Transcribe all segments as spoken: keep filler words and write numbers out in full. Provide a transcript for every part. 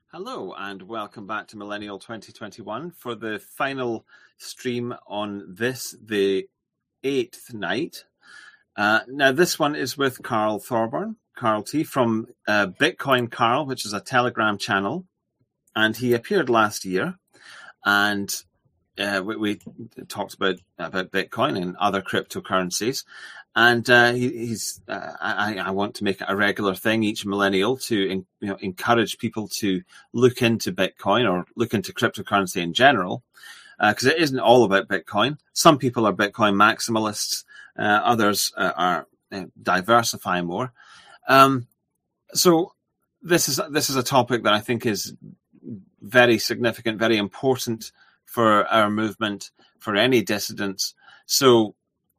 Hello and welcome back to Millennial twenty twenty-one for the final stream on this, the eighth night. Uh, now this one is with Carl Thorburn, Carl T, from uh, Bitcoin Carl, which is a Telegram channel. And he appeared last year and uh, we, we talked about, about Bitcoin and other cryptocurrencies. And uh, he, he's. Uh, I, I want to make it a regular thing each millennial to in, you know, encourage people to look into Bitcoin or look into cryptocurrency in general, because uh, it isn't all about Bitcoin. Some people are Bitcoin maximalists, uh, others uh, are uh, diversify more. Um, so this is this is a topic that I think is very significant, very important for our movement, for any dissidents. So.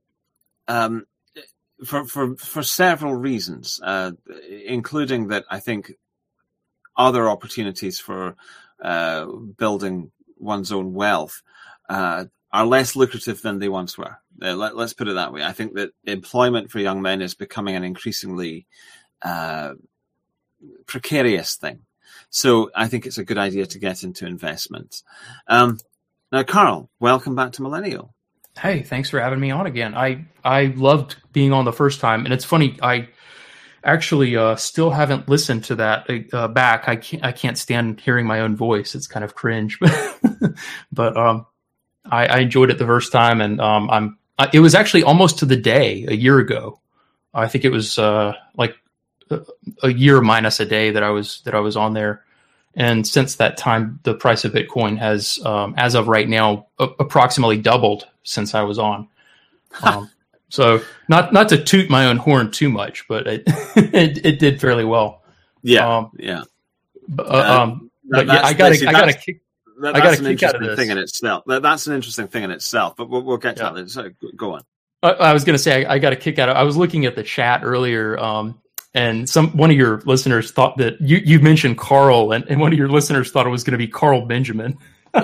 Um, For, for for several reasons, uh, including that I think other opportunities for uh, building one's own wealth uh, are less lucrative than they once were. Uh, let, let's put it that way. I think that employment for young men is becoming an increasingly uh, precarious thing. So I think it's a good idea to get into investments. Um, now, Carl, welcome back to Millennial. Hey, thanks for having me on again. I, I loved being on the first time, and it's funny. I actually uh, still haven't listened to that uh, back. I can't. I can't stand hearing my own voice. It's kind of cringe, but um, I, I enjoyed it the first time, and um, I'm. I, it was actually almost to the day a year ago. I think it was uh, like a, a year minus a day that I was that I was on there. And since that time, the price of Bitcoin has, um, as of right now, a- approximately doubled since I was on. Um, so not not to toot my own horn too much, but it it, it did fairly well. Yeah, um, yeah. But, uh, um, but yeah, I got I got a kick. That, I got an a kick out of interesting this. thing in itself. That, that's an interesting thing in itself. But we'll, we'll get to Yeah. that. So go on. I, I was going to say I, I got a kick out of. I was looking at the chat earlier. Um, And some one of your listeners thought that you, you mentioned Carl, and, and one of your listeners thought it was going to be Carl Benjamin.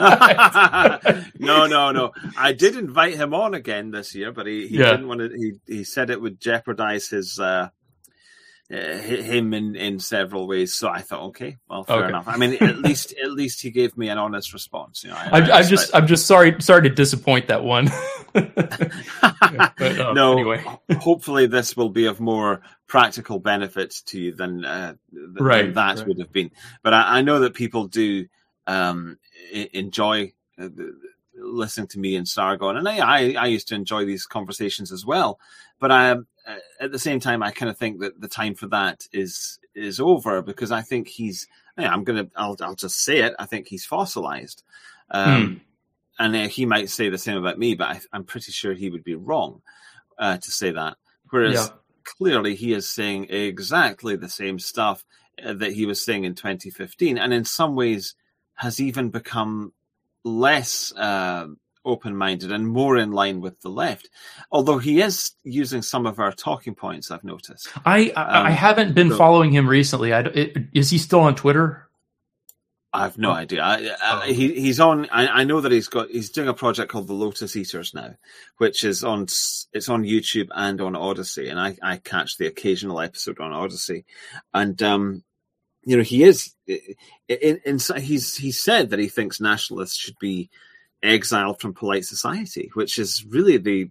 no, no, no. I did invite him on again this year, but he, he Yeah. didn't want to. He, he said it would jeopardize his uh, uh, him in, in several ways. So I thought, okay, well, fair Okay. enough. I mean, at least at least he gave me an honest response. You know, I, I, I I'm just I'm just sorry sorry to disappoint that one. But, uh, no, anyway. hopefully this will be of more practical benefit to you than, uh, th- Right, than that right. would have been. But I, I know that people do um, I- enjoy uh, the- listening to me and Sargon, and I, I, I used to enjoy these conversations as well. But I, uh, at the same time, I kind of think that the time for that is is over, because I think he's. Yeah, I'm gonna. I'll, I'll just say it. I think he's fossilized. Um, And uh, he might say the same about me, but I, I'm pretty sure he would be wrong uh, to say that. Whereas Yeah. clearly he is saying exactly the same stuff uh, that he was saying in twenty fifteen, and in some ways has even become less uh, open-minded and more in line with the left. Although he is using some of our talking points, I've noticed. I I, Um, I haven't been so- following him recently. I, it, is he still on Twitter? I have no Oh. idea. I, I, Oh. he he's on. I, I know that he's got. He's doing a project called the Lotus Eaters now, which is on. s- It's on YouTube and on Odyssey, and I, I catch the occasional episode on Odyssey, and um, you know, he is. In, in, he's he said that he thinks nationalists should be exiled from polite society, which is really the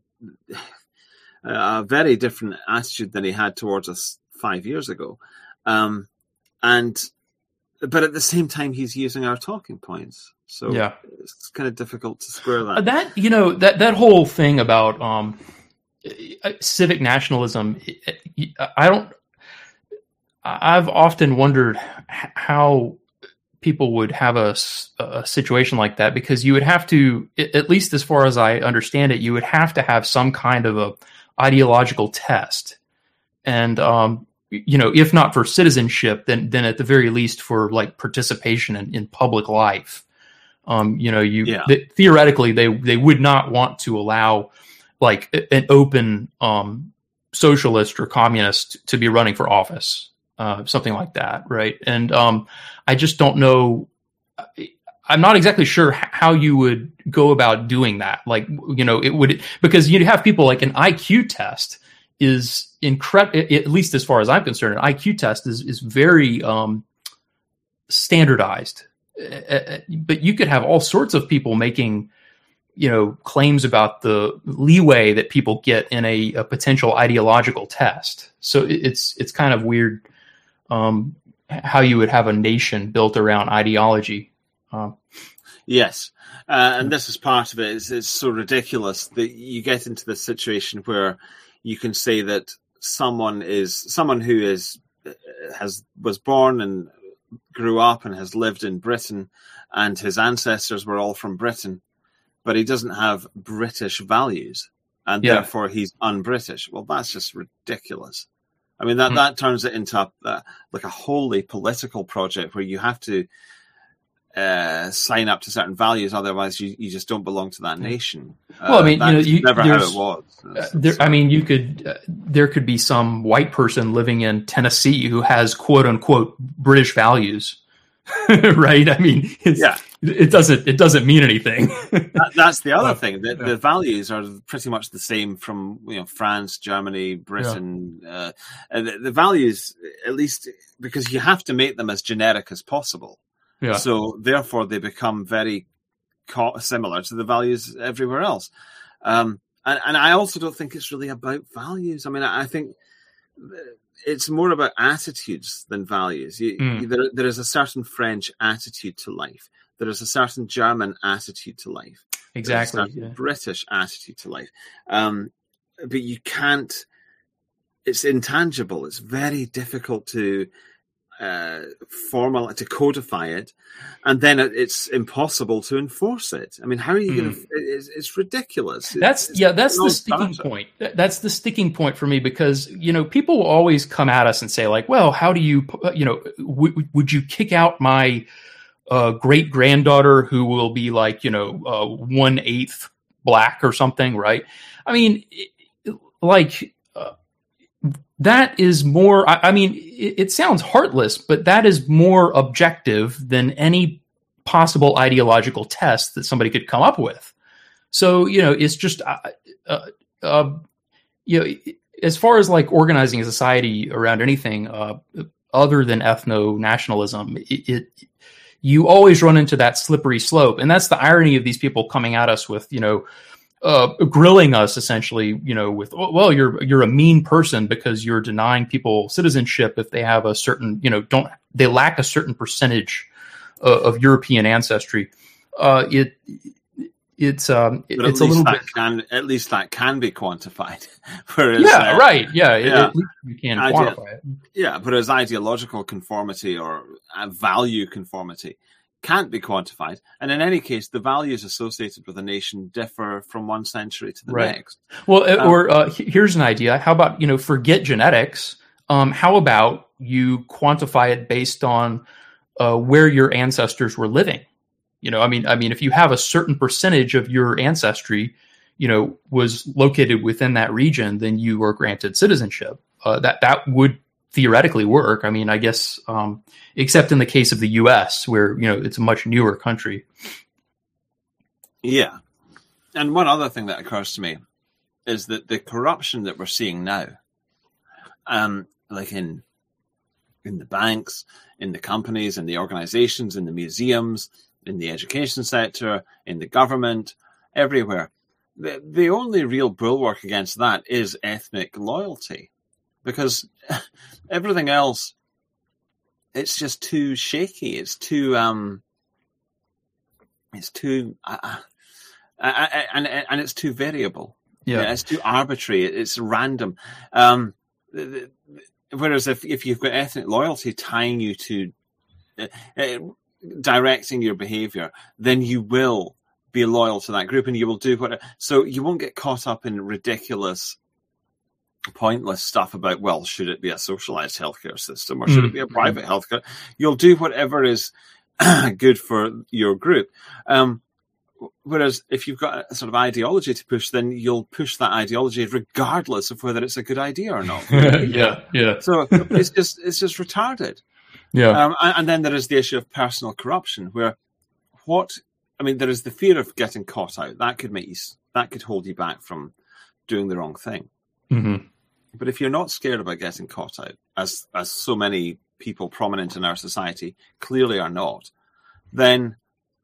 a very different attitude than he had towards us five years ago, um, and. But at the same time, he's using our talking points, so Yeah. it's kind of difficult to square Uh, that. That you know that that whole thing about um, uh, civic nationalism. I I don't. I've often wondered h- how people would have a, s- a situation like that, because you would have to, at least as far as I understand it, you would have to have some kind of a ideological test, and um, you know, if not for citizenship, then then at the very least for like participation in, in public life. Um, you know, you Yeah. th- theoretically they they would not want to allow like a- an open um, socialist or communist to be running for office, uh, something like that, right? And um, I just don't know. I'm not exactly sure h- how you would go about doing that. Like, you know, it would, because you'd have people like an I Q test is incredible, at least as far as I'm concerned. An I Q test is is very um, standardized. Uh, but you could have all sorts of people making, you know, claims about the leeway that people get in a, a potential ideological test. So it's it's kind of weird um, how you would have a nation built around ideology. Um, yes, uh, and this is part of it. It's, it's so ridiculous that you get into the situation where you can say that someone is someone who is has was born and grew up and has lived in Britain, and his ancestors were all from Britain, but he doesn't have British values, and yeah. therefore he's un-British. Well, that's just ridiculous. I mean, that, mm. that turns it into a, uh, like a wholly political project where you have to uh, sign up to certain values, otherwise you, you just don't belong to that nation. Well, I mean, uh, you know, you, never how it was. Uh, there, I mean, you could uh, there could be some white person living in Tennessee who has quote unquote British values, right? I mean, it's, yeah. it doesn't it doesn't mean anything. that, that's the other uh, thing. The, yeah. the values are pretty much the same from you know France, Germany, Britain. Yeah. Uh, and the, the values, at least, because you have to make them as generic as possible. Yeah. So therefore, they become very co- similar to the values everywhere else. Um, and, and I also don't think it's really about values. I mean, I, I think it's more about attitudes than values. You, mm. you, there, there is a certain French attitude to life. There is a certain German attitude to life. Exactly. There's a certain yeah. British attitude to life. Um, but you can't, it's intangible. It's very difficult to uh, formal, to codify it. And then it's impossible to enforce it. I mean, how are you mm. going to, it's, it's ridiculous. That's, it's, yeah, that's no the sticking starter. point. That's the sticking point for me because, you know, people will always come at us and say like, well, how do you, you know, w- would you kick out my uh, great granddaughter who will be like, you know, uh, one eighth black or something, right? I mean, it, like uh, that is more. I, I mean, it, it sounds heartless, but that is more objective than any possible ideological test that somebody could come up with. So, you know, it's just, uh, uh, uh, you know, as far as like organizing a society around anything uh, other than ethno-nationalism, it, it you always run into that slippery slope. And that's the irony of these people coming at us with, you know, uh, grilling us essentially, you know, with, well, you're, you're a mean person because you're denying people citizenship if they have a certain, you know, don't, they lack a certain percentage uh, of European ancestry. Uh, it, it's, um, it, it's a little bit, can, at least that can be quantified. Whereas, yeah, uh, right. Yeah. It, yeah. At least you can Ide- quantify it. Yeah. Whereas ideological conformity or uh, value conformity can't be quantified. And in any case, the values associated with a nation differ from one century to the right. next. Well, um, or uh, here's an idea. How about, you know, forget genetics. Um, how about you quantify it based on uh, where your ancestors were living? You know, I mean, I mean, if you have a certain percentage of your ancestry, you know, was located within that region, then you were granted citizenship. Uh, that that would theoretically work. I mean, I guess, um, except in the case of the U S, where, you know, it's a much newer country. Yeah. And one other thing that occurs to me is that the corruption that we're seeing now, um, like in in the banks, in the companies, in the organizations, in the museums, in the education sector, in the government, everywhere, the, the only real bulwark against that is ethnic loyalty. Because everything else, it's just too shaky. It's too, um, it's too, uh, uh, uh, and and it's too variable. Yeah, yeah it's too arbitrary. It's random. Um, the, the, whereas if if you've got ethnic loyalty tying you to uh, uh, directing your behavior, then you will be loyal to that group, and you will do what. So you won't get caught up in ridiculous, pointless stuff about, well, should it be a socialized healthcare system or should mm-hmm. it be a private healthcare? You'll do whatever is good for your group. Um, whereas if you've got a sort of ideology to push, then you'll push that ideology regardless of whether it's a good idea or not. yeah, yeah. So it's just it's just retarded. Yeah. Um, and, and then there is the issue of personal corruption, where what I mean, there is the fear of getting caught out. That could make you that could hold you back from doing the wrong thing. Mm-hmm. But if you're not scared about getting caught out, as as so many people prominent in our society clearly are not, then,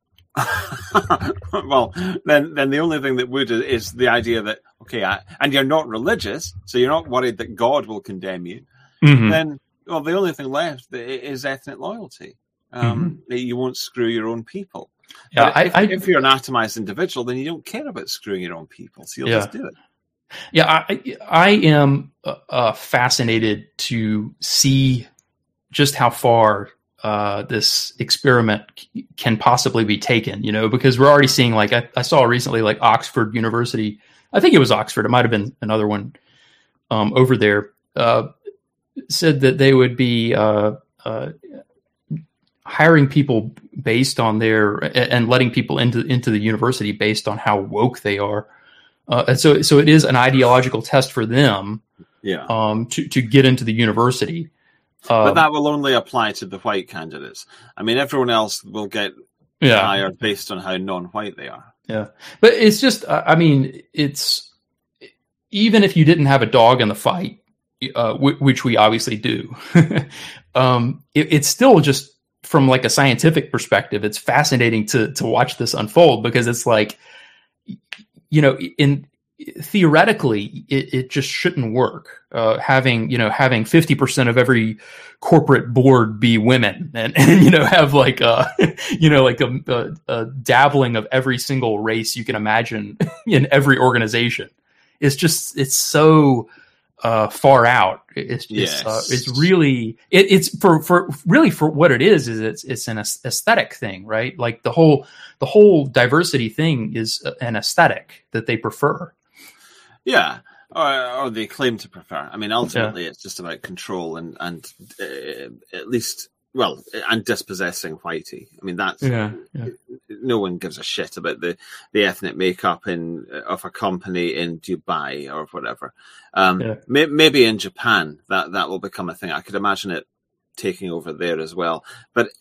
well, then then the only thing that would is the idea that, okay, I, and you're not religious, so you're not worried that God will condemn you, mm-hmm. then, well, the only thing left is ethnic loyalty. Um, mm-hmm. You won't screw your own people. Yeah, I, if, I, if you're an atomized individual, then you don't care about screwing your own people, so you'll yeah. just do it. Yeah, I, I am uh, fascinated to see just how far uh, this experiment c- can possibly be taken, you know, because we're already seeing, like, I, I saw recently, like, Oxford University, I think it was Oxford, it might have been another one um, over there, uh, said that they would be uh, uh, hiring people based on their, and letting people into, into the university based on how woke they are. Uh, and so, so it is an ideological test for them, yeah, um, to, to get into the university. Uh, but that will only apply to the white candidates. I mean, everyone else will get yeah. hired based on how non-white they are. Yeah, but it's just, I mean, it's, even if you didn't have a dog in the fight, uh, w- which we obviously do, um, it, it's still just, from like a scientific perspective, it's fascinating to to watch this unfold, because it's like, you know, in theoretically, it, it just shouldn't work. Uh, having, you know, having fifty percent of every corporate board be women, and, and you know, have like a, you know, like a, a, a dabbling of every single race you can imagine in every organization. It's just, it's so uh, far out. It's yes. it's, uh, it's really, it, it's for, for really for what it is, is it's, it's an aesthetic thing, right? Like the whole, the whole diversity thing is an aesthetic that they prefer. Yeah. Or, or they claim to prefer. I mean, ultimately yeah. it's just about control and, and uh, at least, well, and dispossessing whitey. I mean, that's, yeah, yeah. no one gives a shit about the, the ethnic makeup in of a company in Dubai or whatever. Um, yeah. may, maybe in Japan that, that will become a thing. I could imagine it taking over there as well. But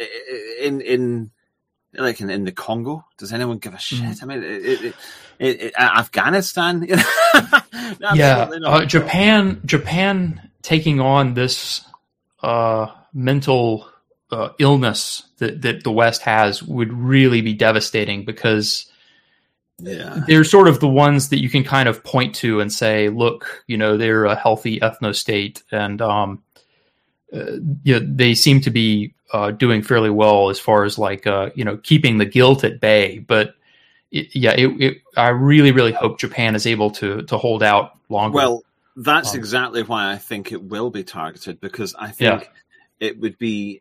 in in like in, in the Congo, does anyone give a shit? Mm. I mean, it, it, it, it, Afghanistan, you know? yeah, uh, Japan, Japan taking on this uh, mental uh, illness that, that the West has would really be devastating, because yeah. they're sort of the ones that you can kind of point to and say, look, you know, they're a healthy ethno-state, and um, uh, you know, they seem to be uh, doing fairly well as far as like, uh, you know, keeping the guilt at bay. But it, yeah, it, it, I really, really hope Japan is able to to hold out longer. Well, that's um, exactly why I think it will be targeted, because I think yeah. it would be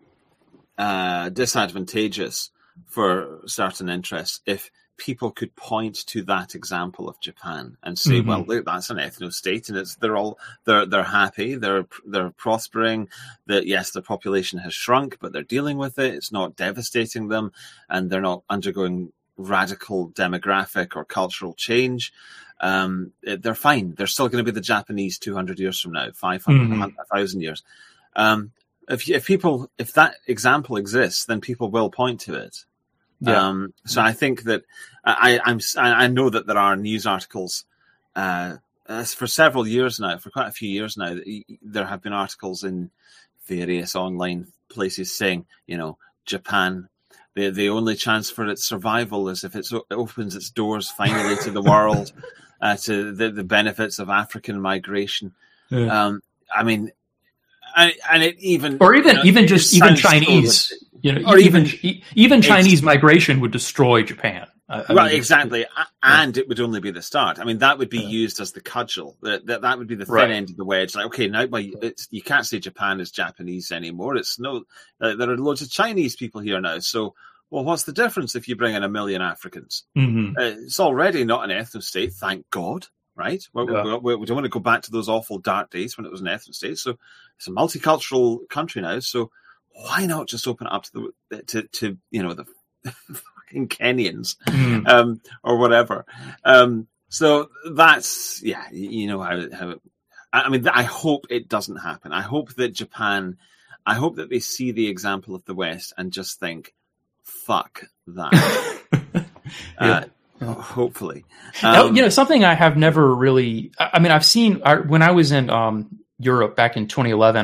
uh, disadvantageous for certain interests if people could point to that example of Japan and say, mm-hmm. well, look, that's an ethno-state, and it's they're all they're they're happy, they're they're prospering. That yes, the population has shrunk, but they're dealing with it. It's not devastating them, and they're not undergoing radical demographic or cultural change. Um, they're fine. They're still going to be the Japanese two hundred years from now, five hundred, mm-hmm. one thousand years. Um, if if people if that example exists, then people will point to it. Yeah. Um, so I think that I, I'm, I know that there are news articles uh, for several years now, for quite a few years now, there have been articles in various online places saying, you know, Japan, the the only chance for its survival is if it's, it opens its doors finally to the world, uh, to the, the benefits of African migration. Yeah. Um, I mean, and, and it even, or even you know, even just even Chinese. So You know, or even even, even Chinese migration would destroy Japan. I, I right, mean, exactly, yeah. And it would only be the start. I mean, that would be yeah. used as the cudgel. That that, that would be the thin right. end of the wedge. Like, okay, now by, it's, you can't say Japan is Japanese anymore. It's no, uh, there are loads of Chinese people here now. So, well, what's the difference if you bring in a million Africans? Mm-hmm. Uh, it's already not an ethno-state, thank God. Right, we, yeah. we, we don't want to go back to those awful dark days when it was an ethno-state. So it's a multicultural country now. So why not just open it up to the to, to you know the fucking Kenyans mm. um, or whatever? Um, so that's yeah, you know how how. It, I mean, I hope it doesn't happen. I hope that Japan, I hope that they see the example of the West and just think, "Fuck that." yeah. uh, hopefully, um, you know, something I have never really. I mean, I've seen I, when I was in um, Europe back in twenty eleven. I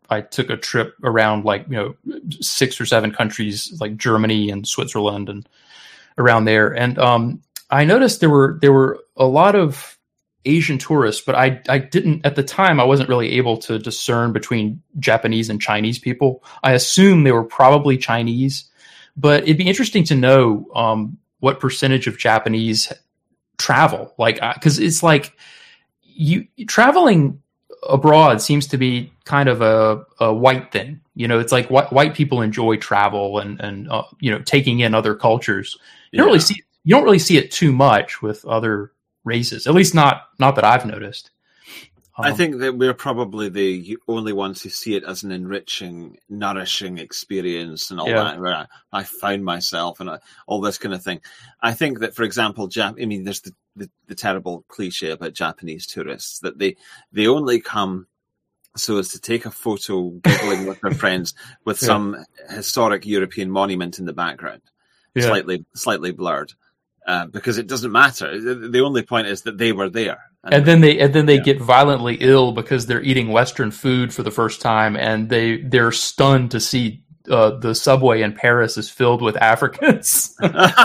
I took a trip around like, you know, six or seven countries like Germany and Switzerland and around there. And um, I noticed there were there were a lot of Asian tourists, but I I didn't at the time. I wasn't really able to discern between Japanese and Chinese people. I assume they were probably Chinese, but it'd be interesting to know um, what percentage of Japanese travel, like, because it's like you traveling abroad seems to be kind of a, a white thing. You know, it's like wh- white people enjoy travel and and uh, you know, taking in other cultures. You don't Yeah. really see you don't really see it too much with other races, at least not not that I've noticed. Um, I think that we're probably the only ones who see it as an enriching, nourishing experience and all Yeah. that, where I, I found myself and I, all this kind of thing. I think that, for example, Jap- I mean, there's the, the, the terrible cliche about Japanese tourists, that they, they only come so as to take a photo giggling with their friends with Yeah. some historic European monument in the background, Yeah. slightly slightly blurred, uh, because it doesn't matter. The the only point is that they were there. and then they and then they Yeah. get violently ill because they're eating Western food for the first time, and they they're stunned to see uh, the subway in Paris is filled with Africans.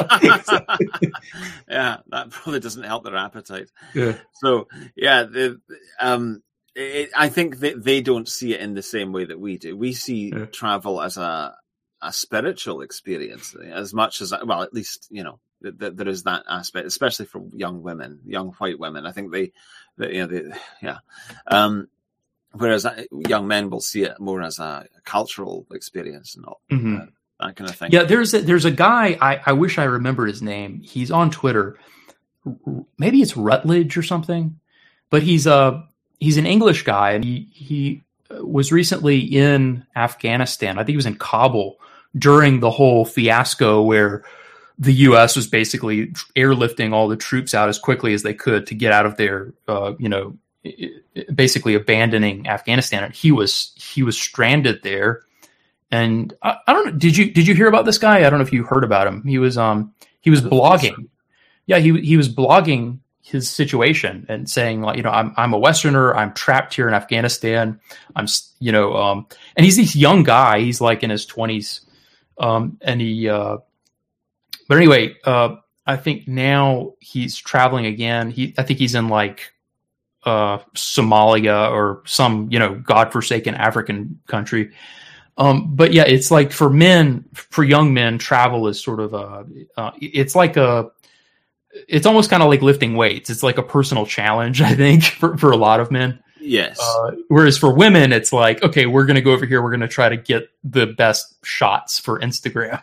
Yeah, that probably doesn't help their appetite. Yeah. So, yeah, the, um, it, I think that they don't see it in the same way that we do. We see Yeah. travel as a a spiritual experience, as much as, well, at least, you know, th- th- there is that aspect, especially for young women, young white women. I think they, they you know, they, yeah. Um, whereas uh, young men will see it more as a cultural experience and all Mhm. uh, that kind of thing. Yeah, there's a, there's a guy, I, I wish I remember his name. He's on Twitter. Maybe it's Rutledge or something, but he's a he's an English guy, and he he was recently in Afghanistan. I think he was in Kabul during the whole fiasco where the U S was basically airlifting all the troops out as quickly as they could to get out of there, uh, you know, basically abandoning Afghanistan. And he was he was stranded there. And I, I don't know. Did you did you hear about this guy? I don't know if you heard about him. He was um he was blogging. Yeah, he he was blogging his situation and saying, like, you know, I'm I'm a Westerner. I'm trapped here in Afghanistan. I'm you know um and he's this young guy. He's like in his twenties. Um and he uh but anyway, uh I think now he's traveling again. He I think he's in like uh Somalia or some, you know, godforsaken African country. Um, but yeah, it's like for men, for young men, travel is sort of a, uh, it's like a, it's almost kind of like lifting weights. It's like a personal challenge, I think, for, for a lot of men. Yes. Uh, whereas for women, it's like, okay, we're going to go over here. We're going to try to get the best shots for Instagram.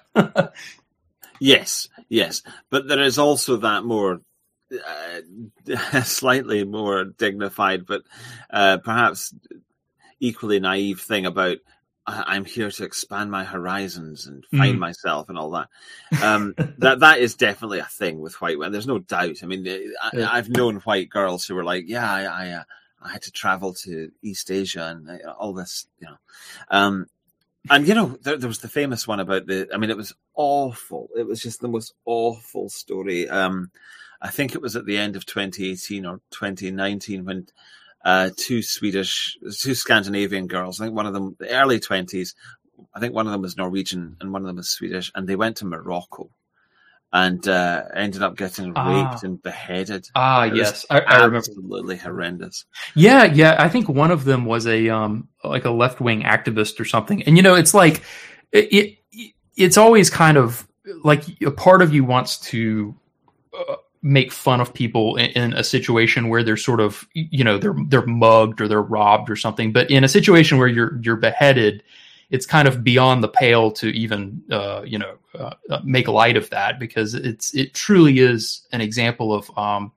Yes, yes. But there is also that more, uh, slightly more dignified, but uh, perhaps equally naive thing about, I'm here to expand my horizons and find Mm. myself and all that. Um, that that is definitely a thing with white women. There's no doubt. I mean, I, Yeah. I've known white girls who were like, "Yeah, I I, uh, I had to travel to East Asia and uh, all this," you know. Um, and you know, there, there was the famous one about the. I mean, it was awful. It was just the most awful story. Um, I think it was at the end of twenty eighteen or twenty nineteen when. Uh, two Swedish, two Scandinavian girls. I think one of them, the early twenties. I think one of them was Norwegian and one of them was Swedish. And they went to Morocco and uh, ended up getting raped Ah. and beheaded. ah, It was yes. I, I remember. Absolutely horrendous. Yeah, yeah. I think one of them was a um like a left wing activist or something. And you know, it's like it, it it's always kind of like a part of you wants to uh, make fun of people in, in a situation where they're sort of, you know, they're they're mugged or they're robbed or something. But in a situation where you're you're beheaded, it's kind of beyond the pale to even uh, you know uh, make light of that, because it's it truly is an example of um.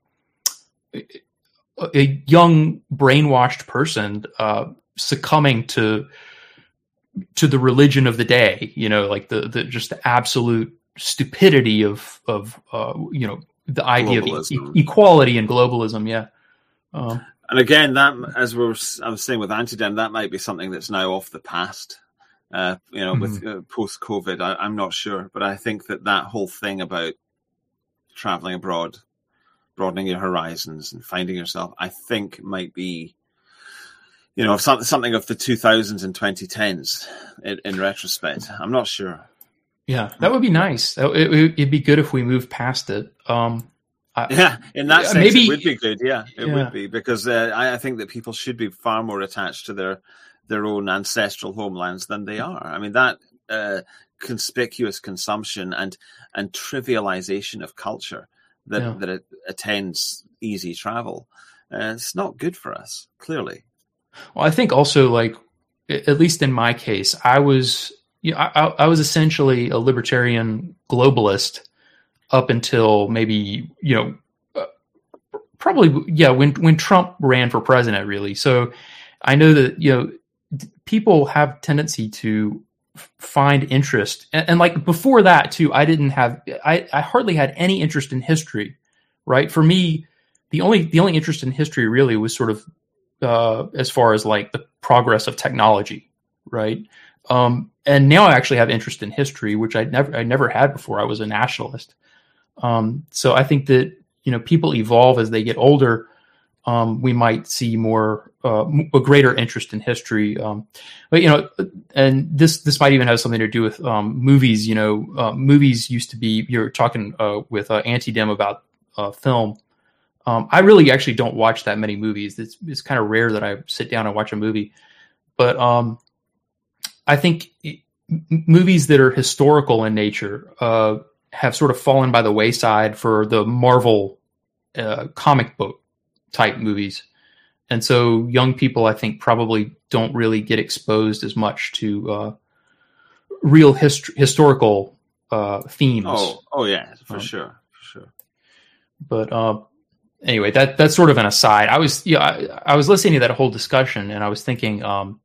a young brainwashed person uh, succumbing to to the religion of the day, you know, like the, the just the absolute stupidity of of uh, you know, the idea Globalism. of e- equality and globalism. Yeah. Um, And again, that, as we were, I was saying with Antidem, that might be something that's now off the past. Uh, you know, with uh, post COVID, I, I'm not sure, but I think that that whole thing about traveling abroad, broadening your horizons and finding yourself, I think might be, you know, something something of the two thousands and twenty tens in, in retrospect. I'm not sure. Yeah, that would be nice. It, it, it'd be good if we moved past it. Um, I, yeah, in that sense, maybe, it would be good. Yeah, it yeah. would be, because uh, I, I think that people should be far more attached to their their own ancestral homelands than they are. I mean, that uh, conspicuous consumption and and trivialization of culture that Yeah. that attends easy travel, uh, it's not good for us. Clearly. Well, I think also, like, at least in my case, I was, you know, I, I was essentially a libertarian globalist up until maybe, you know, uh, probably, yeah, when, when Trump ran for president, really. So I know that, you know, d- people have tendency to f- find interest. And, and like before that too, I didn't have, I, I hardly had any interest in history, right? For me, the only, the only interest in history really was sort of, uh, as far as like the progress of technology, right? Um, and now I actually have interest in history, which I never, I never had before. I was a nationalist. Um, so I think that, you know, people evolve as they get older. Um, we might see more, uh, a greater interest in history. Um, but, you know, and this, this might even have something to do with, um, movies. You know, uh, movies used to be, you're talking, uh, with, uh, Anti-Dem about, uh, film. Um, I really actually don't watch that many movies. It's, it's kind of rare that I sit down and watch a movie, but, um, I think m- movies that are historical in nature, uh, have sort of fallen by the wayside for the Marvel, uh, comic book type movies. And so young people, I think, probably don't really get exposed as much to, uh, real hist- historical, uh, themes. Oh, oh yeah, for Um, sure, for sure. But, uh, anyway, that, that's sort of an aside. I was, yeah, I, I was listening to that whole discussion and I was thinking, um,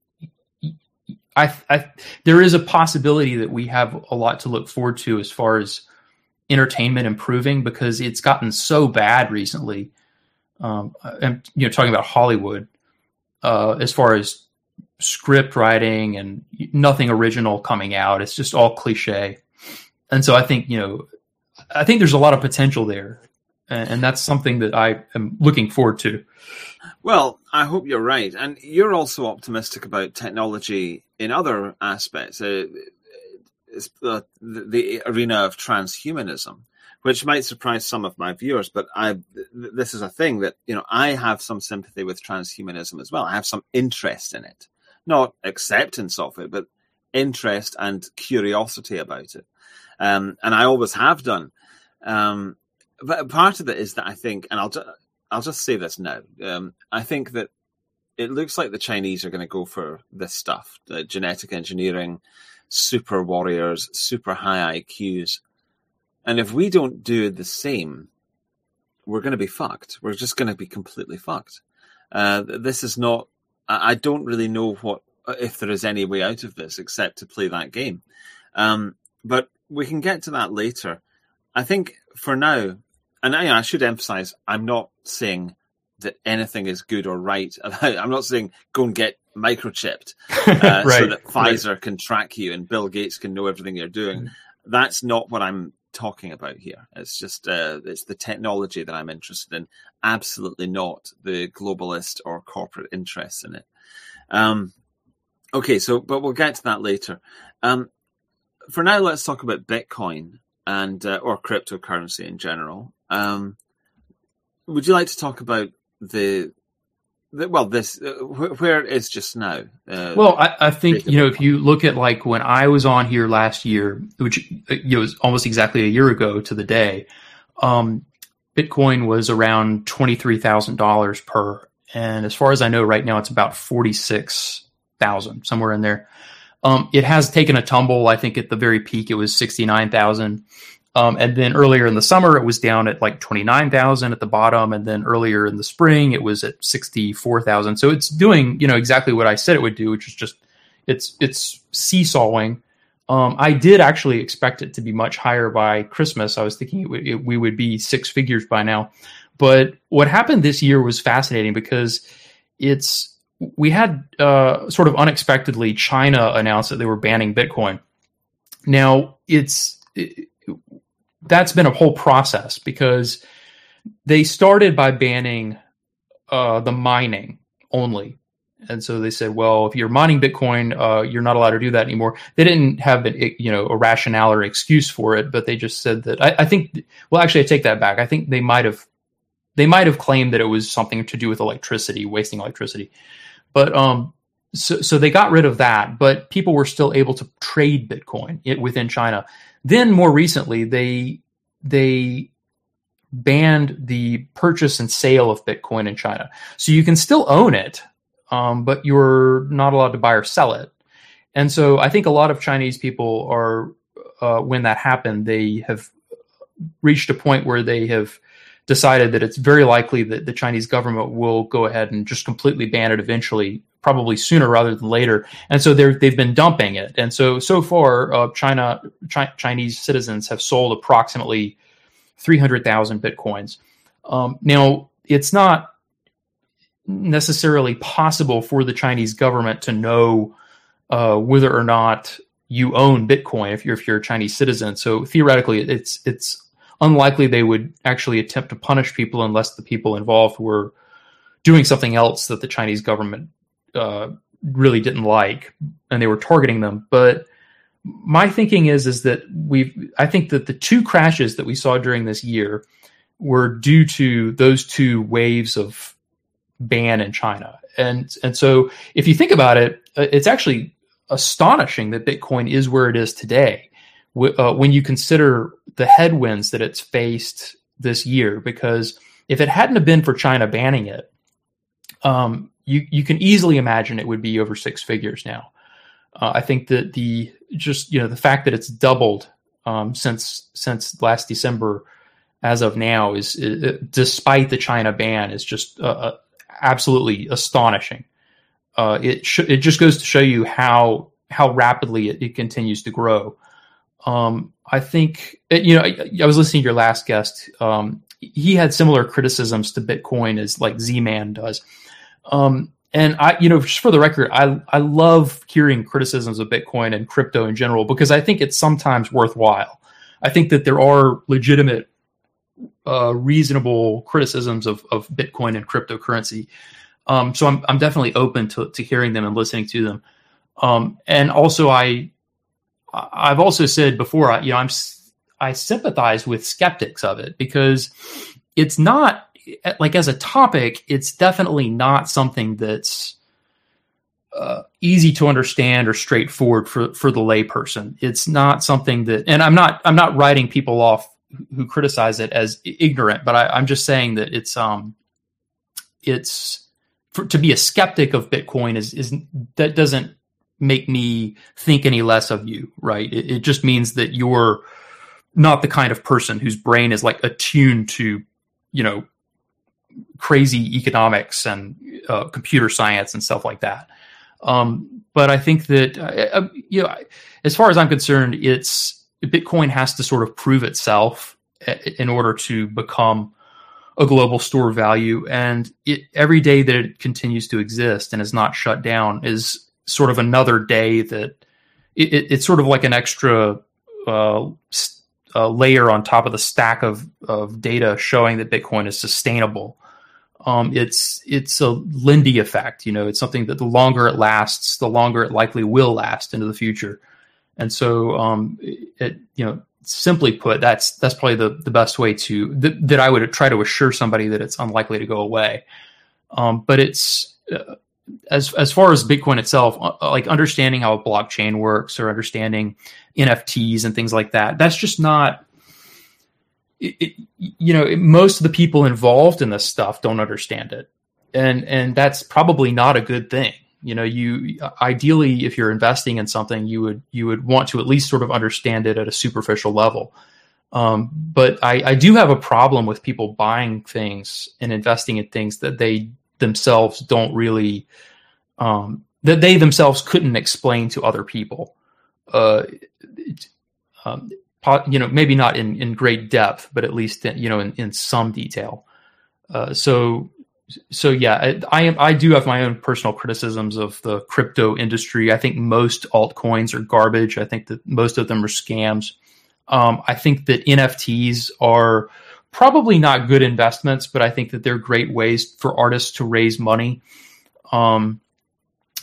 I, I, there is a possibility that we have a lot to look forward to as far as entertainment improving, because it's gotten so bad recently. Um, and, you know, talking about Hollywood, uh, as far as script writing and nothing original coming out, it's just all cliche. And so I think, you know, I think there's a lot of potential there. And, and that's something that I am looking forward to. Well, I hope you're right. And you're also optimistic about technology in other aspects, uh, it's the, the arena of transhumanism, which might surprise some of my viewers. But I, this is a thing that, you know, I have some sympathy with transhumanism as well. I have some interest in it, not acceptance of it, but interest and curiosity about it. Um, and I always have done. Um, but part of it is that I think, and I'll just, I'll just say this now. Um, I think that it looks like the Chinese are going to go for this stuff, uh, genetic engineering, super warriors, super high I Qs. And if we don't do the same, we're going to be fucked. We're just going to be completely fucked. Uh, this is not, I don't really know what, if there is any way out of this except to play that game. Um, but we can get to that later. I think for now, and I, I should emphasize, I'm not saying that anything is good or right. I'm not saying go and get microchipped uh, right, so that Pfizer right. can track you and Bill Gates can know everything you're doing. Mm-hmm. That's not what I'm talking about here. It's just uh, it's the technology that I'm interested in. Absolutely not the globalist or corporate interests in it. Um, okay, so but we'll get to that later. Um, for now, let's talk about Bitcoin and uh, or cryptocurrency in general. Um, would you like to talk about the, the well, this uh, wh- where it is just now? Uh, well, I, I think, you know, if you look at like when I was on here last year, which you know, was almost exactly a year ago to the day, um, Bitcoin was around twenty-three thousand dollars per. And as far as I know right now, it's about forty-six thousand, somewhere in there. Um, it has taken a tumble. I think at the very peak, it was sixty-nine thousand. Um, and then earlier in the summer, it was down at like twenty-nine thousand at the bottom. And then earlier in the spring, it was at sixty-four thousand. So it's doing, you know, exactly what I said it would do, which is just, it's, it's seesawing. Um, I did actually expect it to be much higher by Christmas. I was thinking it would, it, we would be six figures by now. But what happened this year was fascinating because it's, we had uh, sort of unexpectedly China announced that they were banning Bitcoin. Now it's, it, that's been a whole process because they started by banning uh, the mining only. And so they said, well, if you're mining Bitcoin, uh, you're not allowed to do that anymore. They didn't have an, you know, a rationale or excuse for it, but they just said that, I, I think, well, actually, I take that back. I think they might have, they might have claimed that it was something to do with electricity, wasting electricity. But um, so, so they got rid of that, but people were still able to trade Bitcoin it, within China. Then more recently, they, they banned the purchase and sale of Bitcoin in China. So you can still own it, Um, but you're not allowed to buy or sell it. And so I think a lot of Chinese people are, uh, when that happened, they have reached a point where they have decided that it's very likely that the Chinese government will go ahead and just completely ban it eventually, probably sooner rather than later. And so they're, they've been dumping it. And so, so far, uh, China, Chi- Chinese citizens have sold approximately three hundred thousand Bitcoins. Um, now, it's not necessarily possible for the Chinese government to know uh, whether or not you own Bitcoin if you're if you're a Chinese citizen. So theoretically, it's it's unlikely they would actually attempt to punish people unless the people involved were doing something else that the Chinese government uh, really didn't like, and they were targeting them. But my thinking is is that we've I think that the two crashes that we saw during this year were due to those two waves of ban in China. And and so if you think about it, it's actually astonishing that Bitcoin is where it is today uh, when you consider the headwinds that it's faced this year. Because if it hadn't have been for China banning it, um, you, you can easily imagine it would be over six figures now. Uh, I think that the just, you know, the fact that it's doubled um, since since last December as of now is, is despite the China ban, is just uh, absolutely astonishing. Uh, it sh- it just goes to show you how how rapidly it, it continues to grow. Um, I think it, you know I, I was listening to your last guest. Um, he had similar criticisms to Bitcoin as like Z-Man does. Um, and I, you know, just for the record, I I love hearing criticisms of Bitcoin and crypto in general because I think it's sometimes worthwhile. I think that there are legitimate, uh, reasonable criticisms of, of Bitcoin and cryptocurrency. Um, so I'm I'm definitely open to, to hearing them and listening to them. Um, and also I I've also said before, you know, I'm I sympathize with skeptics of it because it's not like as a topic, it's definitely not something that's uh, easy to understand or straightforward for, for the layperson. It's not something that, and I'm not, I'm not writing people off who criticize it as ignorant, but I, I'm just saying that it's, um, it's for, to be a skeptic of Bitcoin is, is that doesn't make me think any less of you, right? It, it just means that you're not the kind of person whose brain is like attuned to, you know, crazy economics and uh, computer science and stuff like that. Um, but I think that, uh, you know, as far as I'm concerned, it's Bitcoin has to sort of prove itself in order to become a global store of value. And it, every day that it continues to exist and is not shut down is sort of another day that it, it, it's sort of like an extra uh, uh, layer on top of the stack of, of data showing that Bitcoin is sustainable. Um, it's it's a Lindy effect, you know. It's something that the longer it lasts, the longer it likely will last into the future. And so, um, it, you know, simply put, that's that's probably the, the best way to th- that I would try to assure somebody that it's unlikely to go away. Um, but it's uh, as as far as Bitcoin itself, uh, like understanding how a blockchain works or understanding N F Ts and things like that. That's just not. It, it, you know, it, most of the people involved in this stuff don't understand it, and and that's probably not a good thing. You know, you ideally, if you're investing in something, you would you would want to at least sort of understand it at a superficial level. Um, but I, I do have a problem with people buying things and investing in things that they themselves don't really um, that they themselves couldn't explain to other people. Uh, it, um, You know, maybe not in, in great depth, but at least in, you know in, in some detail. Uh, so, so yeah, I, I am. I do have my own personal criticisms of the crypto industry. I think most altcoins are garbage. I think that most of them are scams. Um, I think that N F Ts are probably not good investments, but I think that they're great ways for artists to raise money. Um,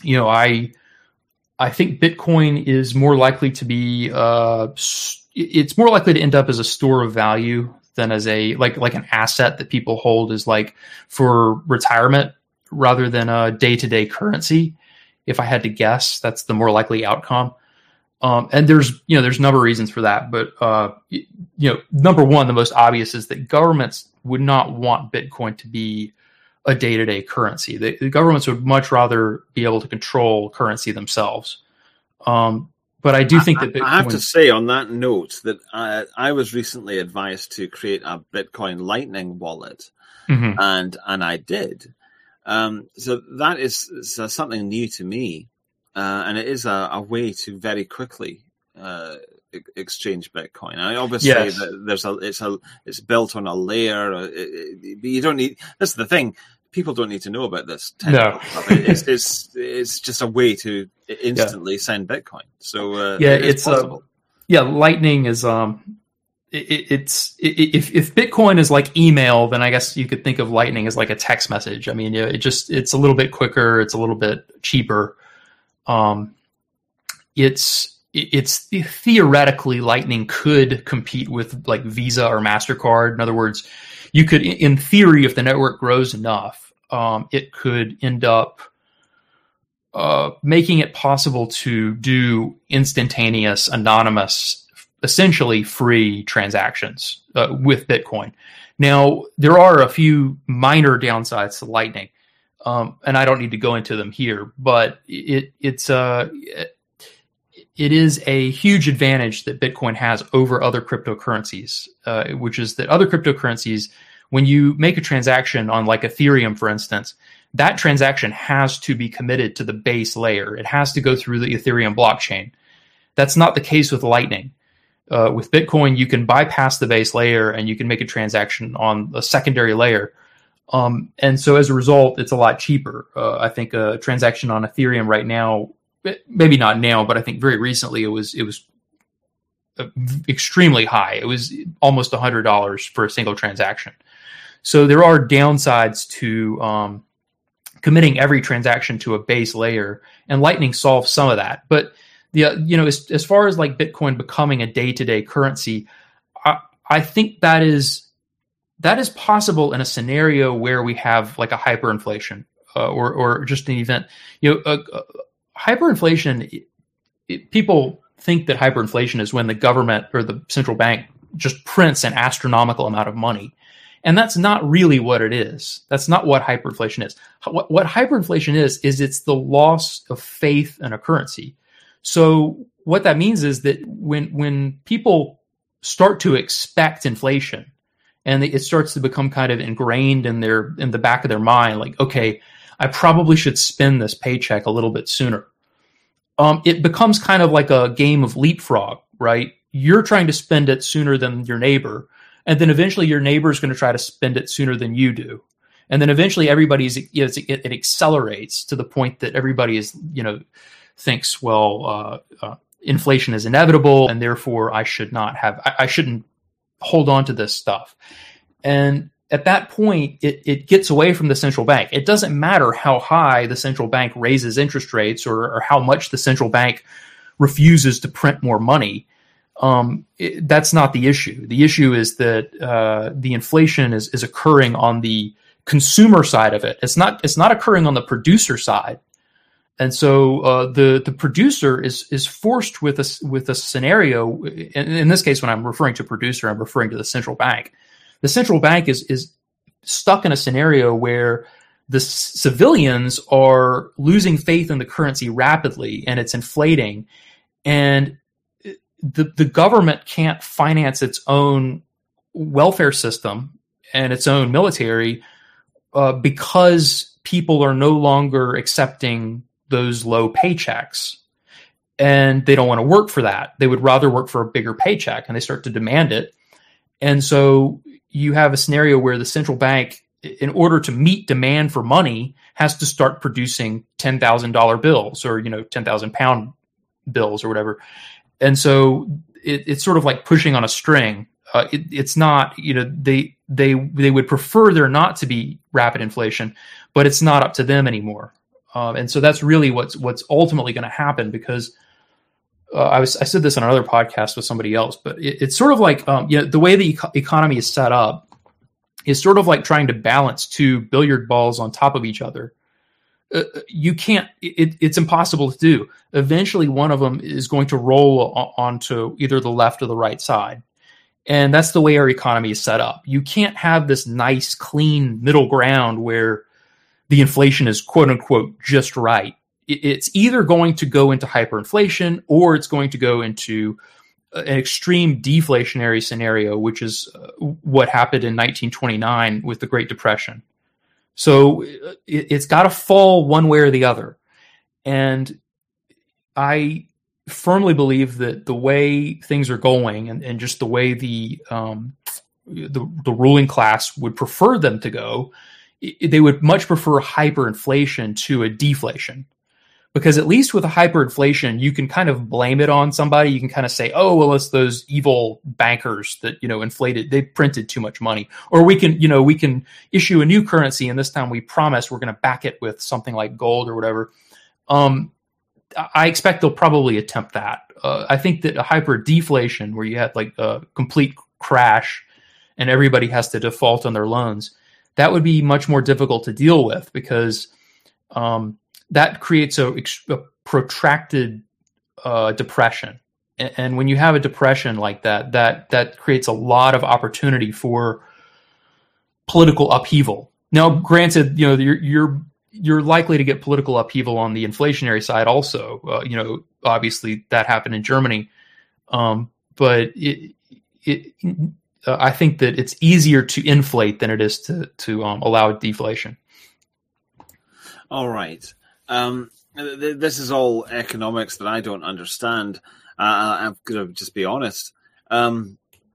you know, I I think Bitcoin is more likely to be uh, it's more likely to end up as a store of value than as a like like an asset that people hold as like for retirement rather than a day-to-day currency. If I had to guess, that's the more likely outcome. Um, and there's, you know, there's a number of reasons for that. But, uh, you know, number one, the most obvious is that governments would not want Bitcoin to be a day-to-day currency. The, the governments would much rather be able to control currency themselves. Um, but I do think that Bitcoin... I have to say on that note that I, I was recently advised to create a Bitcoin Lightning wallet, mm-hmm. and and I did. Um, so that is, is uh, something new to me, uh, and it is a, a way to very quickly uh, e- exchange Bitcoin. I obviously yes. the, there's a it's a it's built on a layer. It, it, you don't need. That's the thing. People don't need to know about this. No, it's, it's it's just a way to instantly yeah. send Bitcoin. So uh, yeah, it it's possible. Uh, yeah, Lightning is um. It, it's it, if if Bitcoin is like email, then I guess you could think of Lightning as like a text message. I mean, it just it's a little bit quicker, it's a little bit cheaper. Um, it's it's theoretically Lightning could compete with like Visa or MasterCard. In other words, you could, in theory, if the network grows enough, um, it could end up uh, making it possible to do instantaneous, anonymous, essentially free transactions uh, with Bitcoin. Now, there are a few minor downsides to Lightning, um, and I don't need to go into them here, but it, it's uh, it is a huge advantage that Bitcoin has over other cryptocurrencies, uh, which is that other cryptocurrencies, when you make a transaction on like Ethereum, for instance, that transaction has to be committed to the base layer. It has to go through the Ethereum blockchain. That's not the case with Lightning. Uh, with Bitcoin, you can bypass the base layer and you can make a transaction on a secondary layer. Um, and so as a result, it's a lot cheaper. Uh, I think a transaction on Ethereum right now, maybe not now, but I think very recently it was it was extremely high. It was almost one hundred dollars for a single transaction. So there are downsides to um, committing every transaction to a base layer, and Lightning solves some of that. But the you know as, as far as like Bitcoin becoming a day-to-day currency, I, I think that is that is possible in a scenario where we have like a hyperinflation uh, or or just an event. You know, uh, uh, hyperinflation. It, it, people think that hyperinflation is when the government or the central bank just prints an astronomical amount of money. And that's not really what it is. That's not what hyperinflation is. What, what hyperinflation is, is it's the loss of faith in a currency. So what that means is that when when people start to expect inflation, and it starts to become kind of ingrained in their in the back of their mind, like, okay, I probably should spend this paycheck a little bit sooner. Um, it becomes kind of like a game of leapfrog, right? You're trying to spend it sooner than your neighbor. And then eventually your neighbor is going to try to spend it sooner than you do. And then eventually everybody's, you know, it, it accelerates to the point that everybody is, you know, thinks, well, uh, uh, inflation is inevitable and therefore I should not have, I, I shouldn't hold on to this stuff. And at that point, it, it gets away from the central bank. It doesn't matter how high the central bank raises interest rates or, or how much the central bank refuses to print more money. Um, it, that's not the issue. The issue is that uh, the inflation is, is occurring on the consumer side of it. It's not. It's not occurring on the producer side, and so uh, the the producer is is forced with a with a scenario. In, in this case, when I'm referring to producer, I'm referring to the central bank. The central bank is is stuck in a scenario where the c- civilians are losing faith in the currency rapidly, and it's inflating, and The, the government can't finance its own welfare system and its own military uh, because people are no longer accepting those low paychecks. And they don't want to work for that. They would rather work for a bigger paycheck, and they start to demand it. And so you have a scenario where the central bank, in order to meet demand for money, has to start producing ten thousand dollars bills or, you know, ten thousand pound bills or whatever. And so it, it's sort of like pushing on a string. Uh, it, it's not, you know, they they they would prefer there not to be rapid inflation, but it's not up to them anymore. Um, and so that's really what's what's ultimately going to happen, because uh, I was I said this on another podcast with somebody else, but it, it's sort of like um, you know, the way the eco- economy is set up is sort of like trying to balance two billiard balls on top of each other. Uh, you can't, it, it's impossible to do. Eventually, one of them is going to roll o- onto either the left or the right side. And that's the way our economy is set up. You can't have this nice, clean middle ground where the inflation is quote unquote just right. It, it's either going to go into hyperinflation or it's going to go into an extreme deflationary scenario, which is uh, what happened in nineteen twenty-nine with the Great Depression. So it, it's got to fall one way or the other. And I firmly believe that the way things are going, and, and just the way the, um, the the ruling class would prefer them to go, they would much prefer hyperinflation to a deflation. Because at least with a hyperinflation, you can kind of blame it on somebody. You can kind of say, oh, well, it's those evil bankers that, you know, inflated, they printed too much money. Or we can, you know, we can issue a new currency, and this time we promise we're going to back it with something like gold or whatever. Um, I expect they'll probably attempt that. Uh, I think that a hyperdeflation, where you had like a complete crash and everybody has to default on their loans, that would be much more difficult to deal with, because um, that creates a, a protracted uh, depression. And, and when you have a depression like that, that that creates a lot of opportunity for political upheaval. Now, granted, you know, you're you're you're likely to get political upheaval on the inflationary side also. Uh, you know, obviously that happened in Germany, um, but it it uh, I think that it's easier to inflate than it is to to um, allow deflation. All right. Um, th- this is all economics that I don't understand. Uh, I'm going to just be honest. Um,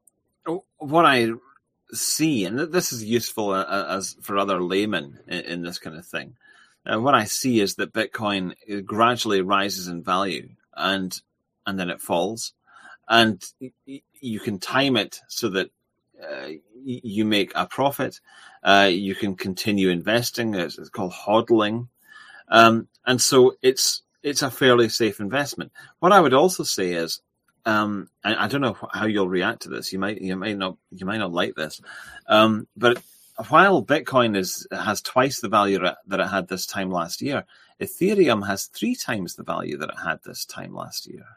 what I see, and this is useful uh, as for other laymen in, in this kind of thing, uh, what I see is that Bitcoin gradually rises in value, and and then it falls, and y- you can time it so that uh, y- you make a profit. Uh, you can continue investing. It's, it's called hodling. Um, and so it's it's a fairly safe investment. What I would also say is, um, I, I don't know how you'll react to this. You might you might not you might not like this, um, but while Bitcoin is has twice the value that it had this time last year, Ethereum has three times the value that it had this time last year.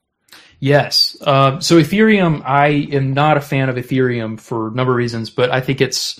Yes. Uh, so Ethereum, I am not a fan of Ethereum for a number of reasons, but I think it's,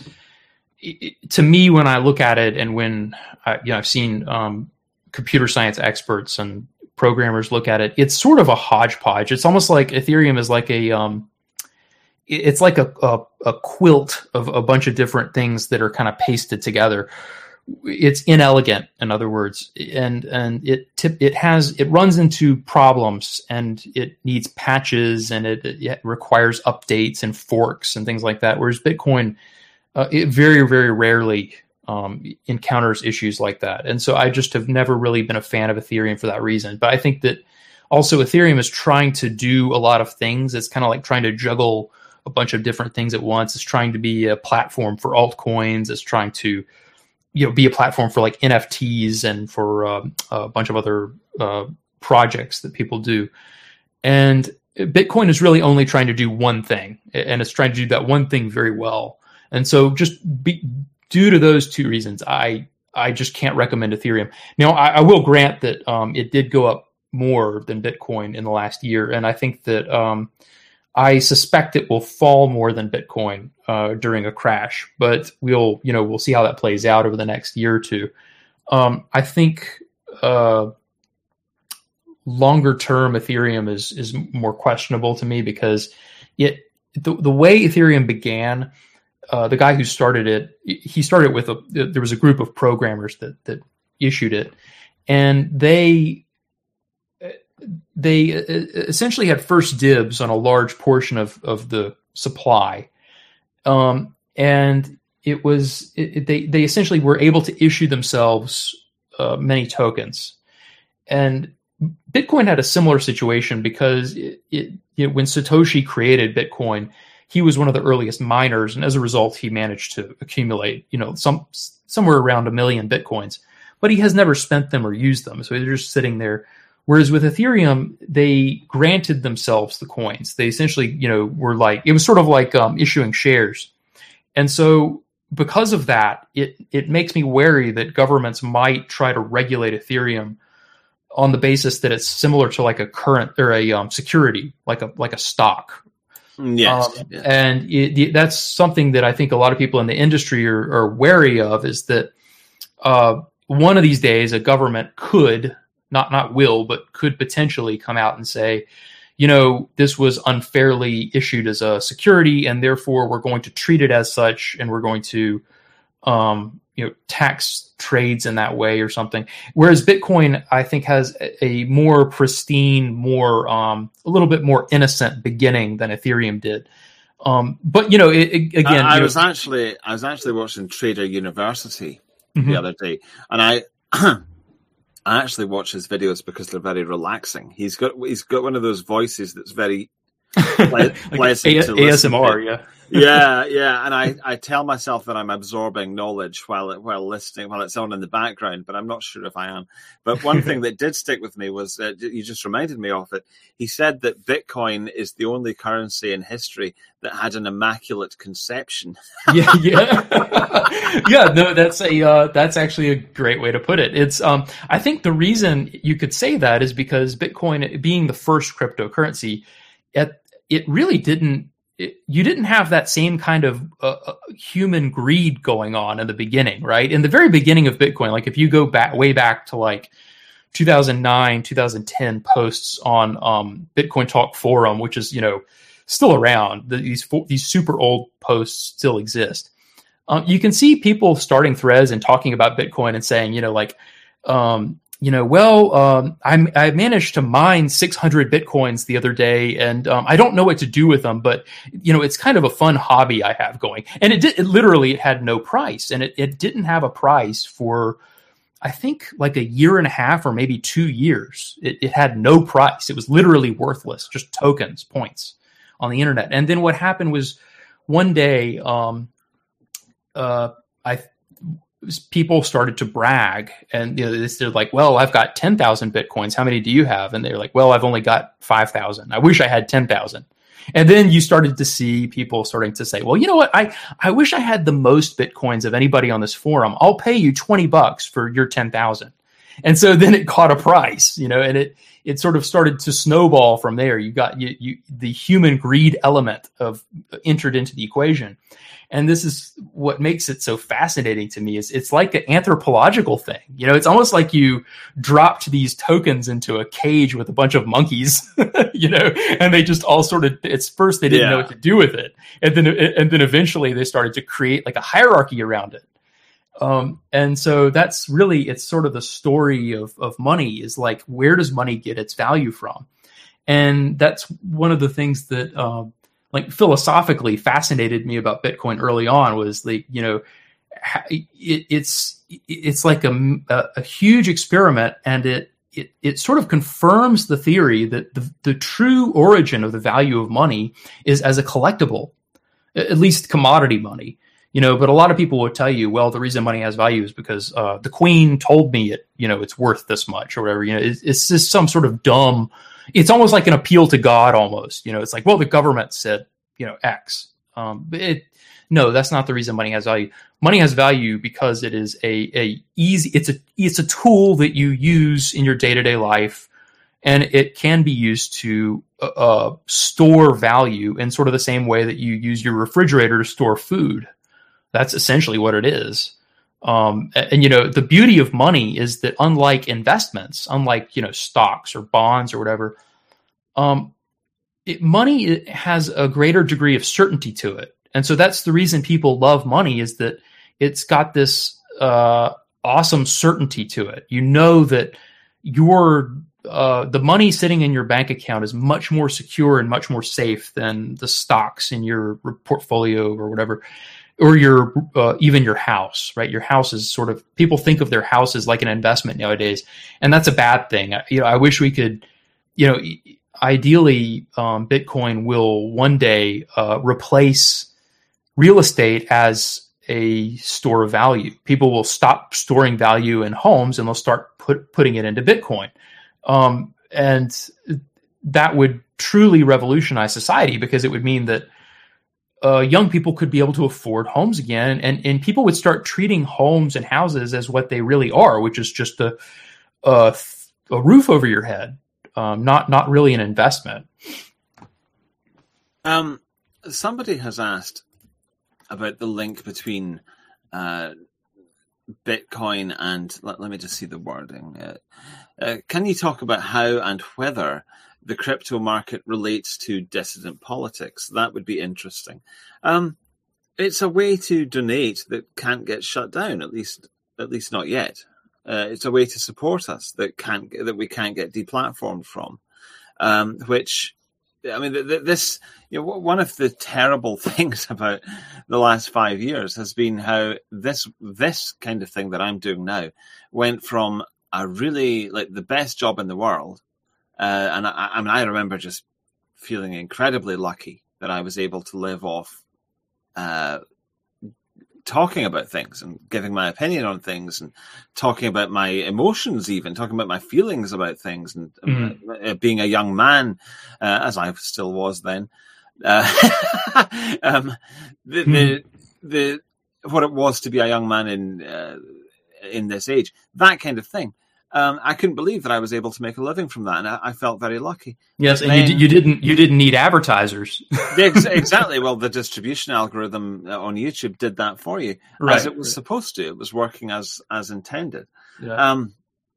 it, to me, when I look at it, and when I, you know, I've seen um, computer science experts and programmers look at it, it's sort of a hodgepodge. It's almost like Ethereum is like a, um, it's like a, a, a quilt of a bunch of different things that are kind of pasted together. It's inelegant, in other words, and and it tip, it has it runs into problems, and it needs patches, and it, it requires updates and forks and things like that. Whereas Bitcoin, uh, it very very rarely um, encounters issues like that, and so I just have never really been a fan of Ethereum for that reason. But I think that also Ethereum is trying to do a lot of things. It's kind of like trying to juggle a bunch of different things at once. It's trying to be a platform for altcoins. It's trying to you know, be a platform for like N F Ts and for uh, a bunch of other uh, projects that people do. And Bitcoin is really only trying to do one thing, and it's trying to do that one thing very well. And so just be, due to those two reasons, I I just can't recommend Ethereum. Now, I, I will grant that um, it did go up more than Bitcoin in the last year, and I think that um, I suspect it will fall more than Bitcoin uh, during a crash, but we'll, you know, we'll see how that plays out over the next year or two. Um, I think uh, longer term Ethereum is is more questionable to me, because it the, the way Ethereum began, uh, the guy who started it, he started with a there was a group of programmers that that issued it, and they. They essentially had first dibs on a large portion of, of the supply. Um, and it was, it, it, they, they essentially were able to issue themselves uh, many tokens. And Bitcoin had a similar situation, because it, it, it, when Satoshi created Bitcoin, he was one of the earliest miners. And as a result, he managed to accumulate, you know, some, somewhere around a million Bitcoins. but he has never spent them or used them. So they're just sitting there. Whereas with Ethereum, they granted themselves the coins. They essentially, you know, were like, it was sort of like um, issuing shares. And so because of that, it it makes me wary that governments might try to regulate Ethereum on the basis that it's similar to like a current or a um, security, like a like a stock. Yes, um, yeah. and it, it, that's something that I think a lot of people in the industry are, are wary of. Is that uh, one of these days a government could not not will, but could potentially come out and say, you know, this was unfairly issued as a security, and therefore we're going to treat it as such, and we're going to, um, you know, tax trades in that way or something. Whereas Bitcoin, I think, has a, a more pristine, more, um, a little bit more innocent beginning than Ethereum did. Um, but you know, it, it, again, I, I you was know, actually I was actually watching Trader University mm-hmm. the other day, and I. I actually watch his videos because they're very relaxing. He's got he's got one of those voices that's very ple- like pleasant A- to listen A S M R, to. yeah, yeah, yeah. And I, I tell myself that I'm absorbing knowledge while while listening, while it's on in the background, but I'm not sure if I am. But one thing that did stick with me was uh, you just reminded me of it. He said that Bitcoin is the only currency in history that had an immaculate conception. yeah, yeah, yeah. No, that's a uh, that's actually a great way to put it. It's um, I think the reason you could say that is because Bitcoin, being the first cryptocurrency, it it really didn't. It, you didn't have that same kind of uh, human greed going on in the beginning, right? In the very beginning of Bitcoin, like if you go back way back to like two thousand nine, two thousand ten posts on um, Bitcoin Talk forum, which is, you know, still around. The, these these super old posts still exist. Um, you can see people starting threads and talking about Bitcoin and saying, you know, like, um, you know, well, um, I, I managed to mine six hundred Bitcoins the other day, and um, I don't know what to do with them, but, you know, it's kind of a fun hobby I have going. And it did, it literally, it had no price, and it, it didn't have a price for, I think, like a year and a half or maybe two years. It, it had no price. It was literally worthless, just tokens, points on the internet. And then what happened was one day, um, uh, I people started to brag, and you know, they're like, well, I've got ten thousand Bitcoins. How many do you have? And they're like, well, I've only got five thousand. I wish I had ten thousand. And then you started to see people starting to say, well, you know what? I, I wish I had the most Bitcoins of anybody on this forum. I'll pay you twenty bucks for your ten thousand. And so then it caught a price, you know, and it, it sort of started to snowball from there. You got you, you, the human greed element of entered into the equation. And this is what makes it so fascinating to me is it's like an anthropological thing. You know, it's almost like you dropped these tokens into a cage with a bunch of monkeys, you know, and they just all sort of, at first they didn't Yeah. know what to do with it. And then, and then eventually they started to create like a hierarchy around it. Um, and so that's really, it's sort of the story of, of money is like, where does money get its value from? And that's one of the things that, um, like philosophically fascinated me about Bitcoin early on was like, you know, it, it's, it's like a, a, a huge experiment, and it, it, it sort of confirms the theory that the, the true origin of the value of money is as a collectible, at least commodity money. You know, but a lot of people would tell you, well, the reason money has value is because uh, the queen told me it, you know, it's worth this much or whatever. You know, it's, it's just some sort of dumb, it's almost like an appeal to God almost. You know, it's like, well, the government said, you know, X. Um, but it, no, that's not the reason money has value. Money has value because it is a, a easy, it's a, it's a tool that you use in your day-to-day life, and it can be used to uh, store value in sort of the same way that you use your refrigerator to store food. That's essentially what it is. Um, and, and, you know, the beauty of money is that unlike investments, unlike, you know, stocks or bonds or whatever, um, it, money it has a greater degree of certainty to it. And so that's the reason people love money, is that it's got this uh, awesome certainty to it. You know that your uh, the money sitting in your bank account is much more secure and much more safe than the stocks in your portfolio or whatever. Or your uh, even your house, right? Your house is sort of, people think of their house as like an investment nowadays, and that's a bad thing. You know, I wish we could, you know, ideally, um, Bitcoin will one day uh, replace real estate as a store of value. People will stop storing value in homes and they'll start put, putting it into Bitcoin. Um, and that would truly revolutionize society, because it would mean that uh, young people could be able to afford homes again. And, and people would start treating homes and houses as what they really are, which is just a, a, a roof over your head, um, not, not really an investment. Um, somebody has asked about the link between uh, Bitcoin and, let, let me just see the wording. Uh, uh, can you talk about how and whether the crypto market relates to dissident politics? That would be interesting. Um, it's a way to donate that can't get shut down, at least at least not yet. Uh, it's a way to support us that can't that we can't get deplatformed from, um, which. I mean, this, you know, one of the terrible things about the last five years has been how this, this kind of thing that I'm doing now went from a really, like, the best job in the world. Uh, and I, I mean, I remember just feeling incredibly lucky that I was able to live off, uh, talking about things and giving my opinion on things and talking about my emotions, even talking about my feelings about things, and mm-hmm. uh, being a young man, uh, as I still was then, uh, um, the, mm-hmm. the, the, what it was to be a young man in, uh, in this age, that kind of thing. Um, I couldn't believe that I was able to make a living from that, and I, I felt very lucky. Yes, and then, you, you didn't you didn't need advertisers. Exactly. Well, the distribution algorithm on YouTube did that for you, right, as it was right. supposed to. It was working as as intended. Yeah. Um,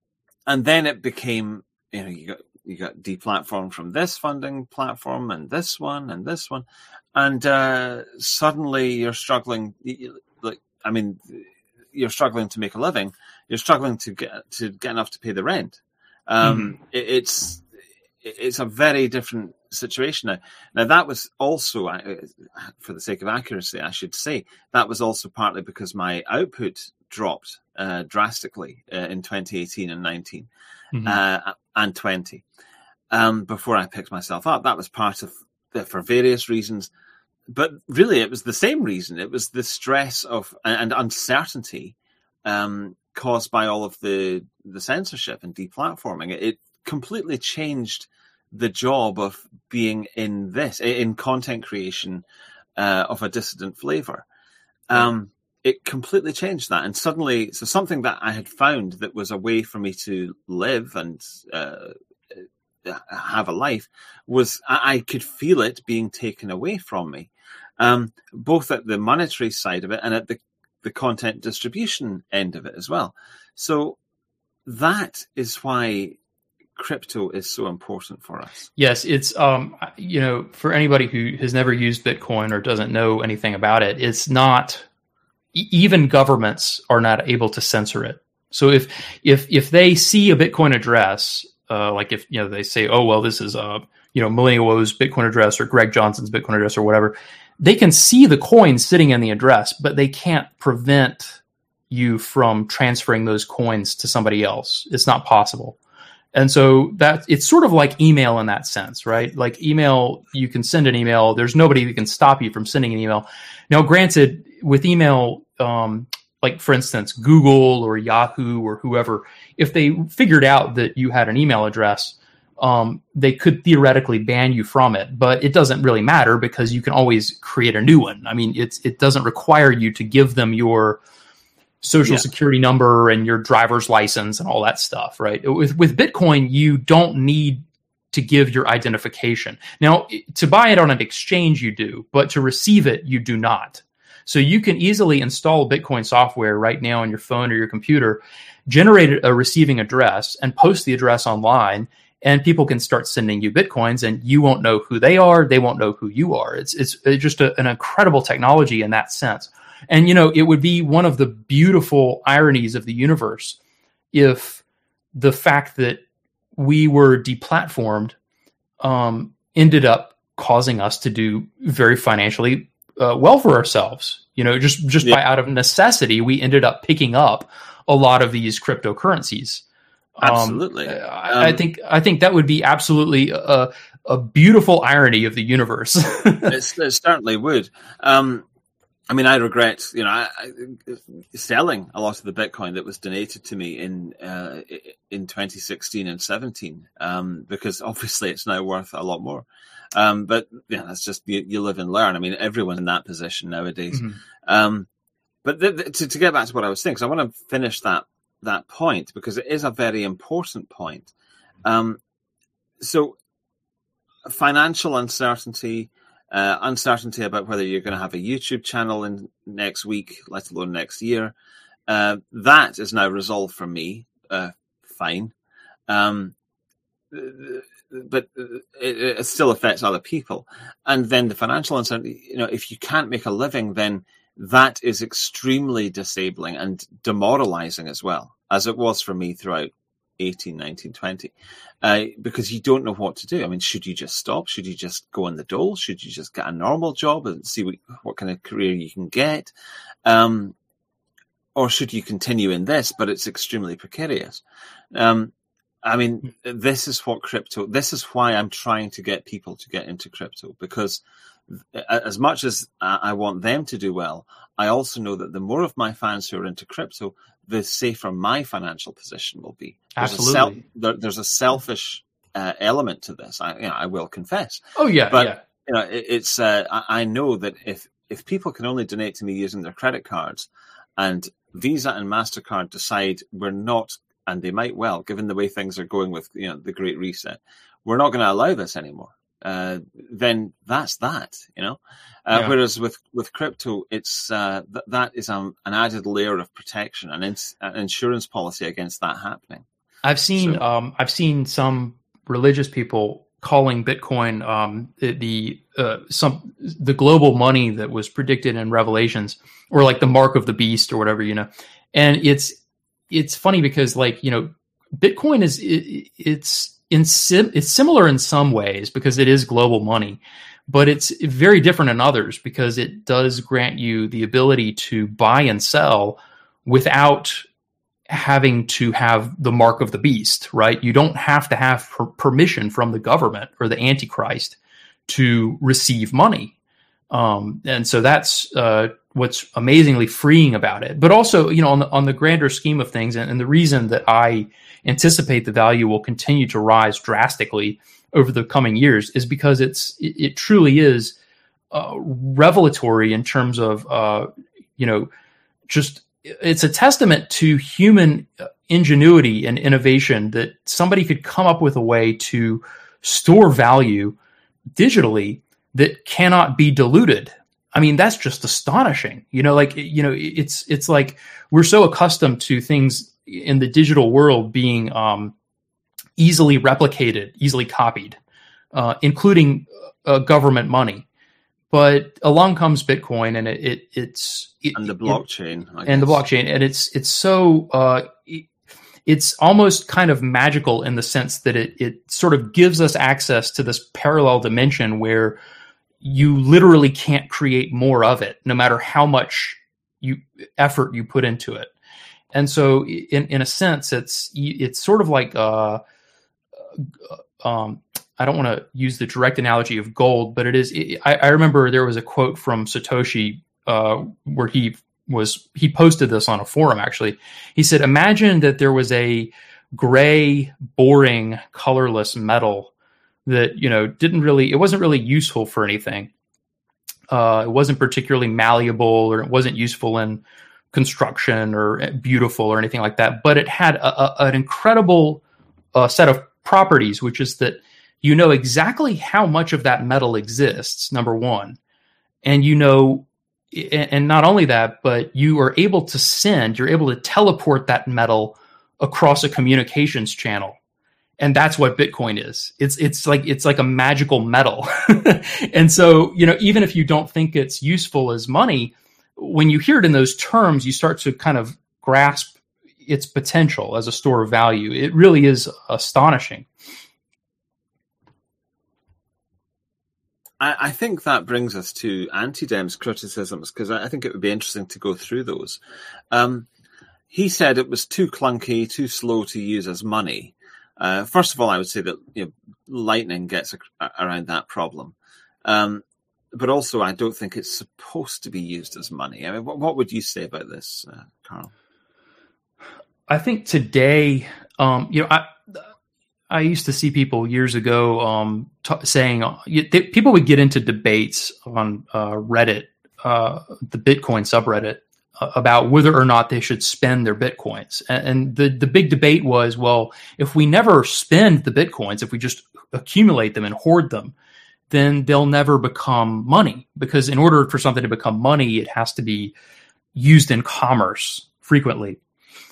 and then it became, you know, you got you got deplatformed from this funding platform and this one and this one, and uh, suddenly you're struggling. Like, I mean, you're struggling to make a living. You're struggling to get to get enough to pay the rent. Um, mm-hmm. it, it's it's a very different situation now. Now that was also, for the sake of accuracy, I should say that was also partly because my output dropped uh, drastically uh, in twenty eighteen and nineteen mm-hmm. uh, and twenty. Um, before I picked myself up, that was part of for various reasons. But really, it was the same reason. It was the stress of and uncertainty um, caused by all of the the censorship and deplatforming. It, it completely changed the job of being in this in content creation uh, of a dissident flavor. Um, it completely changed that, and suddenly, so something that I had found that was a way for me to live and uh, have a life was I, I could feel it being taken away from me. Um, both at the monetary side of it and at the, the content distribution end of it as well. So that is why crypto is so important for us. Yes, it's, um, you know, for anybody who has never used Bitcoin or doesn't know anything about it, it's not, even governments are not able to censor it. So if if if they see a Bitcoin address, uh, like if, you know, they say, oh, well, this is, uh, you know, Millennial Woe's Bitcoin address or Greg Johnson's Bitcoin address or whatever, they can see the coins sitting in the address, but they can't prevent you from transferring those coins to somebody else. It's not possible. And so that it's sort of like email in that sense, right? Like email, you can send an email. There's nobody that can stop you from sending an email. Now, granted, with email, um, like for instance, Google or Yahoo or whoever, if they figured out that you had an email address, Um, they could theoretically ban you from it, but it doesn't really matter because you can always create a new one. I mean, it's it doesn't require you to give them your social yeah. security number and your driver's license and all that stuff, right? With with Bitcoin, you don't need to give your identification. Now, to buy it on an exchange, you do, but to receive it, you do not. So you can easily install Bitcoin software right now on your phone or your computer, generate a receiving address, and post the address online. And people can start sending you Bitcoins, and you won't know who they are. They won't know who you are. It's it's, it's just a, an incredible technology in that sense. And, you know, it would be one of the beautiful ironies of the universe if the fact that we were deplatformed um, ended up causing us to do very financially uh, well for ourselves. You know, just, just yeah. by out of necessity, we ended up picking up a lot of these cryptocurrencies. Absolutely. Um, I, I think I think that would be absolutely a, a beautiful irony of the universe. it's, it certainly would. Um, I mean, I regret, you know, I, I, selling a lot of the Bitcoin that was donated to me in uh, in twenty sixteen and seventeen, um, because obviously it's now worth a lot more. Um, but yeah, that's just you, you live and learn. I mean, everyone's in that position nowadays. Mm-hmm. Um, but the, the, to, to get back to what I was saying, because I want to finish that that point because it is a very important point. Um, so, financial uncertainty. Uh, uncertainty about whether you're going to have a YouTube channel in next week, let alone next year. Uh, that is now resolved for me. Uh, fine. Um, but it, it still affects other people. And then the financial uncertainty, you know, if you can't make a living, then that is extremely disabling and demoralizing as well, as it was for me throughout eighteen, nineteen, twenty, uh, because you don't know what to do. I mean, should you just stop? Should you just go on the dole? Should you just get a normal job and see what, what kind of career you can get? Um, or should you continue in this, but it's extremely precarious? Um, I mean, this is what crypto, this is why I'm trying to get people to get into crypto, because as much as I want them to do well, I also know that the more of my fans who are into crypto, the safer my financial position will be. There's Absolutely. A self, there, there's a selfish uh, element to this. I, you know, I will confess. Oh yeah, but yeah. you know, it, it's. Uh, I, I know that if if people can only donate to me using their credit cards, and Visa and MasterCard decide we're not, and they might well, given the way things are going with you know the Great Reset, we're not going to allow this anymore. Uh, then that's that, you know. Uh, yeah. Whereas with, with crypto, it's uh, th- that is um, an added layer of protection and ins- an insurance policy against that happening. I've seen so, um, I've seen some religious people calling Bitcoin um, the, the uh, some the global money that was predicted in Revelations, or like the mark of the beast, or whatever, you know. And it's it's funny because like you know, Bitcoin is it, it's. In sim- it's similar in some ways because it is global money, but it's very different in others because it does grant you the ability to buy and sell without having to have the mark of the beast, right? You don't have to have per- permission from the government or the Antichrist to receive money. Um, and so that's uh, what's amazingly freeing about it. But also, you know, on the, on the grander scheme of things, and, and the reason that I anticipate the value will continue to rise drastically over the coming years is because it's it, it truly is uh, revelatory in terms of uh, you know just it's a testament to human ingenuity and innovation that somebody could come up with a way to store value digitally that cannot be diluted. I mean, that's just astonishing. You know, like you know, it's it's like we're so accustomed to things in the digital world being um, easily replicated, easily copied, uh, including uh, government money. But along comes Bitcoin, and it, it it's it, and the blockchain, it, and the blockchain, and it's it's so uh, it, it's almost kind of magical in the sense that it it sort of gives us access to this parallel dimension where you literally can't create more of it, no matter how much you effort you put into it. And so, in, in a sense, it's it's sort of like uh, um, I don't want to use the direct analogy of gold, but it is. It, I, I remember there was a quote from Satoshi uh, where he was he posted this on a forum. Actually, he said, "Imagine that there was a gray, boring, colorless metal that you know didn't really it wasn't really useful for anything. Uh, it wasn't particularly malleable, or it wasn't useful in construction or beautiful or anything like that, but it had a, a, an incredible uh, set of properties, which is that you know exactly how much of that metal exists, number one, and you know, and not only that, but you are able to send, you're able to teleport that metal across a communications channel. And that's what Bitcoin is. It's it's like it's like a magical metal. And so, you know, even if you don't think it's useful as money, when you hear it in those terms, you start to kind of grasp its potential as a store of value. It really is astonishing. I, I think that brings us to Antidem's criticisms, because I, I think it would be interesting to go through those. Um, he said it was too clunky, too slow to use as money. Uh, first of all, I would say that you know, Lightning gets a, around that problem. Um, but also I don't think it's supposed to be used as money. I mean, what, what would you say about this, uh, Carl? I think today, um, you know, I I used to see people years ago um, t- saying uh, they, people would get into debates on uh, Reddit, uh, the Bitcoin subreddit, uh, about whether or not they should spend their Bitcoins. And, and the, the big debate was, well, if we never spend the Bitcoins, if we just accumulate them and hoard them, then they'll never become money. Because in order for something to become money, it has to be used in commerce frequently.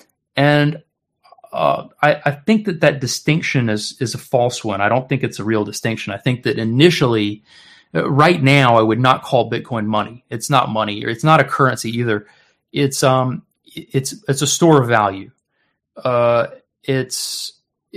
And Uh, I, I think that that distinction is is a false one. I don't think it's a real distinction. I think that initially, uh, right now, I would not call Bitcoin money. It's not money, or it's not a currency either. It's um, it's it's a store of value. Uh, it's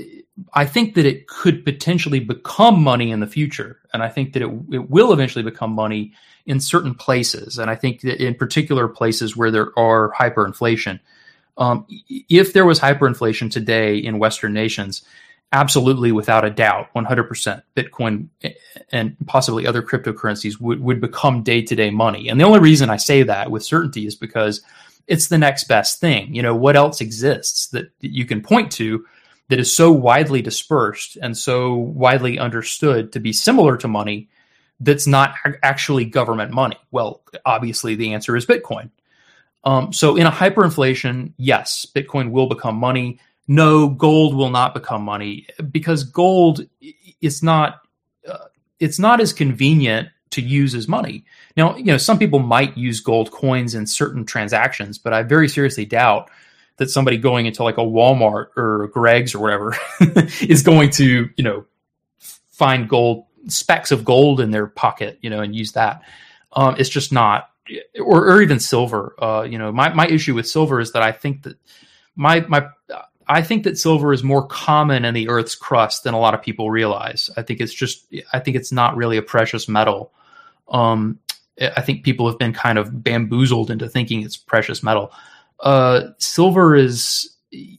I think that it could potentially become money in the future, and I think that it it will eventually become money in certain places, and I think that in particular places where there are hyperinflation. Um, if there was hyperinflation today in Western nations, absolutely, without a doubt, one hundred percent, Bitcoin and possibly other cryptocurrencies would, would become day-to-day money. And the only reason I say that with certainty is because it's the next best thing. You know, what else exists that, that you can point to that is so widely dispersed and so widely understood to be similar to money that's not actually government money? Well, obviously, the answer is Bitcoin. Um, so in a hyperinflation, yes, Bitcoin will become money. No, gold will not become money because gold is not, uh, it's not as convenient to use as money. Now, you know, some people might use gold coins in certain transactions, but I very seriously doubt that somebody going into like a Walmart or a Greg's or whatever is going to, you know, find gold, specks of gold in their pocket, you know, and use that. Um, it's just not. Or, or even silver. Uh, you know, my, my issue with silver is that I think that my my I think that silver is more common in the Earth's crust than a lot of people realize. I think it's just I think it's not really a precious metal. Um, I think people have been kind of bamboozled into thinking it's precious metal. Uh, silver is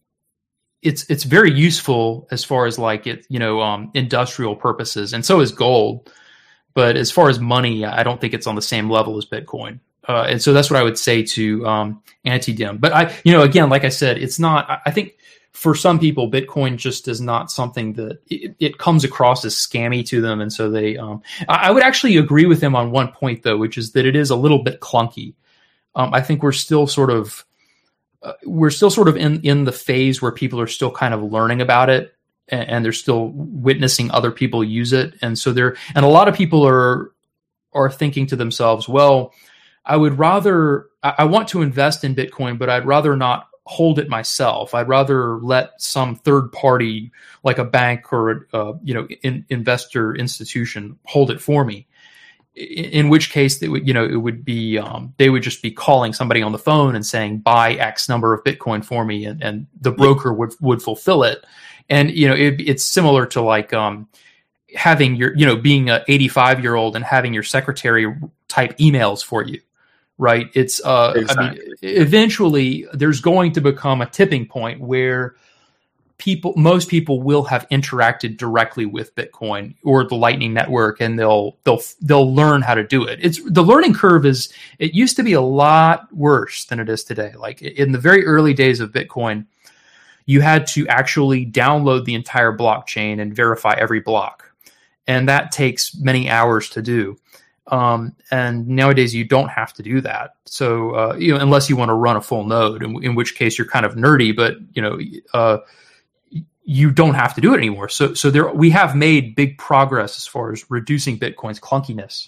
it's it's very useful as far as like it you know um, industrial purposes, and so is gold. But as far as money, I don't think it's on the same level as Bitcoin. Uh, and so that's what I would say to um, Anti-Dim. But I, you know, again, like I said, it's not, I think for some people, Bitcoin just is not something that it, it comes across as scammy to them. And so they, um, I, I would actually agree with him on one point though, which is that it is a little bit clunky. Um, I think we're still sort of, uh, we're still sort of in, in the phase where people are still kind of learning about it. And they're still witnessing other people use it. And so they're, and a lot of people are, are thinking to themselves, well, I would rather, I want to invest in Bitcoin, but I'd rather not hold it myself. I'd rather let some third party, like a bank or, a, you know, in, investor institution hold it for me. In which case they would, you know, it would be, um, they would just be calling somebody on the phone and saying, buy X number of Bitcoin for me. And, and the broker would, would fulfill it. And, you know, it, it's similar to like um, having your, you know, being an eighty-five year old and having your secretary type emails for you, right? It's, uh, exactly. I mean, eventually there's going to become a tipping point where people, most people will have interacted directly with Bitcoin or the Lightning Network, and they'll, they'll, they'll learn how to do it. It's the learning curve is, it used to be a lot worse than it is today. Like in the very early days of Bitcoin, you had to actually download the entire blockchain and verify every block. And that takes many hours to do. Um, and nowadays you don't have to do that. So, uh, you know, unless you want to run a full node, in, in which case you're kind of nerdy, but you know, uh, you don't have to do it anymore. So, so there, we have made big progress as far as reducing Bitcoin's clunkiness.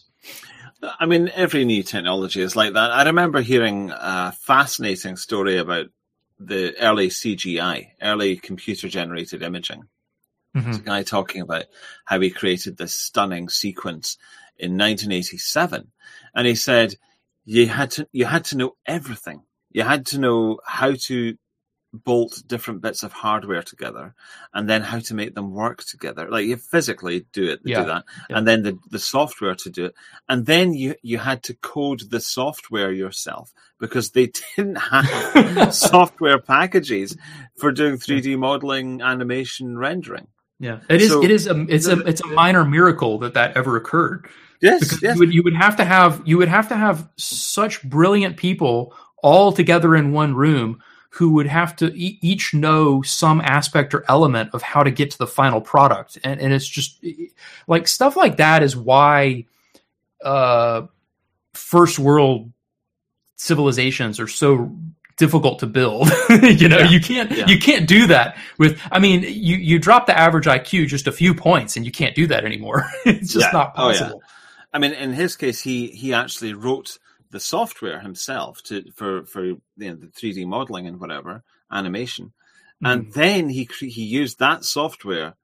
I mean, every new technology is like that. I remember hearing a fascinating story about the early C G I, early computer-generated imaging. Mm-hmm. There's a guy talking about how he created this stunning sequence in nineteen eighty-seven, and he said you had to you had to know everything. You had to know how to bolt different bits of hardware together, and then how to make them work together. Like you physically do it, yeah. do that, yeah. and then the, the software to do it, and then you you had to code the software yourself because they didn't have software packages for doing three D modeling, animation, rendering. Yeah, it is. So, it is. A, it's a. It's a minor miracle that that ever occurred. Yes, because yes. you would you would have to have you would have to have such brilliant people all together in one room who would have to e- each know some aspect or element of how to get to the final product, and and it's just like stuff like that is why uh, first world civilizations are so difficult to build. you know, yeah. you can't yeah. you can't do that with. I mean, you you drop the average I Q just a few points, and you can't do that anymore. It's just yeah. not possible. Oh, yeah. I mean, in his case, he he actually wrote the software himself to for for you know, the three D modeling and whatever animation, mm-hmm. and then he he used that software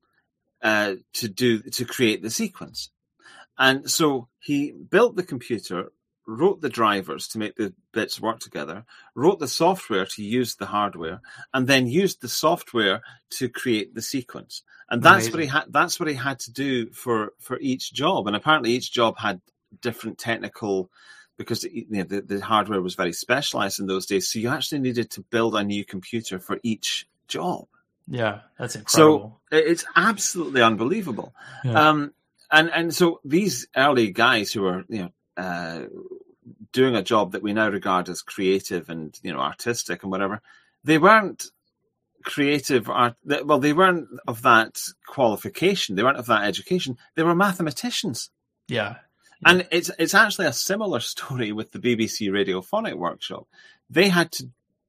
uh, to do to create the sequence, and so he built the computer, wrote the drivers to make the bits work together, wrote the software to use the hardware, and then used the software to create the sequence. And that's Amazing. what he had. That's what he had to do for, for each job. And apparently, each job had different technical, because you know, the, the hardware was very specialized in those days. So you actually needed to build a new computer for each job. Yeah, that's incredible. So it's absolutely unbelievable. Yeah. Um, and and so these early guys who were you know uh, doing a job that we now regard as creative and you know artistic and whatever, they weren't creative art. Well, they weren't of that qualification. They weren't of that education. They were mathematicians. Yeah. And it's it's actually a similar story with the B B C Radiophonic Workshop. They had to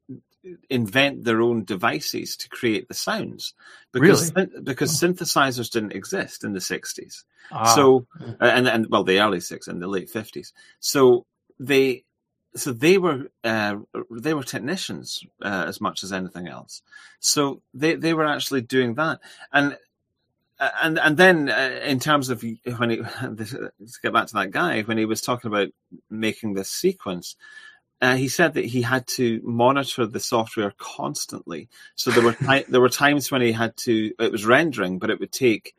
invent their own devices to create the sounds because really? because oh. synthesizers didn't exist in the sixties. Ah. So and and well, the early sixties and the late fifties. So they so they were uh, they were technicians uh, as much as anything else. So they they were actually doing that. And And and then uh, in terms of when he, let's get back to that guy, when he was talking about making this sequence, uh, he said that he had to monitor the software constantly. So there were there were times when he had to, it was rendering, but it would take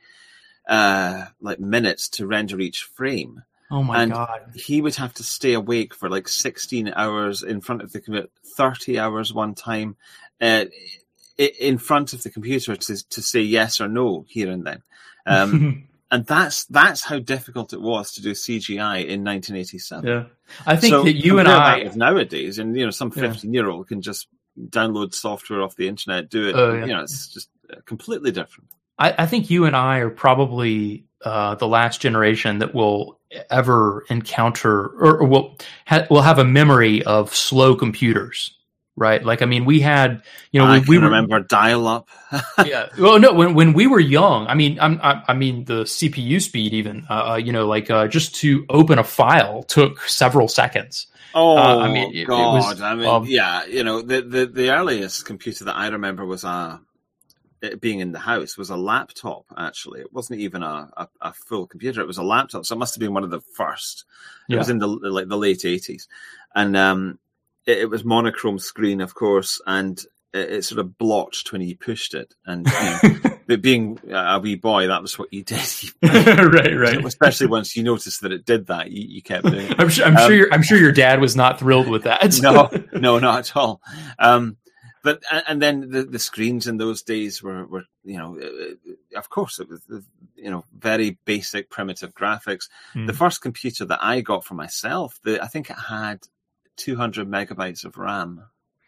uh, like minutes to render each frame. Oh my and God. He would have to stay awake for like sixteen hours in front of the computer, thirty hours one time. Uh, in front of the computer to to say yes or no here and then. Um, and that's that's how difficult it was to do C G I in nineteen eighty-seven. Yeah. I think so that you and I... Of nowadays, and you know, some fifteen-year-old can just download software off the internet, do it. Oh, yeah. You know, it's just completely different. I, I think you and I are probably uh, the last generation that will ever encounter or, or will, ha- will have a memory of slow computers. Right. Like, I mean, we had, you know, I we, can we were, remember dial up. yeah. Well, no, when, when we were young, I mean, I'm, I, I mean, the C P U speed even, uh, you know, like, uh, just to open a file took several seconds. Oh, uh, I mean, it, God. It was, I mean, um, yeah, you know, the, the, the earliest computer that I remember was a, it being in the house was a laptop, actually. It wasn't even a, a, a full computer. It was a laptop. So it must have been one of the first. It yeah. was in the, like the late eighties. And, um, it was monochrome screen, of course, and it, it sort of blotched when you pushed it. And you know, but being a wee boy, that was what you did. right, right. Especially once you noticed that it did that, you, you kept doing it. I'm sure. I'm um, sure. Your, I'm sure your dad was not thrilled with that. no, no, not at all. Um, but and then the, the screens in those days were, were you know, of course, it was you know very basic, primitive graphics. Mm. The first computer that I got for myself, the, I think it had two hundred megabytes of RAM,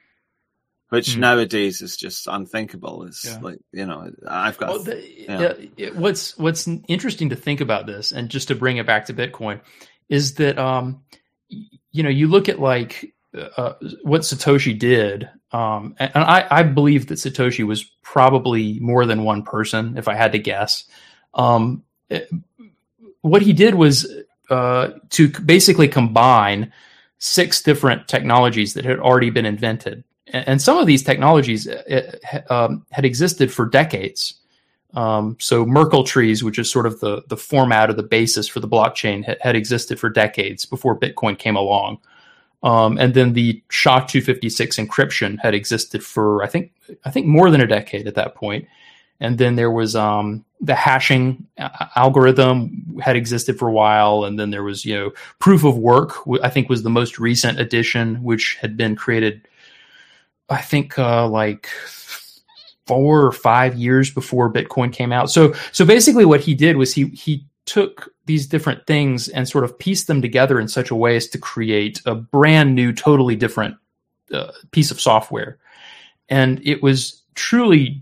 which mm. nowadays is just unthinkable. It's yeah. like, you know, I've got, well, the, yeah. uh, what's, what's interesting to think about this, and just to bring it back to Bitcoin, is that, um, you know, you look at like, uh, what Satoshi did. Um, and I, I believe that Satoshi was probably more than one person, if I had to guess. Um, it, what he did was, uh, to basically combine six different technologies that had already been invented. And some of these technologies um, had existed for decades. Um, so Merkle trees, which is sort of the, the format or the basis for the blockchain, had, had existed for decades before Bitcoin came along. Um, and then the S H A two fifty-six encryption had existed for, I think, I think more than a decade at that point. And then there was um, the hashing algorithm had existed for a while. And then there was, you know, proof of work, I think was the most recent addition, which had been created, I think, uh, like four or five years before Bitcoin came out. So, so basically what he did was he, he took these different things and sort of pieced them together in such a way as to create a brand new, totally different uh, piece of software. And it was truly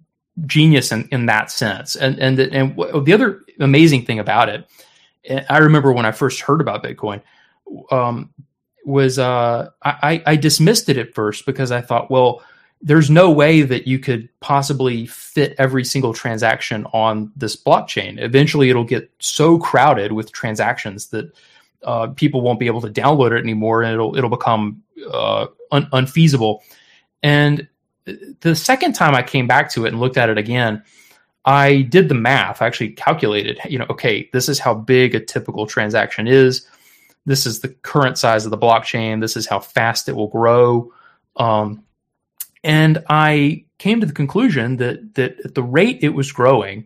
genius in, in that sense. And, and, and the other amazing thing about it, I remember when I first heard about Bitcoin, um, was uh, I, I dismissed it at first because I thought, well, there's no way that you could possibly fit every single transaction on this blockchain. Eventually, it'll get so crowded with transactions that uh, people won't be able to download it anymore, and it'll it'll become uh, un- unfeasible. And the second time I came back to it and looked at it again, I did the math. I actually calculated, you know, okay, this is how big a typical transaction is. This is the current size of the blockchain. This is how fast it will grow. Um, and I came to the conclusion that that at the rate it was growing,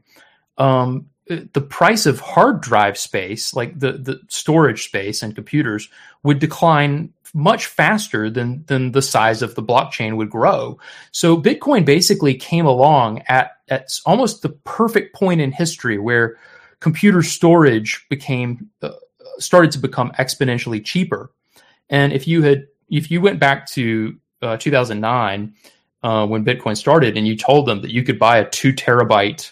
um, the price of hard drive space, like the, the storage space and computers, would decline much faster than, than the size of the blockchain would grow. So Bitcoin basically came along at, at almost the perfect point in history where computer storage became uh, started to become exponentially cheaper. And if you had if you went back to uh, two thousand nine uh, when Bitcoin started, and you told them that you could buy a two terabyte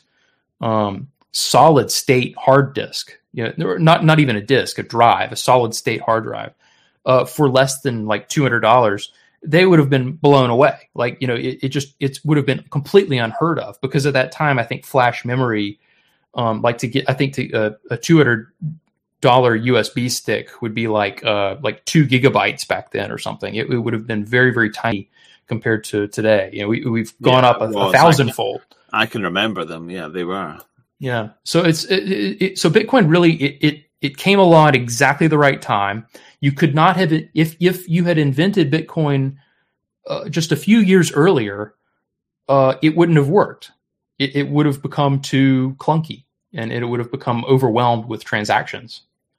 um, solid state hard disk, you know, not not even a disk, a drive, a solid state hard drive, uh, for less than like two hundred dollars, they would have been blown away. Like, you know, it, it just it would have been completely unheard of, because at that time, I think flash memory, um, like to get, I think to, uh, a two hundred dollar U S B stick would be like uh, like two gigabytes back then or something. It, it would have been very, very tiny compared to today. You know, we, we've gone yeah, up a, a thousandfold. I can remember them. Yeah, they were. Yeah. So it's it, it, it, so Bitcoin really it, it it came along at exactly the right time. You could not have, if if you had invented Bitcoin uh, just a few years earlier, uh, it wouldn't have worked. It, it would have become too clunky, and it would have become overwhelmed with transactions.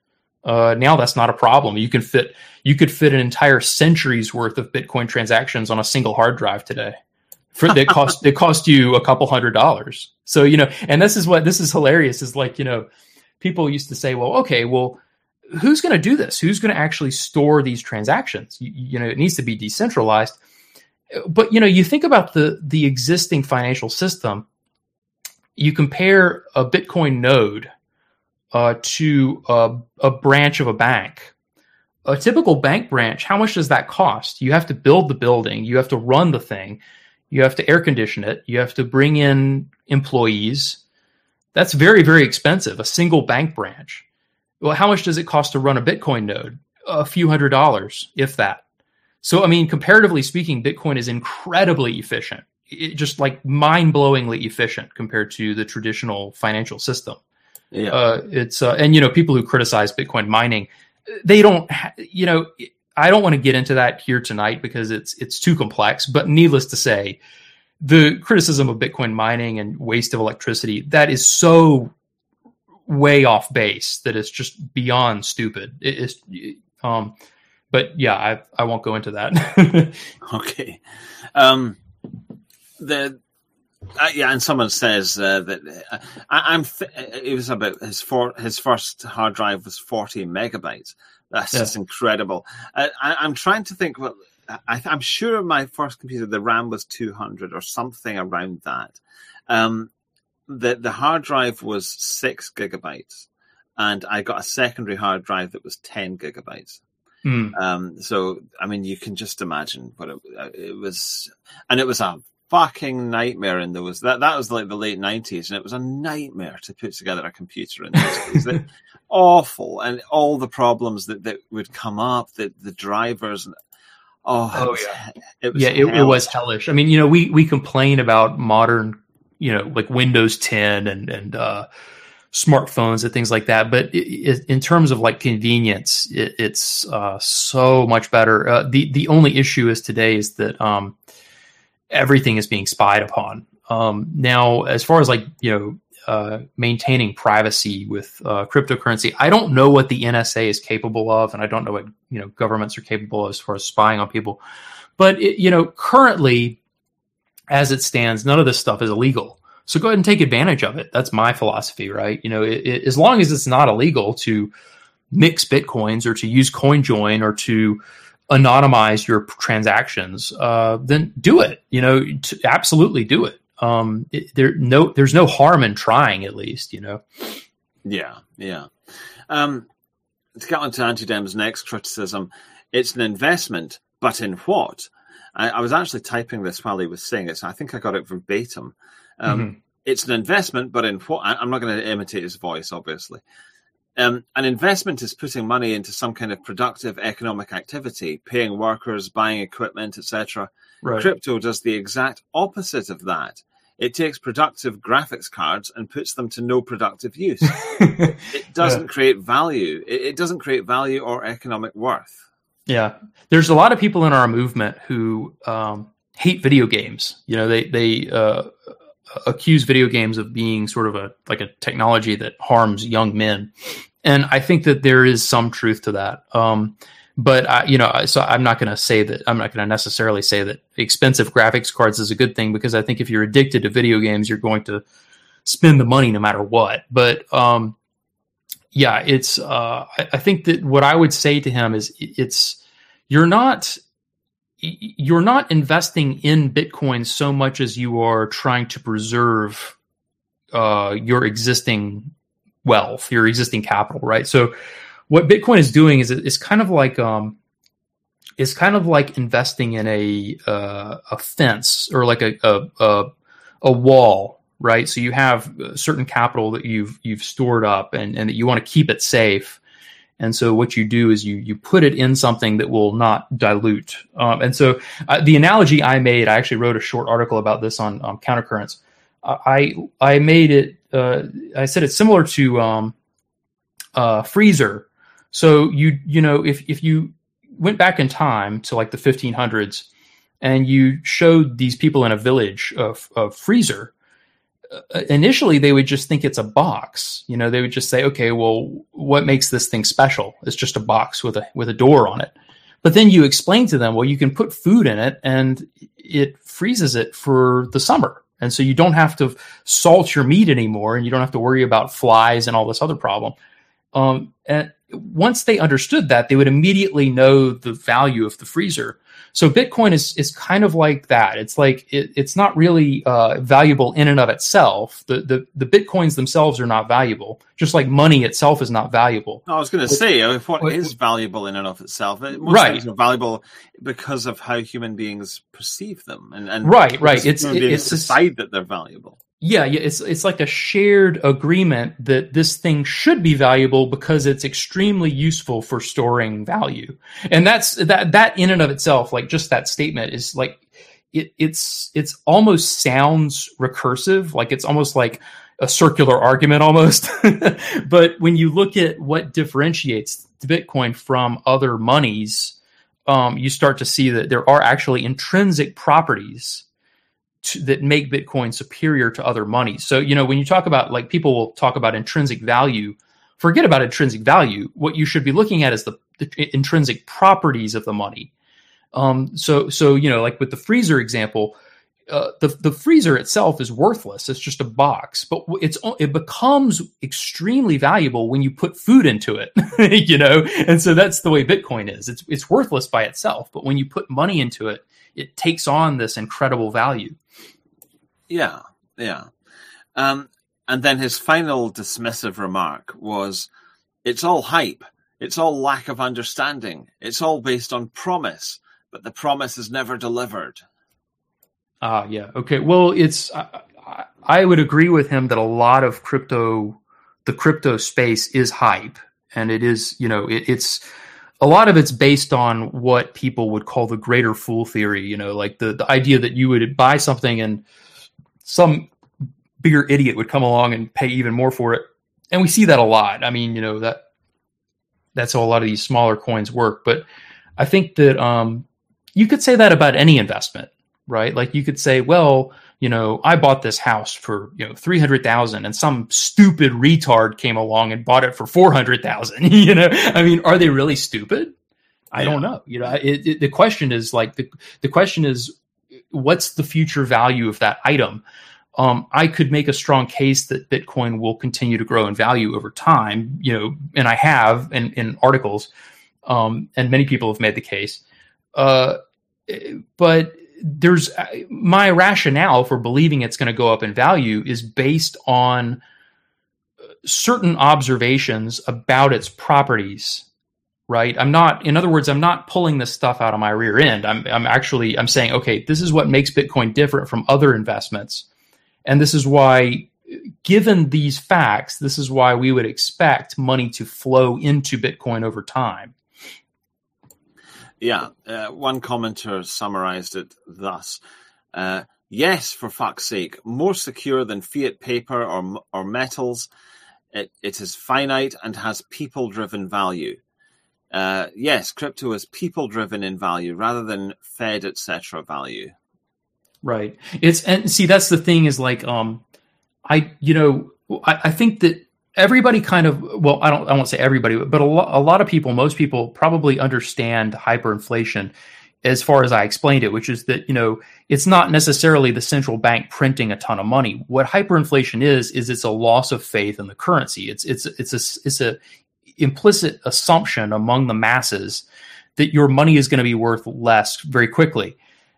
Uh, now that's not a problem. You can fit you could fit an entire century's worth of Bitcoin transactions on a single hard drive today. For they cost they cost you a couple hundred dollars. So, you know, and this is what this is hilarious is like, you know, people used to say, well, okay, well, who's going to do this? Who's going to actually store these transactions? You, you know, it needs to be decentralized. But, you know, you think about the the existing financial system. You compare a Bitcoin node uh, to a, a branch of a bank. A typical bank branch, how much does that cost? You have to build the building. You have to run the thing. You have to air condition it. You have to bring in employees. That's very, very expensive, a single bank branch. Well, how much does it cost to run a Bitcoin node? A few hundred dollars, if that. So, I mean, comparatively speaking, Bitcoin is incredibly efficient. It just like mind-blowingly efficient compared to the traditional financial system. Yeah. Uh, it's uh, and, you know, people who criticize Bitcoin mining, they don't, ha- you know, I don't want to get into that here tonight because it's it's too complex. But needless to say, the criticism of Bitcoin mining and waste of electricity, that is so way off base that it's just beyond stupid. It is, um, but yeah, I I won't go into that. Okay. Um, the uh, yeah, and someone says uh, that uh, I, I'm. Th- it was about his for his first hard drive was forty megabytes. That's yeah. just incredible. Uh, I, I'm trying to think. Well, I, I'm sure my first computer, the RAM was two hundred or something around that. Um, the the hard drive was six gigabytes, and I got a secondary hard drive that was ten gigabytes. Mm. Um, so I mean, you can just imagine what it, it was, and it was a fucking nightmare. And there was that that was like the late nineties, and it was a nightmare to put together a computer in those days. Awful, and all the problems that, that would come up, the the drivers, and oh, oh it was, yeah, it was yeah, it, it was hellish. I mean, you know, we we complain about modern, you know, like Windows ten and and uh, smartphones and things like that, but it, it, in terms of like convenience, it, it's uh, so much better. Uh, the the only issue is today is that um, everything is being spied upon. Um, now, as far as like, you know, uh, maintaining privacy with uh, cryptocurrency, I don't know what the N S A is capable of, and I don't know what, you know, governments are capable of as far as spying on people. But it, you know, currently, as it stands, none of this stuff is illegal. So go ahead and take advantage of it. That's my philosophy, right? You know, it, it, as long as it's not illegal to mix Bitcoins or to use CoinJoin or to anonymize your transactions, uh, then do it. You know, to absolutely do it. Um, it, there no, there's no harm in trying, at least. You know. Yeah, yeah. Um, to get on to Antidem's next criticism, it's an investment, but in what? I, I was actually typing this while he was saying it, so I think I got it verbatim. Um, mm-hmm. It's an investment, but in what? I, I'm not going to imitate his voice, obviously. Um, an investment is putting money into some kind of productive economic activity, paying workers, buying equipment, et cetera. Right. Crypto does the exact opposite of that. It takes productive graphics cards and puts them to no productive use. It doesn't yeah. create value. It, it doesn't create value or economic worth. Yeah. There's a lot of people in our movement who um, hate video games. You know, they, they uh, accuse video games of being sort of a like a technology that harms young men. And I think that there is some truth to that. Um, But, I, you know, so I'm not going to say that, I'm not going to necessarily say that expensive graphics cards is a good thing, because I think if you're addicted to video games, you're going to spend the money no matter what. But, um, yeah, it's, uh, I, I think that what I would say to him is it's, you're not, you're not investing in Bitcoin so much as you are trying to preserve, uh, your existing wealth, your existing capital, right? So, what Bitcoin is doing is it's kind of like um, it's kind of like investing in a uh, a fence or like a, a a a wall, right? So you have certain capital that you've you've stored up and, and that you want to keep it safe. And so what you do is you you put it in something that will not dilute. Um, and so uh, the analogy I made, I actually wrote a short article about this on um, Countercurrents. Uh, I I made it. Uh, I said it's similar to um, uh, Freezer. So you you know if if you went back in time to like the fifteen hundreds and you showed these people in a village of, of freezer, uh, initially they would just think it's a box. You know, they would just say, okay, well, what makes this thing special? It's just a box with a with a door on it. But then you explain to them, well, you can put food in it and it freezes it for the summer. And so you don't have to salt your meat anymore, and you don't have to worry about flies and all this other problem. Um, and once they understood that, they would immediately know the value of the freezer. So Bitcoin is is kind of like that. It's like it, it's not really uh, valuable in and of itself. The, the the Bitcoins themselves are not valuable, just like money itself is not valuable. I was going to say, if what is valuable in and of itself? Most right. things are valuable because of how human beings perceive them, and, and right, right. It's human it, beings it's decide that they're valuable. Yeah, yeah, it's it's like a shared agreement that this thing should be valuable because it's extremely useful for storing value, and that's that that in and of itself, like just that statement is like it it's it's almost sounds recursive, like it's almost like a circular argument almost. But when you look at what differentiates Bitcoin from other monies, um, you start to see that there are actually intrinsic properties To, that make Bitcoin superior to other monies. So, you know, when you talk about, like, people will talk about intrinsic value, forget about intrinsic value. What you should be looking at is the, the intrinsic properties of the money. Um, so, so, you know, like with the freezer example, uh, the, the freezer itself is worthless. It's just a box, but it's, it becomes extremely valuable when you put food into it, you know? And so that's the way Bitcoin is. It's, it's worthless by itself, but when you put money into it, it takes on this incredible value. Yeah, yeah. Um, and then his final dismissive remark was, it's all hype. It's all lack of understanding. It's all based on promise, but the promise is never delivered. Ah, uh, yeah. Okay. Well, it's, I, I would agree with him that a lot of crypto, the crypto space is hype, and it is, you know, it, it's, a lot of it's based on what people would call the greater fool theory, you know, like the, the idea that you would buy something and some bigger idiot would come along and pay even more for it. And we see that a lot. I mean, you know, that that's how a lot of these smaller coins work. But I think that um, you could say that about any investment, right? Like you could say, well, you know, I bought this house for, you know, three hundred thousand and some stupid retard came along and bought it for four hundred thousand, you know, I mean, are they really stupid? I yeah. don't know. You know, it, it, the question is like, the, the question is, what's the future value of that item? Um, I could make a strong case that Bitcoin will continue to grow in value over time, you know, and I have in, in articles, um, and many people have made the case. Uh, but there's my rationale for believing it's going to go up in value is based on certain observations about its properties, right? I'm not, in other words, I'm not pulling this stuff out of my rear end. I'm, I'm actually, I'm saying, okay, this is what makes Bitcoin different from other investments. And this is why, given these facts, this is why we would expect money to flow into Bitcoin over time. Yeah, uh, one commenter summarized it thus. Uh, yes, for fuck's sake, more secure than fiat paper or or metals. It, it is finite and has people-driven value. Uh, yes, crypto is people-driven in value rather than Fed, et cetera value. Right. It's and see that's the thing is like um, I you know I, I think that. Everybody kind of, well, I don't, I won't say everybody, but a, lo- a lot of people, most people probably understand hyperinflation as far as I explained it, which is that, you know, it's not necessarily the central bank printing a ton of money. What hyperinflation is, is it's a loss of faith in the currency. It's, it's, it's a, it's a implicit assumption among the masses that your money is going to be worth less very quickly.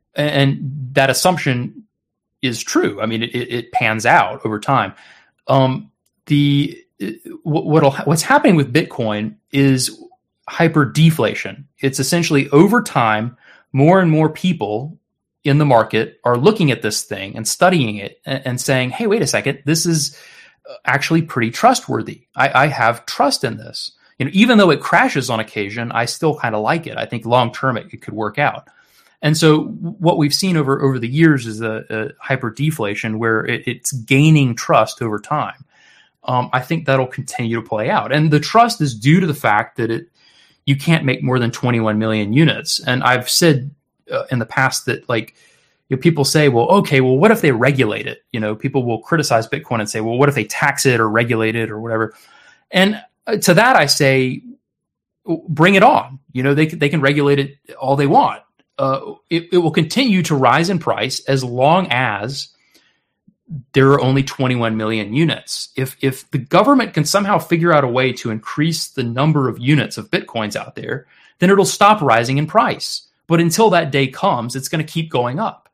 And that assumption is true. I mean, it, it pans out over time. Um, the, What'll, what's happening with Bitcoin is hyper deflation. It's essentially over time, more and more people in the market are looking at this thing and studying it and, and saying, hey, wait a second, this is actually pretty trustworthy. I, I have trust in this. You know, even though it crashes on occasion, I still kind of like it. I think long term it, it could work out. And so what we've seen over, over the years is a, a hyper deflation where it, it's gaining trust over time. Um, I think that'll continue to play out. And the trust is due to the fact that it you can't make more than twenty-one million units. And I've said uh, in the past that, like, you know, people say, well, okay, well, what if they regulate it? You know, people will criticize Bitcoin and say, well, what if they tax it or regulate it or whatever? And to that, I say, bring it on. You know, they, they can regulate it all they want. Uh, it, it will continue to rise in price as long as there are only twenty-one million units. If if the government can somehow figure out a way to increase the number of units of Bitcoins out there, then it'll stop rising in price. But until that day comes, it's going to keep going up.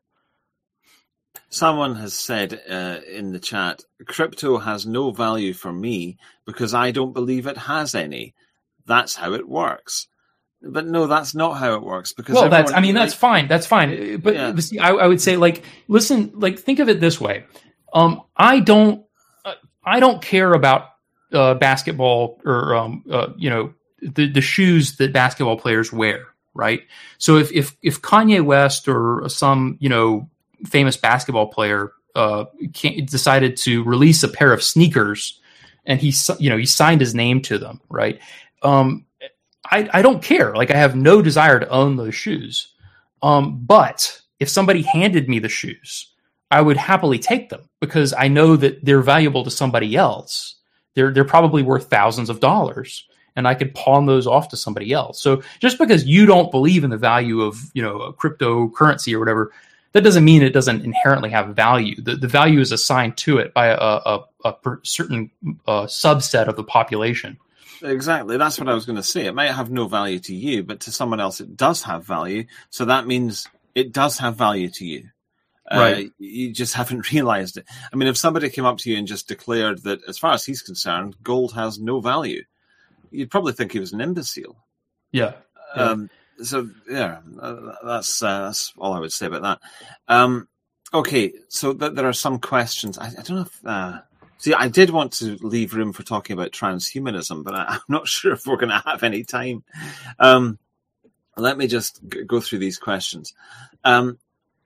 Someone has said uh, in the chat, crypto has no value for me because I don't believe it has any. That's how it works. But no, that's not how it works. Because well, that's, I mean, like, that's fine. That's fine. But yeah. see, I, I would say, like, listen, like, think of it this way. Um, I don't, uh, I don't care about uh, basketball or, um, uh, you know, the, the shoes that basketball players wear, right? So if, if, if Kanye West or some, you know, famous basketball player uh, decided to release a pair of sneakers and he, you know, he signed his name to them, right? Um, I, I don't care. Like, I have no desire to own those shoes. Um, but if somebody handed me the shoes, I would happily take them because I know that they're valuable to somebody else. They're they're probably worth thousands of dollars, and I could pawn those off to somebody else. So just because you don't believe in the value of, you know, a cryptocurrency or whatever, that doesn't mean it doesn't inherently have value. The the value is assigned to it by a a, a certain uh, subset of the population. Exactly. That's what I was going to say. It might have no value to you, but to someone else it does have value. So that means it does have value to you. Right. Uh, you just haven't realized it. I mean, if somebody came up to you and just declared that, as far as he's concerned, gold has no value, you'd probably think he was an imbecile. Yeah. yeah. Um, so, yeah, uh, that's, uh, that's all I would say about that. Um, okay, so th- there are some questions. I, I don't know if... Uh, See, I did want to leave room for talking about transhumanism, but I, I'm not sure if we're going to have any time. Um, let me just g- go through these questions. Um,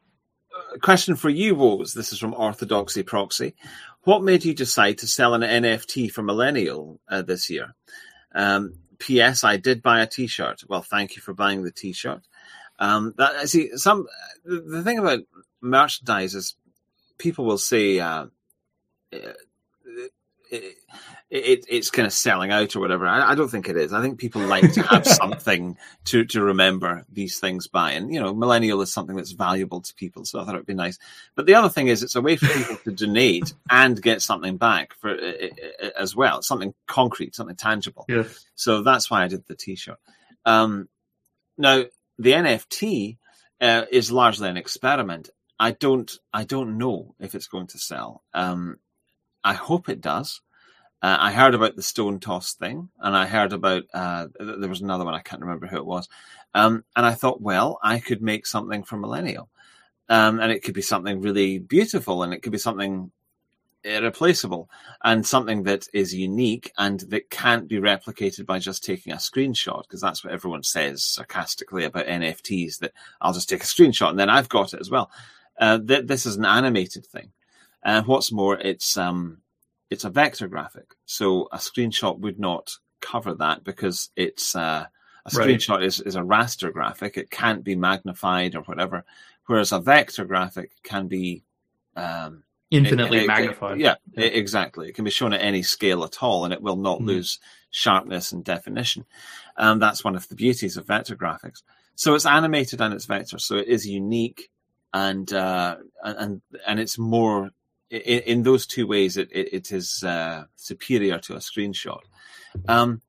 a question for you, Woes. This is from Orthodoxy Proxy. What made you decide to sell an N F T for Millennial uh, this year? Um, P S. I did buy a T-shirt. Well, thank you for buying the T-shirt. Um, that, see, some the, the thing about merchandise is people will say... Uh, it, it, it's kind of selling out or whatever. I, I don't think it is. I think people like to have something to, to remember these things by. And, you know, Millennial is something that's valuable to people, so I thought it would be nice. But the other thing is it's a way for people to donate and get something back for uh, as well, something concrete, something tangible. Yeah. So that's why I did the T-shirt. Um, now, the N F T uh, is largely an experiment. I don't, I don't know if it's going to sell. Um, I hope it does. Uh, I heard about the Stone Toss thing, and I heard about uh, there was another one, I can't remember who it was. Um, and I thought, well, I could make something for Millennial, um, and it could be something really beautiful, and it could be something irreplaceable, and something that is unique and that can't be replicated by just taking a screenshot, because that's what everyone says sarcastically about N F Ts, that I'll just take a screenshot and then I've got it as well. Uh, th- this is an animated thing. And uh, what's more, it's um, it's a vector graphic. So a screenshot would not cover that because it's uh, a screenshot right. is, is a raster graphic. It can't be magnified or whatever. Whereas a vector graphic can be um, infinitely it, it, magnified. It, yeah, yeah. It, exactly. It can be shown at any scale at all, and it will not mm. lose sharpness and definition. Um, that's one of the beauties of vector graphics. So it's animated and it's vector, so it is unique, and uh, and and it's more in, in those two ways. It it, it is uh, superior to a screenshot. Um,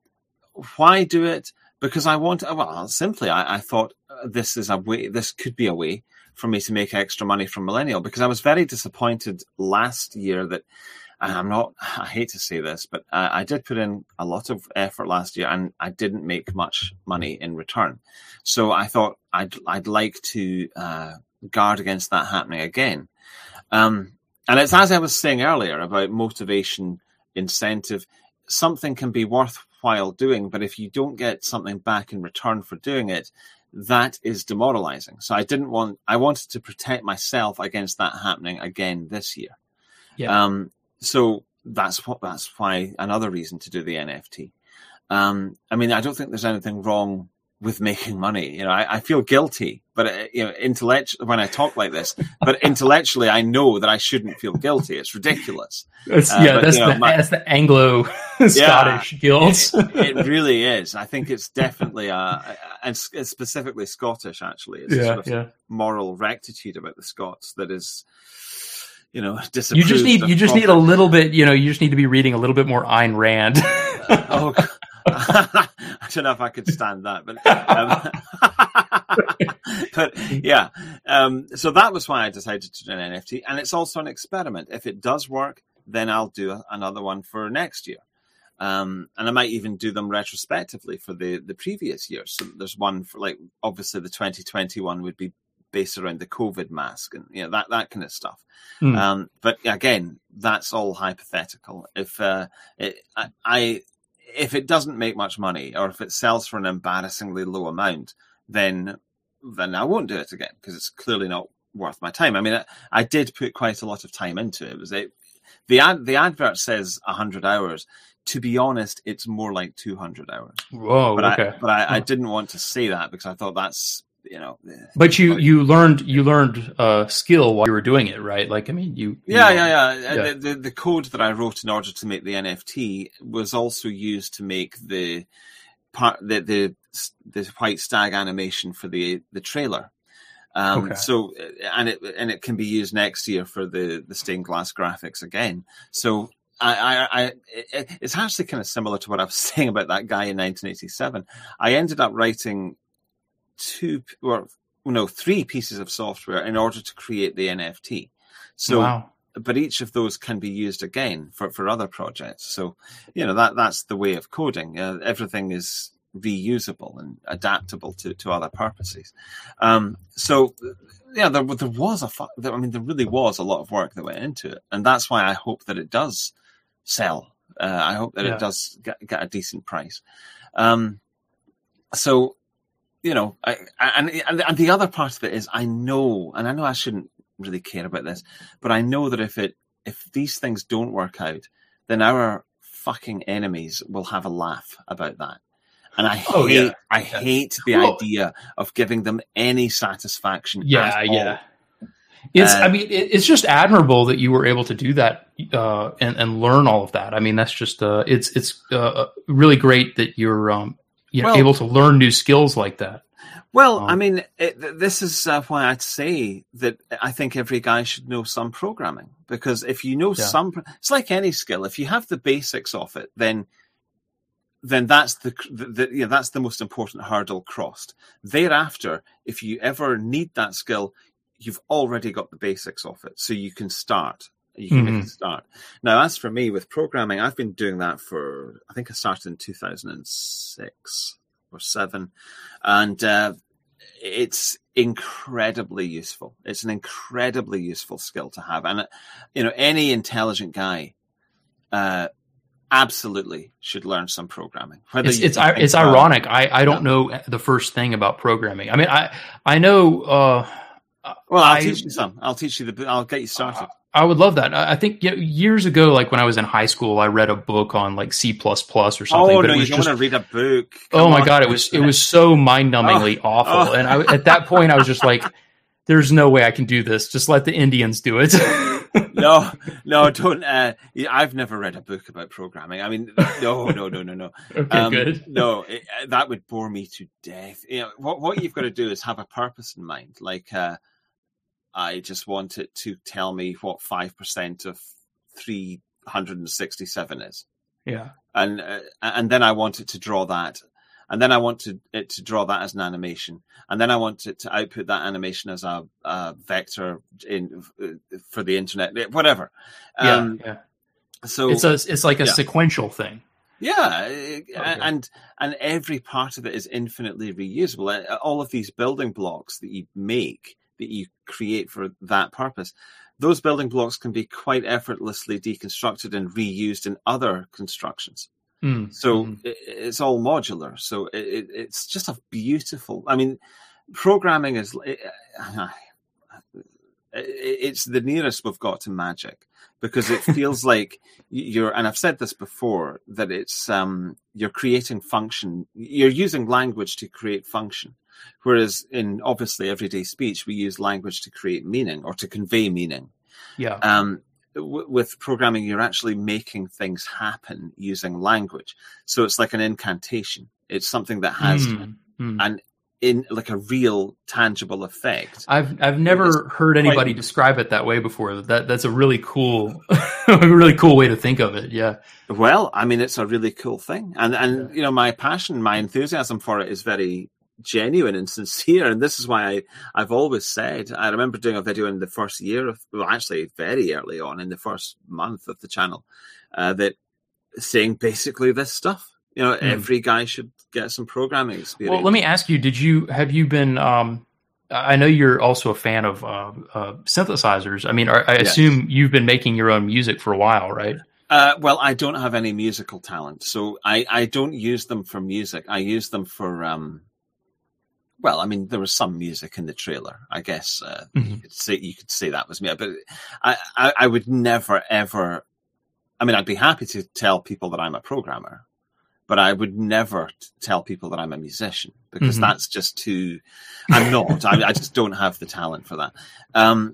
why do it? Because I want. Well, simply, I, I thought this is a way. This could be a way for me to make extra money from Millennial, because I was very disappointed last year that, and I'm not, I hate to say this, but uh, I did put in a lot of effort last year and I didn't make much money in return. So I thought I'd, I'd like to uh, guard against that happening again. Um, and it's as I was saying earlier about motivation, incentive, something can be worthwhile doing, but if you don't get something back in return for doing it, that is demoralizing. So I didn't want, I wanted to protect myself against that happening again this year. Yeah. Um, so that's what, that's why another reason to do the N F T. Um, I mean, I don't think there's anything wrong with making money. You know, I, I feel guilty, but uh, you know, intellect when I talk like this, but intellectually, I know that I shouldn't feel guilty. It's ridiculous. It's, uh, yeah, but, that's, you know, the, my, that's the Anglo Scottish yeah, guilt. it, it really is. I think it's definitely a, and it's specifically Scottish. Actually, it's yeah, a sort of yeah. moral rectitude about the Scots that is, you know, you just need you just proper. need a little bit. You know, you just need to be reading a little bit more Ayn Rand. oh. I don't know if I could stand that, but um, but yeah. Um, so that was why I decided to do an N F T, and it's also an experiment. If it does work, then I'll do a, another one for next year, um, and I might even do them retrospectively for the the previous year. So there's one for, like, obviously the twenty twenty-one would be based around the COVID mask and you know that that kind of stuff. Mm. Um, but again, that's all hypothetical. If uh, it, I, I If it doesn't make much money, or if it sells for an embarrassingly low amount, then then I won't do it again, because it's clearly not worth my time. I mean, I, I did put quite a lot of time into it. It was a, the ad the advert says a hundred hours. To be honest, it's more like two hundred hours. Whoa, but okay. I, but I, I didn't want to say that because I thought that's you know. But you like, you learned you learned uh, skill while you were doing it, right? Like I mean, you. you yeah, know, yeah, yeah, yeah. The, the the code that I wrote in order to make the N F T was also used to make the part the the the white stag animation for the the trailer. Um, okay. So and it and it can be used next year for the the stained glass graphics again. So. I, I, I, it, it's actually kind of similar to what I was saying about that guy in nineteen eighty-seven. I ended up writing two or no three pieces of software in order to create the N F T. So, wow. But each of those can be used again for, for other projects. So, you know that that's the way of coding. Uh, everything is reusable and adaptable to, to other purposes. Um, so. Yeah, there, there was a. I mean, there really was a lot of work that went into it, and that's why I hope that it does sell. Uh, I hope that yeah. it does get, get a decent price. Um, so, you know, I, and and the other part of it is I know, and I know I shouldn't really care about this, but I know that if it if these things don't work out, then our fucking enemies will have a laugh about that. And I hate, oh, yeah. I hate the well, idea of giving them any satisfaction. Yeah, at all. yeah. It's, Uh, I mean, it, it's just admirable that you were able to do that uh, and, and learn all of that. I mean, that's just, uh, it's, it's uh, really great that you're, um, you know, well, able to learn new skills like that. Well, Um, I mean, it, this is uh, why I'd say that I think every guy should know some programming, because if you know Yeah. some, it's like any skill. If you have the basics of it, then then that's the, the, the you know, that's the most important hurdle crossed. Thereafter, if you ever need that skill, you've already got the basics of it, so you can start. You can Mhm. make a start. Now, as for me with programming, I've been doing that for, I think I started in two thousand six or seven, and uh, it's incredibly useful. It's an incredibly useful skill to have, and uh, you know, any intelligent guy uh, absolutely should learn some programming. Whether It's you it's can think it's about- ironic. I, I don't Yeah. know the first thing about programming. I mean, I I know. Uh, Well, I'll I- teach you some. I'll teach you the. I'll get you started. I would love that. I I think you know, years ago, like when I was in high school, I read a book on like C plus plus or something. Oh but no, it you was don't just, want to read a book. oh Come my on. god, it was it was so mind numbingly awful. oh. And I, at that point, I was just like, "There's no way I can do this. Just let the Indians do it." no, no, don't. Uh, I've never read a book about programming. I mean, no, no, no, no, no. Okay, Um, good. No, it, that would bore me to death. You know, what what you've got to do is have a purpose in mind. Like, uh, I just want it to tell me what five percent of three hundred and sixty-seven is, Yeah. and uh, and then I want it to draw that, and then I want to, it to draw that as an animation, and then I want it to output that animation as a, a vector in for the internet, whatever. Yeah. Um, yeah. So It's a it's like a yeah. sequential thing. Yeah, and and every part of it is infinitely reusable. All of these building blocks that you make, that you create for that purpose, those building blocks can be quite effortlessly deconstructed and reused in other constructions. Mm. So Mhm. it, it's all modular. So it, it, it's just a beautiful. I mean, programming is it, it's the nearest we've got to magic, because it feels like you're, and I've said this before, that it's um, you're creating function. You're using language to create function, whereas in obviously everyday speech we use language to create meaning or to convey meaning. Yeah. Um, w- with programming, you're actually making things happen using language. So it's like an incantation. It's something that has Mm. Mm. an in like a real tangible effect. I've I've never It's heard anybody quite- describe it that way before. That that's a really cool, a really cool way to think of it. Yeah. Well, I mean, it's a really cool thing, and and you know, my passion, my enthusiasm for it is very genuine and sincere, and this is why I I've always said. I remember doing a video in the first year of, well, actually, very early on in the first month of the channel, uh, that saying basically this stuff. You know, Mm. every guy should get some programming experience. Well, let me ask you: Did you have you been? Um, I know you're also a fan of uh, uh, synthesizers. I mean, I, I Yes. assume you've been making your own music for a while, right? Uh, well, I don't have any musical talent, so I, I don't use them for music. I use them for, um, well, I mean, there was some music in the trailer. I guess uh, Mhm. you could say you could say that was me, but I, I, I would never ever. I mean, I'd be happy to tell people that I'm a programmer, but I would never t- tell people that I'm a musician, because Mhm. that's just too. I'm not. I, I just don't have the talent for that. Um,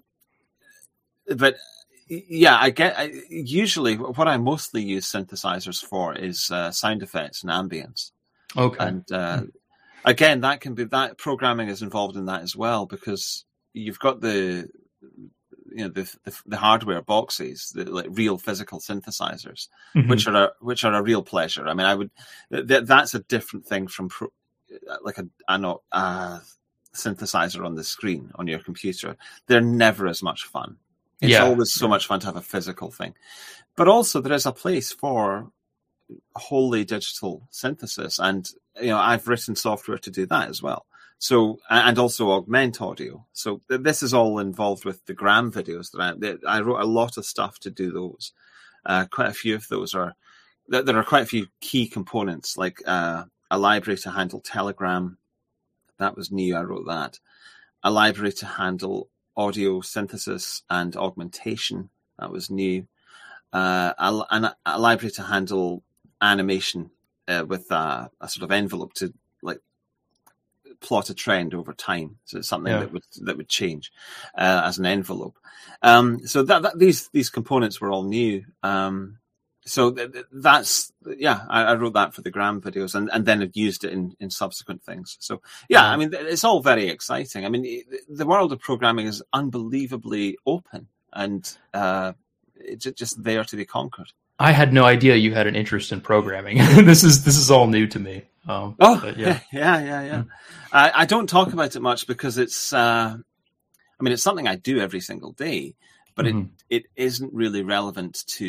but yeah, I get. I, usually, what I mostly use synthesizers for is uh, sound effects and ambience, Okay. and uh, again, that can be that programming is involved in that as well, because you've got the you know the the, the hardware boxes, the like real physical synthesizers, Mhm. which are a, which are a real pleasure. I mean, I would th- that's a different thing from pro, like a a not a synthesizer on the screen on your computer. They're never as much fun. It's Yeah. always so much fun to have a physical thing, but also there is a place for wholly digital synthesis, and you know I've written software to do that as well. So and also augment audio. So this is all involved with the Graham videos that I that I wrote a lot of stuff to do those. Uh, quite a few of those are there are quite a few key components, like uh, a library to handle Telegram. That was new. I wrote that. A library to handle audio synthesis and augmentation. That was new. Uh, a, a, a library to handle animation uh, with a, a sort of envelope to like plot a trend over time. So it's something Yeah. that would that would change uh, as an envelope. Um, so that, that these these components were all new. Um, so th- th- that's yeah. I, I wrote that for the Graham videos, and, and then have used it in, in subsequent things. So yeah, Yeah. I mean, it's all very exciting. I mean, the world of programming is unbelievably open and uh, it's just there to be conquered. I had no idea you had an interest in programming. this is this is all new to me. Um, Oh, but yeah, yeah. yeah, yeah. yeah. I, I don't talk about it much because it's, uh, I mean, it's something I do every single day, but Mhm. it, it isn't really relevant to,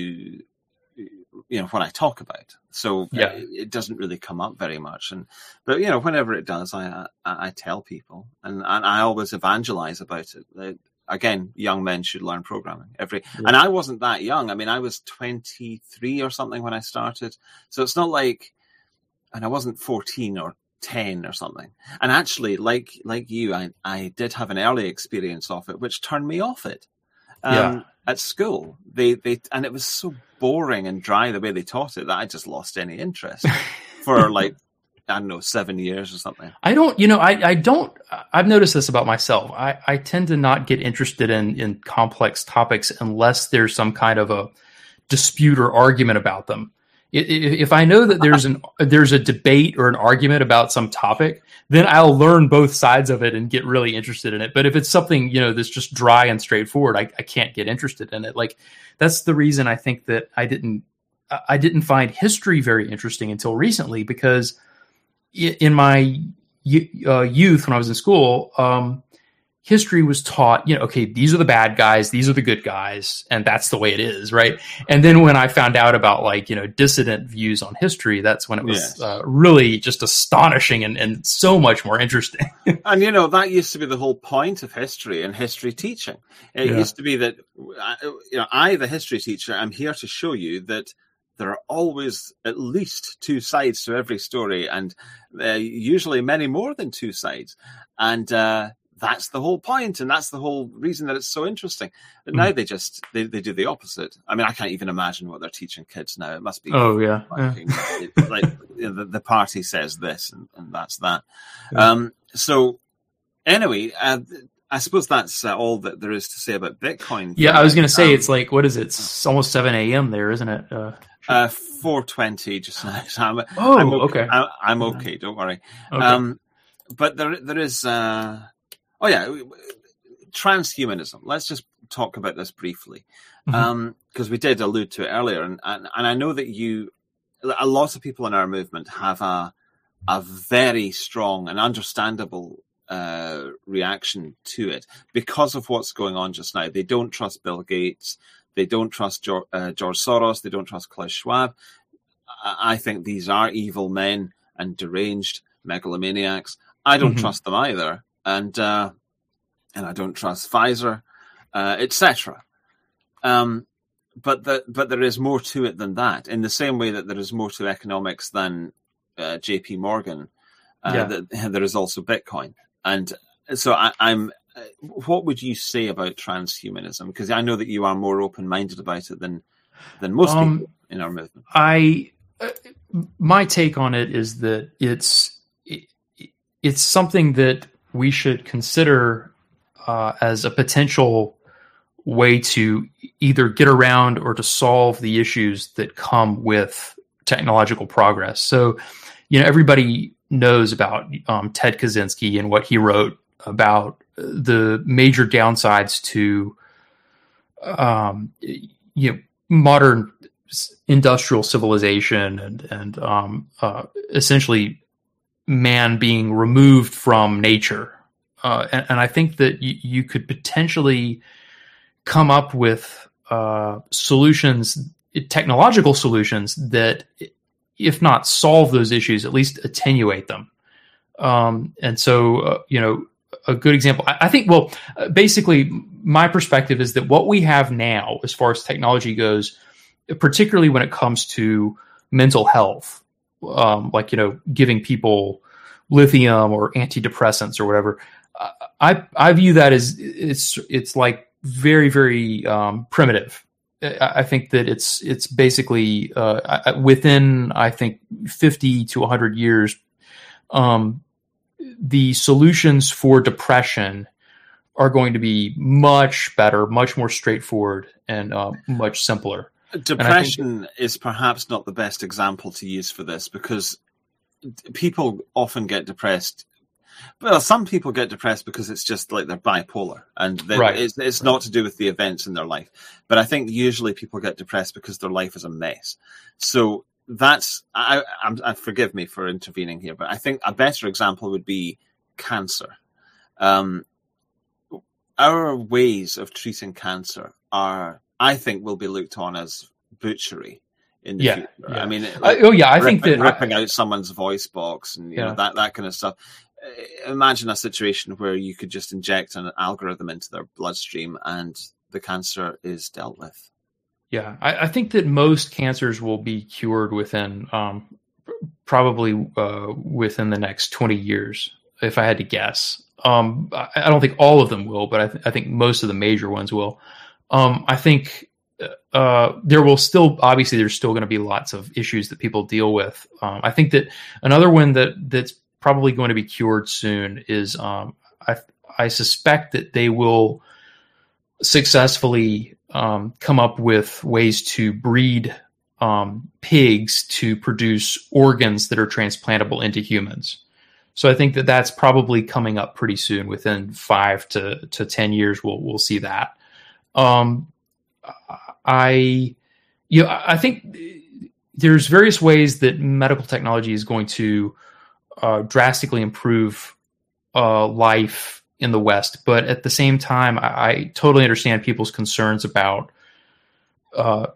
you know, what I talk about. So Yeah. it, it doesn't really come up very much. And, but, you know, whenever it does, I, I, I tell people and, and I always evangelize about it. That, again, young men should learn programming every, Yeah. and I wasn't that young. I mean, I was twenty-three or something when I started. So it's not like, and I wasn't fourteen or ten or something. And actually, like like you, I, I did have an early experience of it, which turned me off it. Um, Yeah. At school, they they and it was so boring and dry the way they taught it that I just lost any interest for like I don't know seven years or something. I don't, you know, I, I don't, I've noticed this about myself. I, I tend to not get interested in, in complex topics unless there's some kind of a dispute or argument about them. I- i- If I know that there's an, there's a debate or an argument about some topic, then I'll learn both sides of it and get really interested in it. But if it's something, you know, that's just dry and straightforward, I, I can't get interested in it. Like that's the reason I think that I didn't, I didn't find history very interesting until recently, because in my uh, youth, when I was in school, um, history was taught, you know, okay, these are the bad guys, these are the good guys, and that's the way it is, right? And then when I found out about like, you know, dissident views on history, that's when it was Yes. uh, really just astonishing and, and so much more interesting. And, you know, that used to be the whole point of history and history teaching. It Yeah. used to be that, you know, I, the history teacher, I'm here to show you that there are always at least two sides to every story, and uh, usually many more than two sides. And uh, that's the whole point, and that's the whole reason that it's so interesting. But now they just, they, they do the opposite. I mean, I can't even imagine what they're teaching kids now. It must be Oh, yeah. yeah. like, like you know, the, the party says this, and, and that's that. Yeah. Um, so anyway, uh, I suppose that's uh, all that there is to say about Bitcoin. Yeah, I was going to say, Um, it's like, what is it? It's almost seven a.m. there, isn't it? Uh, Uh, four twenty just now. So I'm, Oh, I'm okay. I'm, I'm okay. Don't worry. okay. Um, but there, there is. Uh, oh yeah, transhumanism. Let's just talk about this briefly, because Mhm. um, we did allude to it earlier, and, and and I know that you, a lot of people in our movement have a a very strong and understandable uh, reaction to it because of what's going on just now. They don't trust Bill Gates. They don't trust George, uh, George Soros. They don't trust Klaus Schwab. I, I think these are evil men and deranged megalomaniacs. I don't Mhm. trust them either, and uh, and I don't trust Pfizer, uh, et cetera. Um, but the, but there is more to it than that. In the same way that there is more to economics than uh, J P Morgan, uh, Yeah. that, there is also Bitcoin. And so I, I'm. What would you say about transhumanism? Because I know that you are more open-minded about it than than most Um, people in our movement. I uh, my take on it is that it's it, it's something that we should consider uh, as a potential way to either get around or to solve the issues that come with technological progress. So, you know, everybody knows about um, Ted Kaczynski and what he wrote about the major downsides to um, you know, modern industrial civilization and and um, uh, essentially man being removed from nature. Uh, and, and I think that y- you could potentially come up with uh, solutions, technological solutions that, if not solve those issues, at least attenuate them. Um, and so, uh, you know, a good example, I, I think, well, uh, basically my perspective is that what we have now, as far as technology goes, particularly when it comes to mental health, um, like, you know, giving people lithium or antidepressants or whatever, uh, I, I view that as it's, it's like very, very, um, primitive. I, I think that it's, it's basically, uh, within, I think fifty to a hundred years, um, the solutions for depression are going to be much better, much more straightforward, and uh, much simpler. Depression think, is perhaps not the best example to use for this, because people often get depressed. Well, some people get depressed because it's just like they're bipolar, and they, right. it's, it's right. not to do with the events in their life. But I think usually people get depressed because their life is a mess. So that's, I, I, I forgive me for intervening here, but I think a better example would be cancer. Um, our ways of treating cancer are, I think, will be looked on as butchery in the yeah, future. Yeah. I mean, like, uh, oh yeah, I ripping, think that ripping I, out someone's voice box and you yeah. know that that kind of stuff. Imagine a situation where you could just inject an algorithm into their bloodstream and the cancer is dealt with. Yeah, I, I think that most cancers will be cured within um, probably uh, within the next twenty years, if I had to guess. Um, I, I don't think all of them will, but I, th- I think most of the major ones will. Um, I think uh, there will still, obviously, there's still going to be lots of issues that people deal with. Um, I think that another one that that's probably going to be cured soon is um, I, I suspect that they will successfully um, come up with ways to breed um, pigs to produce organs that are transplantable into humans. So I think that that's probably coming up pretty soon. Within five to, to ten years, we'll we'll see that. Um, I, you know, I think there's various ways that medical technology is going to uh, drastically improve uh, life in the West, but at the same time, I, I totally understand people's concerns about uh,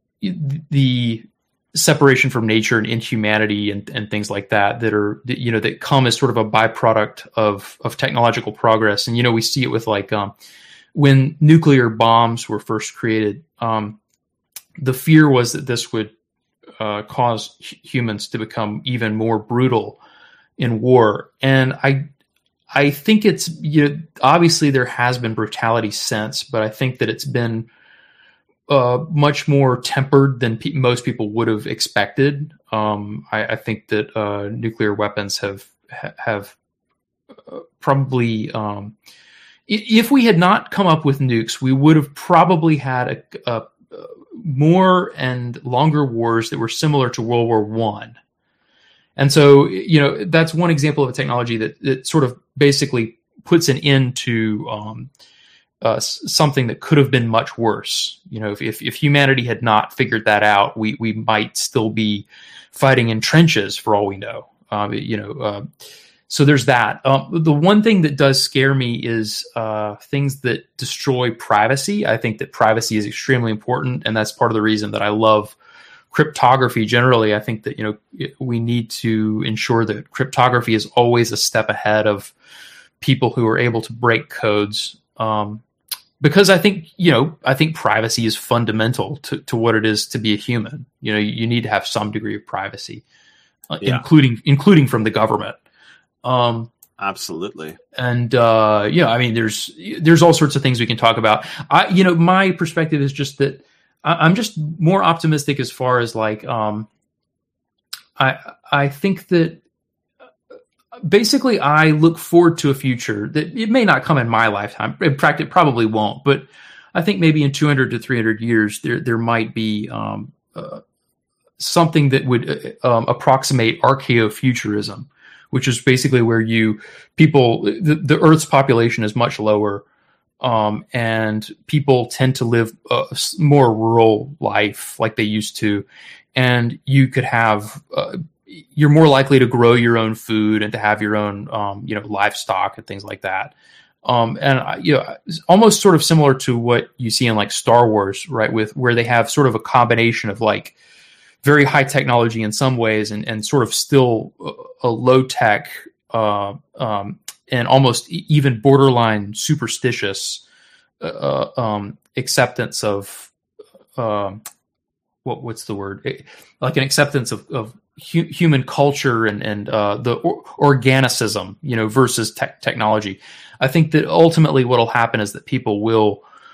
the separation from nature and inhumanity and, and things like that that are that, you know that come as sort of a byproduct of of technological progress. And you know we see it with like um, when nuclear bombs were first created. Um, the fear was that this would uh, cause humans to become even more brutal in war, and I. I think it's, you know, obviously there has been brutality since, but I think that it's been uh, much more tempered than pe- most people would have expected. Um, I, I think that uh, nuclear weapons have have uh, probably, um, if we had not come up with nukes, we would have probably had a, a, a more and longer wars that were similar to World War One. And so, you know, that's one example of a technology that, that sort of basically puts an end to um, uh, something that could have been much worse. You know, if, if, if humanity had not figured that out, we we might still be fighting in trenches for all we know. Um, you know, uh, so there's that. Um, the one thing that does scare me is uh, things that destroy privacy. I think that privacy is extremely important, and that's part of the reason that I love cryptography generally. I think that, you know, we need to ensure that cryptography is always a step ahead of people who are able to break codes. Um, because I think, you know, I think privacy is fundamental to, to what it is to be a human. You know, you need to have some degree of privacy, uh, yeah. including, including from the government. Um, Absolutely. And, uh, yeah, I mean, there's, there's all sorts of things we can talk about. I, you know, my perspective is just that I'm just more optimistic as far as like, um, I I think that basically I look forward to a future that it may not come in my lifetime. In fact, it probably won't. But I think maybe in two hundred to three hundred years, there there might be um, uh, something that would uh, um, approximate archaeofuturism, which is basically where you people the, the Earth's population is much lower. Um, and people tend to live a more rural life like they used to. And you could have, uh, you're more likely to grow your own food and to have your own, um, you know, livestock and things like that. Um, and, uh, you know, almost sort of similar to what you see in like Star Wars, right? With where they have sort of a combination of like very high technology in some ways and, and sort of still a, a low tech, uh, um, and almost even borderline superstitious uh, um, acceptance of um, what what's the word? Like an acceptance of, of hu- human culture and and uh, the or- organicism, you know, versus te- technology. I think that ultimately what will happen is that people will,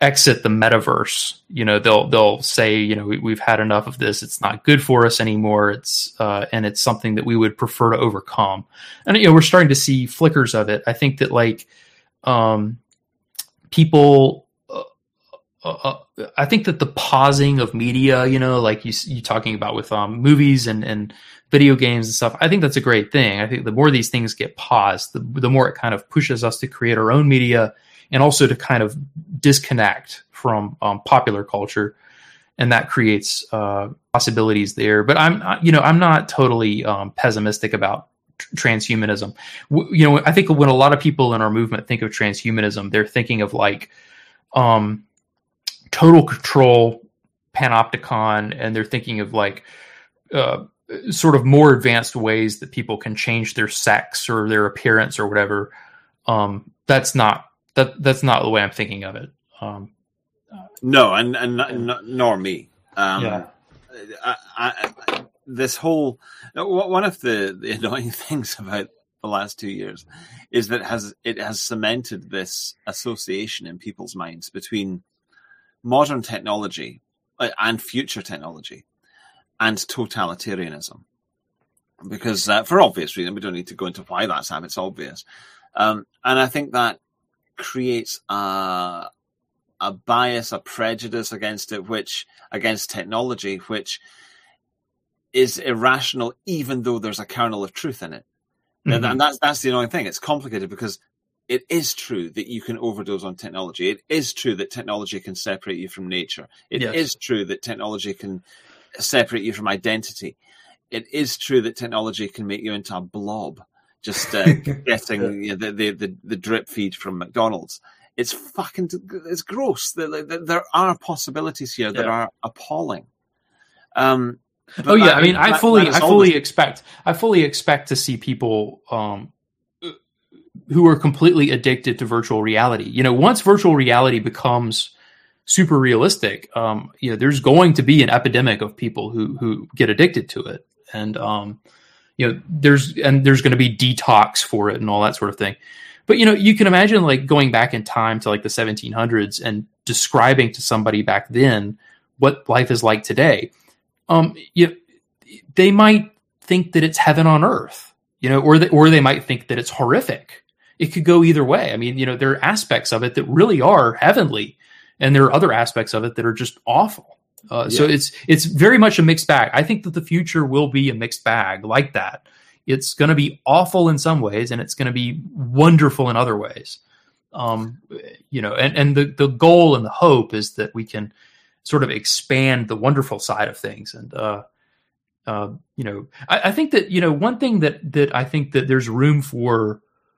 exit the metaverse. You know, they'll they'll say, you know, we, we've had enough of this. It's not good for us anymore. It's uh, and it's something that we would prefer to overcome. And you know, we're starting to see flickers of it. I think that like um, people, uh, uh, I think that the pausing of media, you know, like you you talking about with um, movies and and video games and stuff. I think that's a great thing. I think the more these things get paused, the the more it kind of pushes us to create our own media. And also to kind of disconnect from um, popular culture, and that creates uh, possibilities there. But I'm, you know, I'm not totally um, pessimistic about tr- transhumanism. W- you know, I think when a lot of people in our movement think of transhumanism, they're thinking of like um, total control, panopticon, and they're thinking of like uh, sort of more advanced ways that people can change their sex or their appearance or whatever. Um, that's not. That that's not the way I'm thinking of it. Um, no, and and not, nor me. Um, yeah. I, I, I, this whole one of the, the annoying things about the last two years is that it has it has cemented this association in people's minds between modern technology and future technology and totalitarianism. Because uh, for obvious reasons, we don't need to go into why that's happened. It's obvious, um, and I think that creates a, a bias, a prejudice against it, which against technology, which is irrational, even though there's a kernel of truth in it. Mm-hmm. And that's that's the annoying thing. It's complicated because it is true that you can overdose on technology. It is true that technology can separate you from nature. It yes. is true that technology can separate you from identity. It is true that technology can make you into a blob. Just uh, getting you know, the, the the the drip feed from McDonald's. It's fucking it's gross. There, there are possibilities here that yeah. are appalling. Um, oh yeah, that, I mean, that, I fully I fully always... expect I fully expect to see people um, who are completely addicted to virtual reality. You know, once virtual reality becomes super realistic, um, you know, there's going to be an epidemic of people who who get addicted to it, and um, you know, there's and there's going to be detox for it and all that sort of thing. But, you know, you can imagine like going back in time to like the seventeen hundreds and describing to somebody back then what life is like today. Um, you, they might think that it's heaven on earth, you know, or, the, or they might think that it's horrific. It could go either way. I mean, you know, there are aspects of it that really are heavenly, and there are other aspects of it that are just awful. Uh, yeah. So it's it's very much a mixed bag. I think that the future will be a mixed bag like that. It's going to be awful in some ways, and it's going to be wonderful in other ways. Um, you know, and, and the, the goal and the hope is that we can sort of expand the wonderful side of things. And, uh, uh, you know, I, I think that, you know, one thing that, that I think that there's room for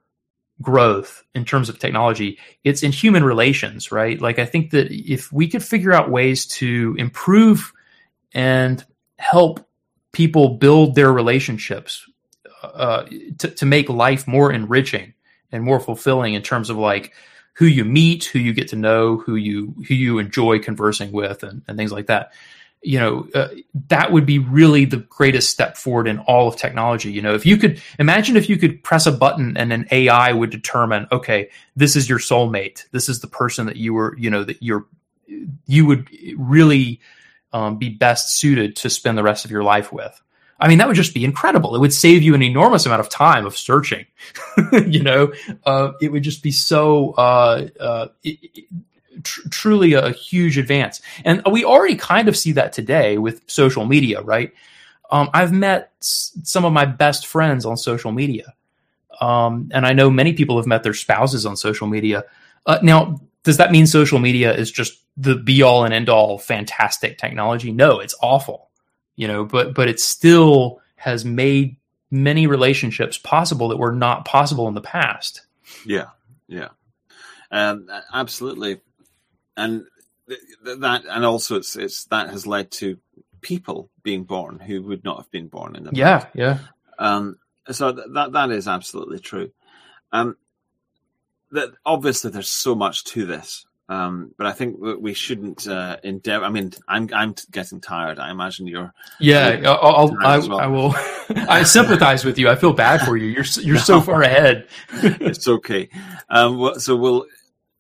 growth in terms of technology, it's in human relations, right? Like, I think that if we could figure out ways to improve and help people build their relationships, uh, to, to make life more enriching and more fulfilling in terms of like who you meet, who you get to know, who you, who you enjoy conversing with, and, and things like that. You know, uh, that would be really the greatest step forward in all of technology. You know, if you could imagine if you could press a button and an A I would determine, okay, this is your soulmate. This is the person that you were, you know, that you're, you would really um, be best suited to spend the rest of your life with. I mean, that would just be incredible. It would save you an enormous amount of time of searching. you know, uh, it would just be so, uh, uh, it, it, Tr- truly a, a huge advance. And we already kind of see that today with social media, right? Um, I've met s- some of my best friends on social media. Um, and I know many people have met their spouses on social media. Uh, now, does that mean social media is just the be all and end all fantastic technology? No, it's awful, you know, but, but it still has made many relationships possible that were not possible in the past. Yeah. Yeah. Um, absolutely. And th- th- that, and also it's it's that has led to people being born who would not have been born in the yeah, past. yeah. Um, so th- that that is absolutely true. Um, that obviously there's so much to this, um, but I think that we shouldn't uh, endeavor. I mean, I'm I'm getting tired. I imagine you're. Yeah, I'll, I'll I, well. I will. I sympathize with you. I feel bad for you. You're you're so far ahead. It's okay. Um, so we'll.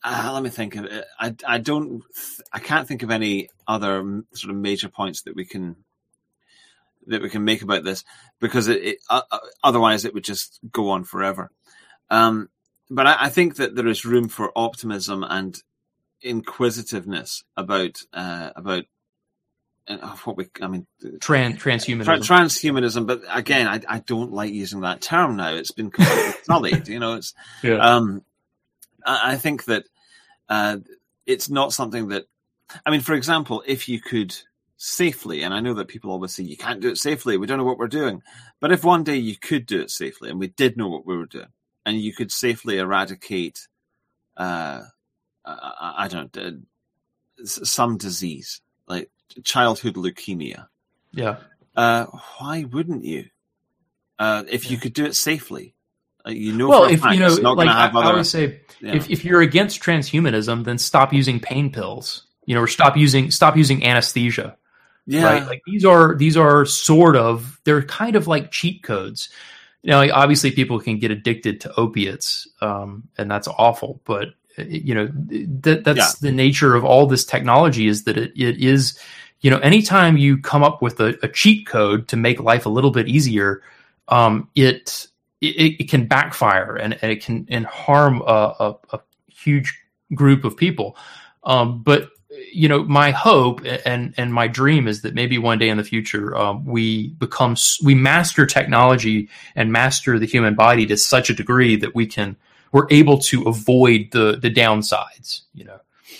Uh, let me think of it. I, I don't, I can't think of any other sort of major points that we can that we can make about this, because it, it uh, otherwise it would just go on forever. Um, but I, I think that there is room for optimism and inquisitiveness about uh, about uh, what we, I mean, Trans transhumanism. Tra- transhumanism. But again, I, I don't like using that term now. It's been completely sullied. You know, it's. Yeah. Um, I, I think that. Uh, it's not something that, I mean, for example, if you could safely, and I know that people always say you can't do it safely, we don't know what we're doing, but if one day you could do it safely, and we did know what we were doing, and you could safely eradicate, uh, I, I don't know, some disease, like childhood leukemia. Yeah. Uh, why wouldn't you? Uh, if you could do it safely. You know, well, for a if fact, you know, it's not like have I, other, I always say, yeah. if if you're against transhumanism, then stop using pain pills. You know, or stop using stop using anesthesia. Yeah, right. Like these are these are sort of they're kind of like cheat codes. You know, like obviously people can get addicted to opiates, um, and that's awful. But you know, that that's yeah. the nature of all this technology, is that it, it is, you know, anytime you come up with a, a cheat code to make life a little bit easier, um, it. It, it can backfire and, and it can and harm a, a, a huge group of people. Um, but you know, my hope and and my dream is that maybe one day in the future um, we become we master technology and master the human body to such a degree that we can we're able to avoid the the downsides. You know.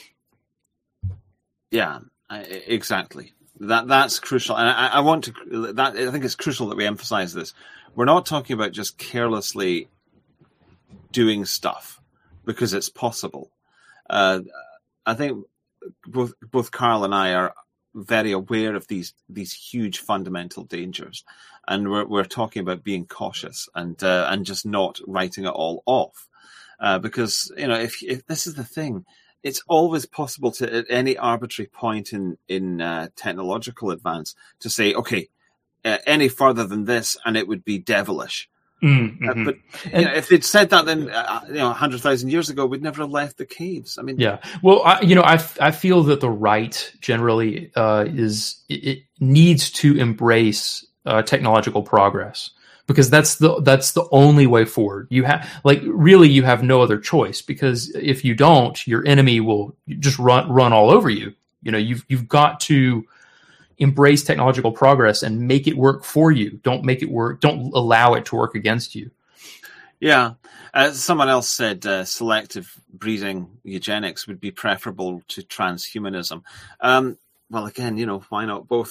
Yeah, exactly. That that's crucial, and I, I want to. That I think it's crucial that we emphasize this. We're not talking about just carelessly doing stuff because it's possible. Uh, I think both both Carl and I are very aware of these these huge fundamental dangers, and we're we're talking about being cautious and uh, and just not writing it all off, uh, because you know if if this is the thing, it's always possible to at any arbitrary point in in uh, technological advance to say, okay. Uh, any further than this, and it would be devilish. Mm-hmm. Uh, but you know, if they'd said that, then uh, you know, a hundred thousand years ago, we'd never have left the caves. I mean, yeah. Well, I, you know, I, I feel that the right generally uh, is it, it needs to embrace uh, technological progress, because that's the that's the only way forward. You have like really you have no other choice, because if you don't, your enemy will just run run all over you. You know, you've you've got to embrace technological progress and make it work for you. Don't make it work. Don't allow it to work against you. Yeah. Uh, someone else said uh, selective breeding eugenics would be preferable to transhumanism. Um, well, again, you know, why not both?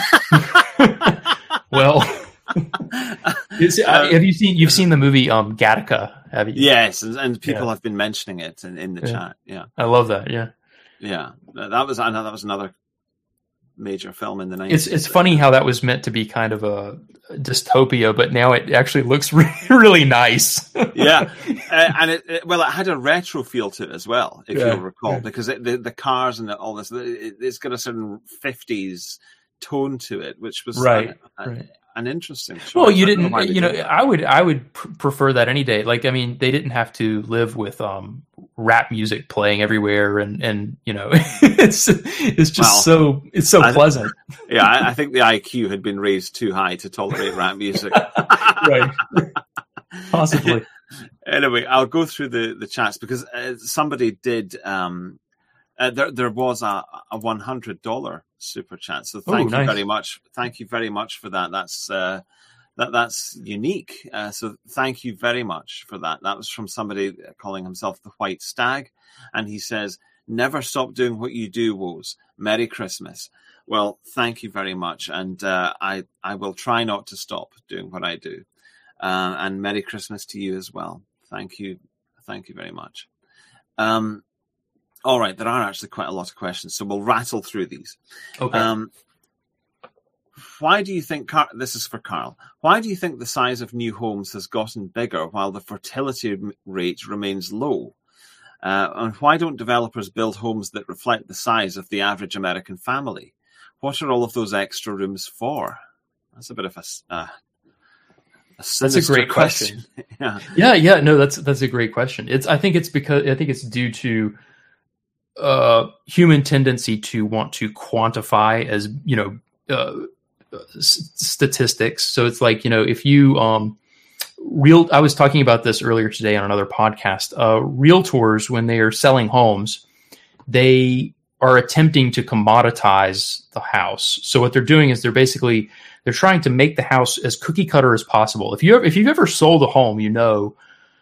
Well, it's, uh, have you seen, you've seen the movie um, Gattaca, have you? Yes. And, and people yeah. have been mentioning it in, in the yeah. chat. Yeah. I love that. Yeah. Yeah. That was, I know that was another major film in the nineties. It's it's funny how that was meant to be kind of a dystopia, but now it actually looks really, really nice. Yeah, uh, and it, it well, it had a retro feel to it as well, if yeah. you'll recall, yeah. because it, the the cars and the, all this, it, it's got a certain fifties tone to it, which was right. A, a, right. an interesting choice. Well, you didn't, know you know, that. I would, I would pr- prefer that any day. Like, I mean, they didn't have to live with um, rap music playing everywhere, and, and you know, it's it's just well, so it's so I, pleasant. Yeah, I, I think the I Q had been raised too high to tolerate rap music. Right, possibly. Anyway, I'll go through the the chats because uh, somebody did. Um, uh, there there was a a one hundred dollar super chat, so thank Ooh, you nice. very much. Thank you very much for that. That's uh, that that's unique. Uh, so thank you very much for that. That was from somebody calling himself the White Stag, and he says, "Never stop doing what you do, Woes. Merry Christmas." Well, thank you very much, and uh, I I will try not to stop doing what I do. Uh, and Merry Christmas to you as well. Thank you, thank you very much. Um, all right, there are actually quite a lot of questions, so we'll rattle through these. Okay. Um, why do you think, Car- this is for Carl, why do you think the size of new homes has gotten bigger while the fertility rate remains low? Uh, and why don't developers build homes that reflect the size of the average American family? What are all of those extra rooms for? That's a bit of a, uh, A That's a great question. question. yeah, yeah, yeah. No, that's that's a great question. It's I think it's because I think it's due to uh, human tendency to want to quantify as you know uh, s- statistics. So it's like you know if you um, real. I was talking about this earlier today on another podcast. Uh, realtors, when they are selling homes, they are attempting to commoditize the house. So what they're doing is they're basically they're trying to make the house as cookie cutter as possible. If you ever, if you've ever sold a home, you know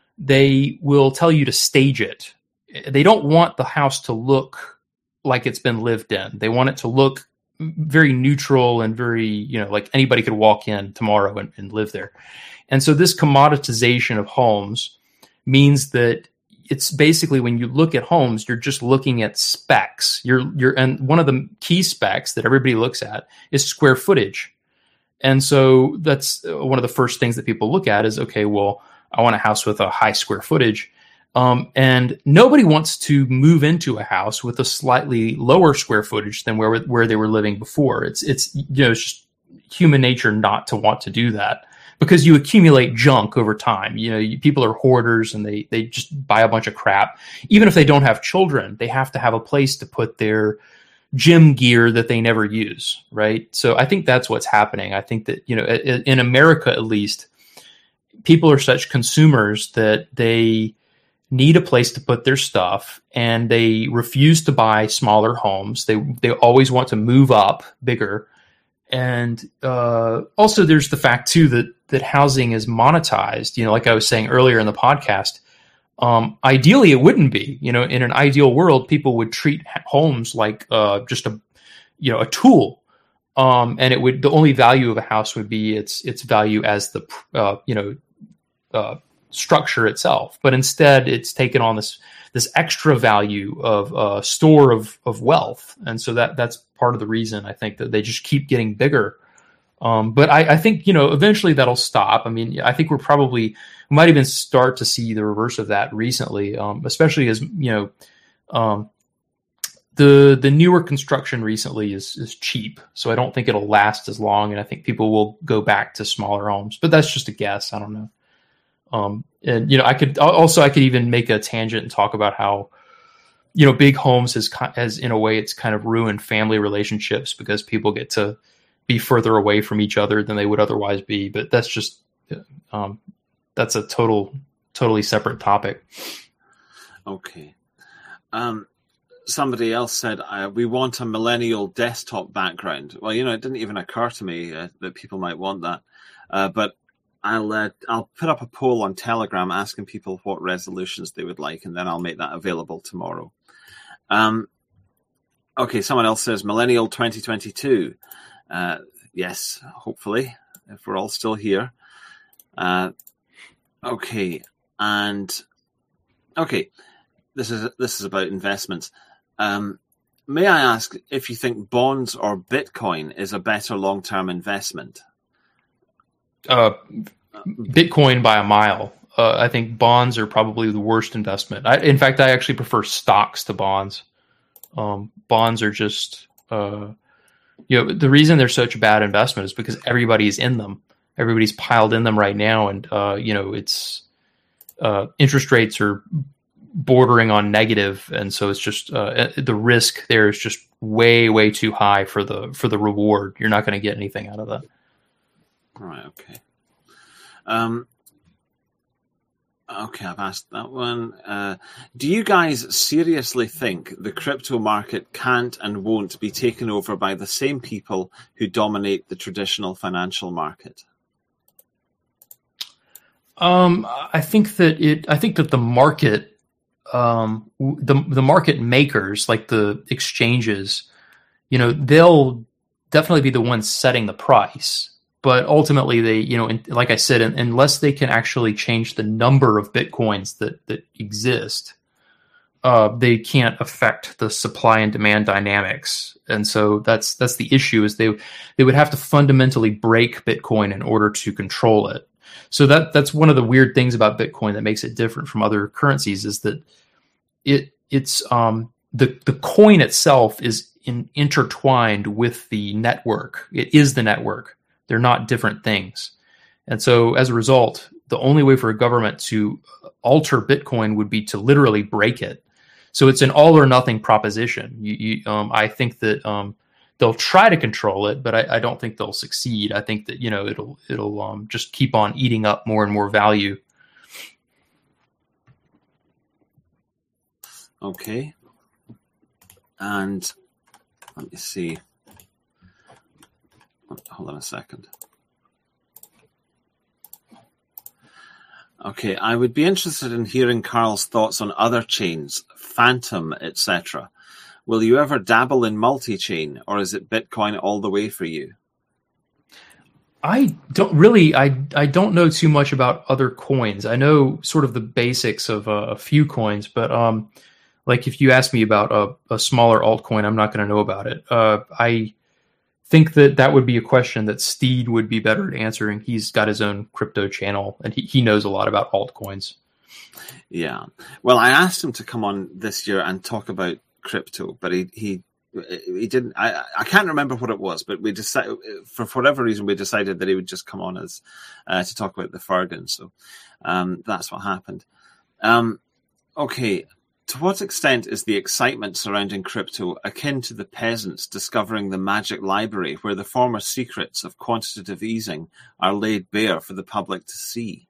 they will tell you to stage it. They don't want the house to look like it's been lived in. They want it to look very neutral and very, you know, like anybody could walk in tomorrow and, and live there. And so this commoditization of homes means that it's basically when you look at homes, you're just looking at specs. You're you're and one of the key specs that everybody looks at is square footage. And so that's one of the first things that people look at is, okay, well, I want a house with a high square footage. Um, and nobody wants to move into a house with a slightly lower square footage than where where they were living before. It's it's you know it's just human nature not to want to do that. Because you accumulate junk over time. You know, you, people are hoarders and they they just buy a bunch of crap. Even if they don't have children, they have to have a place to put their gym gear that they never use, right? So I think that's what's happening. I think that, you know, in America at least, people are such consumers that they need a place to put their stuff and they refuse to buy smaller homes. They they always want to move up bigger. And uh, also there's the fact too that that housing is monetized. You know, like I was saying earlier in the podcast, um, ideally it wouldn't be. You know, in an ideal world, people would treat homes like uh, just a you know a tool, um, and it would the only value of a house would be its its value as the uh, you know uh, structure itself. But instead, it's taken on this this extra value of uh, store of of wealth, and so that that's part of the reason I think that they just keep getting bigger. Um, but I, I think, you know, eventually that'll stop. I mean, I think we're probably, we might even start to see the reverse of that recently, um, especially as, you know, um, the the newer construction recently is is cheap. So I don't think it'll last as long. And I think people will go back to smaller homes. But that's just a guess. I don't know. Um, and, you know, I could also, I could even make a tangent and talk about how, you know, big homes has, has in a way, it's kind of ruined family relationships because people get to be further away from each other than they would otherwise be. But that's just, um, that's a total, totally separate topic. Okay. Um, somebody else said, uh, we want a millennial desktop background. Well, you know, it didn't even occur to me uh, that people might want that. Uh, but I'll, uh, I'll put up a poll on Telegram asking people what resolutions they would like, and then I'll make that available tomorrow. Um, okay. Someone else says millennial twenty twenty-two. Uh, yes, hopefully, if we're all still here. Uh, okay, and okay, this is this is about investments. Um, may I ask if you think bonds or Bitcoin is a better long-term investment? Uh, Bitcoin by a mile. Uh, I think bonds are probably the worst investment. I, in fact, I actually prefer stocks to bonds. Um, bonds are just. Uh, You know, the reason they're such a bad investment is because everybody's in them. Everybody's piled in them right now. And, uh, you know, it's uh, interest rates are bordering on negative. And so it's just uh, the risk there is just way, way too high for the for the reward. You're not going to get anything out of that. All right. Okay. Um, okay, I've asked that one. Uh, do you guys seriously think the crypto market can't and won't be taken over by the same people who dominate the traditional financial market? Um, I think that it. I think that the market, um, the the market makers, like the exchanges, you know, they'll definitely be the ones setting the price. But ultimately, they, you know, in, like I said, in, unless they can actually change the number of Bitcoins that that exist, uh, they can't affect the supply and demand dynamics. And so that's that's the issue: is they they would have to fundamentally break Bitcoin in order to control it. So that that's one of the weird things about Bitcoin that makes it different from other currencies is that it it's um, the the coin itself is in, intertwined with the network. It is the network. They're not different things. And so as a result, the only way for a government to alter Bitcoin would be to literally break it. So it's an all or nothing proposition. You, you, um, I think that um, they'll try to control it, but I, I don't think they'll succeed. I think that, you know, it'll it'll um, just keep on eating up more and more value. Okay. And let me see. Hold on a second. Okay, I would be interested in hearing Carl's thoughts on other chains, Phantom, et cetera. Will you ever dabble in multi-chain, or is it Bitcoin all the way for you? I don't really, I I don't know too much about other coins. I know sort of the basics of uh, a few coins, but um, like if you ask me about a, a smaller altcoin, I'm not going to know about it. Uh, I think that that would be a question that Steed would be better at answering. He's got his own crypto channel, and he, he knows a lot about altcoins. Yeah. Well, I asked him to come on this year and talk about crypto, but he he he didn't. I I can't remember what it was, but we decided, for whatever reason, we decided that he would just come on as uh, to talk about the Fergan. So um, that's what happened. Um, okay. To what extent is the excitement surrounding crypto akin to the peasants discovering the magic library, where the former secrets of quantitative easing are laid bare for the public to see?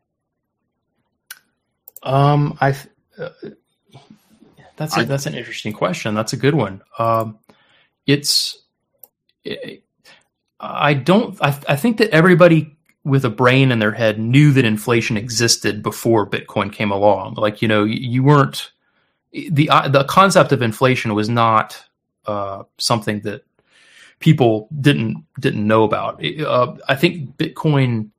Um, I uh, that's a, I, that's an interesting question. That's a good one. Um, it's it, I don't I, I think that everybody with a brain in their head knew that inflation existed before Bitcoin came along. Like, you know, you, you weren't. The uh, the concept of inflation was not uh, something that people didn't didn't know about. Uh, I think Bitcoin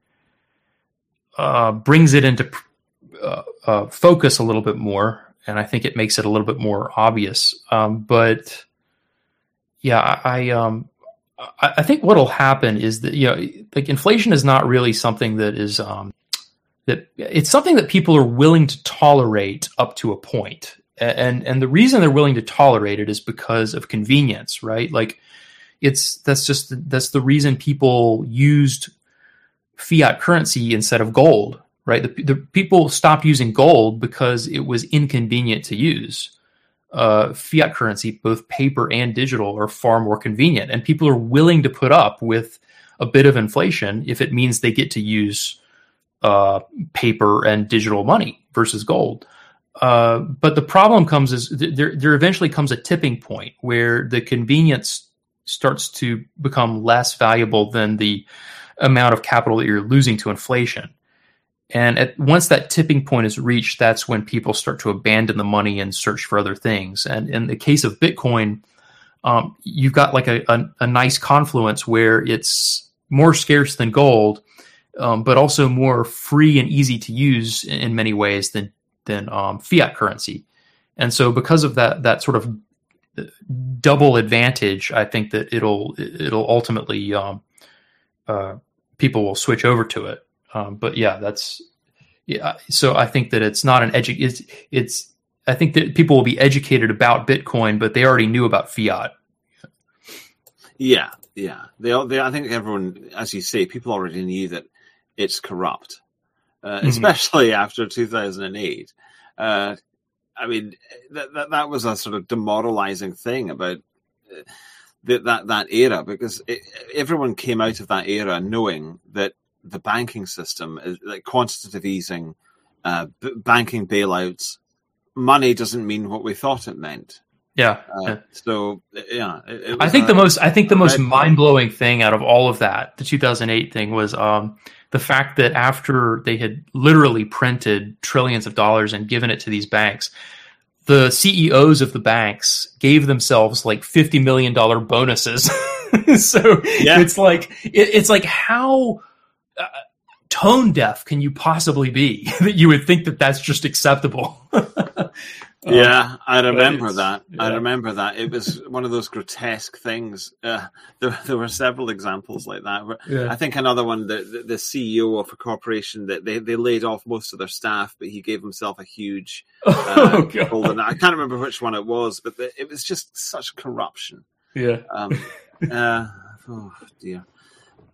uh, brings it into uh, uh, focus a little bit more, and I think it makes it a little bit more obvious. Um, but yeah, I um, I, I think what'll happen is that, you know, like inflation is not really something that is um, that it's something that people are willing to tolerate up to a point. And and the reason they're willing to tolerate it is because of convenience, right? Like it's that's just that's the reason people used fiat currency instead of gold, right? The, the people stopped using gold because it was inconvenient to use. Uh, fiat currency, both paper and digital, are far more convenient, and people are willing to put up with a bit of inflation if it means they get to use uh, paper and digital money versus gold. Uh, but the problem comes is th- there, there eventually comes a tipping point where the convenience starts to become less valuable than the amount of capital that you're losing to inflation. And at, once that tipping point is reached, that's when people start to abandon the money and search for other things. And in the case of Bitcoin, um, you've got like a, a, a nice confluence where it's more scarce than gold, um, but also more free and easy to use in, in many ways than than um, fiat currency. And so because of that that sort of double advantage, I think that it'll it'll ultimately um, uh, people will switch over to it. Um, but yeah, that's yeah. So I think that it's not an edu- it's, it's I think that people will be educated about Bitcoin, but they already knew about fiat. Yeah, yeah. They, they I think everyone, as you say, people already knew that it's corrupt. Uh, mm-hmm. Especially after two thousand eight. Uh, I mean, that, that that was a sort of demoralizing thing about uh, the, that that era, because it, everyone came out of that era knowing that the banking system, is, like quantitative easing, uh, b- banking bailouts, money doesn't mean what we thought it meant. Yeah. Uh, yeah. So yeah, it, it I think a, the most I think the most mind blowing thing out of all of that, the two thousand eight thing, was um, the fact that after they had literally printed trillions of dollars and given it to these banks, the C E Os of the banks gave themselves like fifty million dollars bonuses. So yeah. it's like it, it's like how uh, tone deaf can you possibly be that you would think that that's just acceptable? Yeah, I remember that. Yeah. I remember that. It was one of those grotesque things. Uh, there, there were several examples like that. Yeah. I think another one, the, the, the C E O of a corporation, that they, they laid off most of their staff, but he gave himself a huge uh, oh, golden. I can't remember which one it was, but the, it was just such corruption. Yeah. Um, uh, oh dear.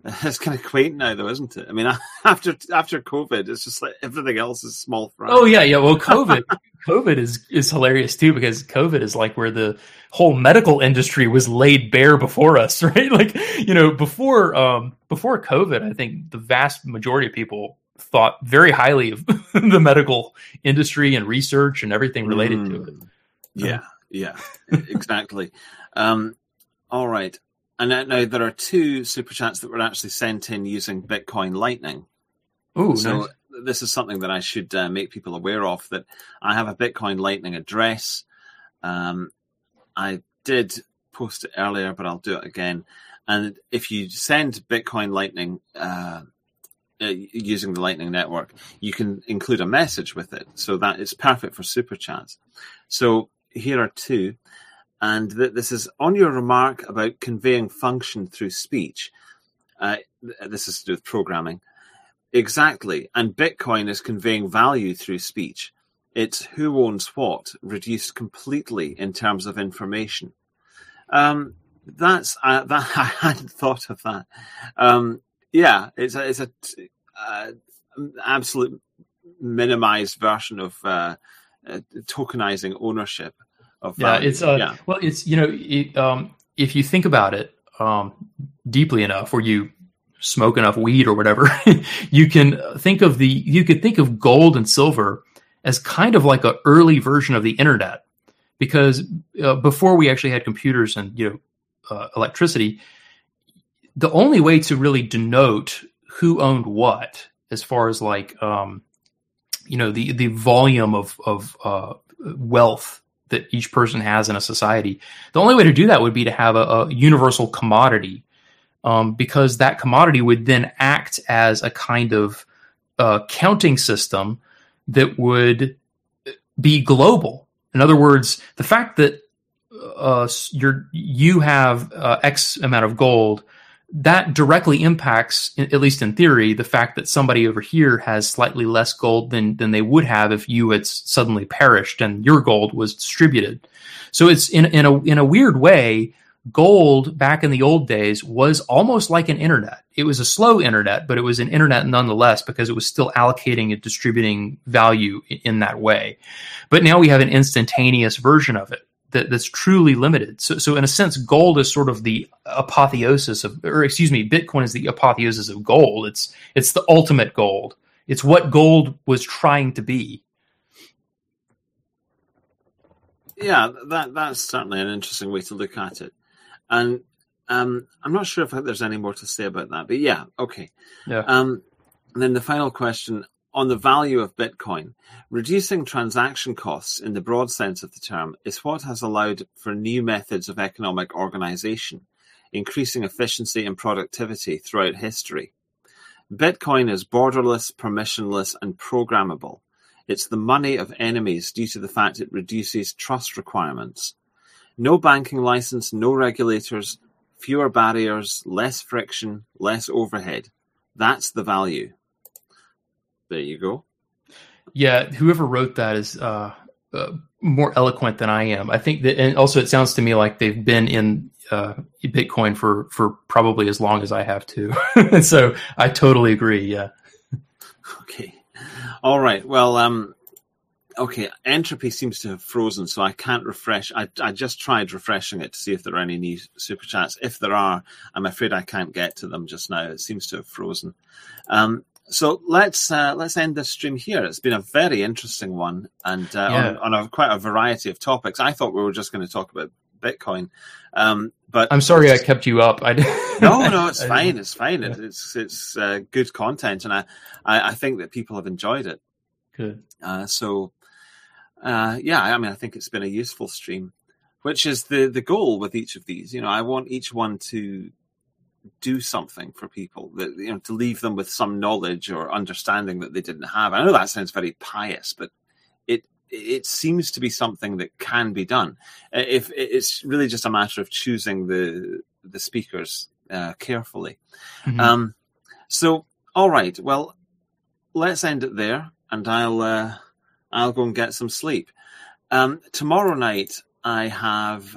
It's kind of quaint now, though, isn't it? I mean, after after COVID, it's just like everything else is small fry. Oh yeah, yeah. Well, COVID, COVID is is hilarious too, because COVID is like where the whole medical industry was laid bare before us, right? Like, you know, before um, before COVID, I think the vast majority of people thought very highly of the medical industry and research and everything related mm. to it. Yeah, yeah, exactly. Um, all right. And now, now there are two super chats that were actually sent in using Bitcoin Lightning. Oh, so nice. This is something that I should uh, make people aware of, that I have a Bitcoin Lightning address. Um, I did post it earlier, but I'll do it again. And if you send Bitcoin Lightning uh, uh, using the Lightning Network, you can include a message with it. So that is perfect for super chats. So here are two. And th- this is on your remark about conveying function through speech. Uh, this is to do with programming. Exactly. And Bitcoin is conveying value through speech. It's who owns what, reduced completely in terms of information. Um, that's uh, that I hadn't thought of that. Um, yeah, it's a, it's a uh, absolute minimized version of uh, uh, tokenizing ownership. Yeah, it's uh, yeah. Well, it's you know, it, um, if you think about it um, deeply enough, or you smoke enough weed or whatever, you can think of the you could think of gold and silver as kind of like an early version of the internet, because uh, before we actually had computers and you know uh, electricity, the only way to really denote who owned what, as far as like um, you know the the volume of of uh, wealth that each person has in a society, the only way to do that would be to have a, a universal commodity, um, because that commodity would then act as a kind of uh, counting system that would be global. In other words, the fact that uh, you're, you have uh, X amount of gold, that directly impacts, at least in theory, the fact that somebody over here has slightly less gold than than they would have if you had suddenly perished and your gold was distributed. So it's in in a in a weird way, gold back in the old days was almost like an internet. It was a slow internet, but it was an internet nonetheless, because it was still allocating and distributing value in that way. But now we have an instantaneous version of it that, that's truly limited. So, so in a sense, gold is sort of the apotheosis of, or excuse me, Bitcoin is the apotheosis of gold. It's it's the ultimate gold. It's what gold was trying to be. Yeah, that that's certainly an interesting way to look at it. And um, I'm not sure if there's any more to say about that, but yeah, okay. Yeah. Um, and then the final question on the value of Bitcoin. Reducing transaction costs in the broad sense of the term is what has allowed for new methods of economic organization, increasing efficiency and productivity throughout history. Bitcoin is borderless, permissionless, and programmable. It's the money of enemies due to the fact it reduces trust requirements. No banking license, no regulators, fewer barriers, less friction, less overhead. That's the value. There you go. Yeah, whoever wrote that is uh, uh, more eloquent than I am. I think that, and also it sounds to me like they've been in uh, Bitcoin for, for probably as long as I have too. So I totally agree. Yeah. Okay. All right. Well, um, okay. Entropy seems to have frozen, so I can't refresh. I, I just tried refreshing it to see if there are any new super chats. If there are, I'm afraid I can't get to them just now. It seems to have frozen. Um, so let's uh, let's end this stream here. It's been a very interesting one, and uh, yeah. on, on a, quite a variety of topics. I thought we were just going to talk about Bitcoin, um, but I'm sorry I kept you up. I no, no, it's fine. It's fine. Yeah. It, it's it's uh, good content, and I, I I think that people have enjoyed it. Good. Uh, so, uh, yeah, I mean, I think it's been a useful stream, which is the the goal with each of these. You know, I want each one to do something for people, that, you know, to leave them with some knowledge or understanding that they didn't have. I know that sounds very pious, but it it seems to be something that can be done. If it's really just a matter of choosing the the speakers uh, carefully. Mm-hmm. Um, so, all right, well, let's end it there, and I'll uh, I'll go and get some sleep. Um, tomorrow night I have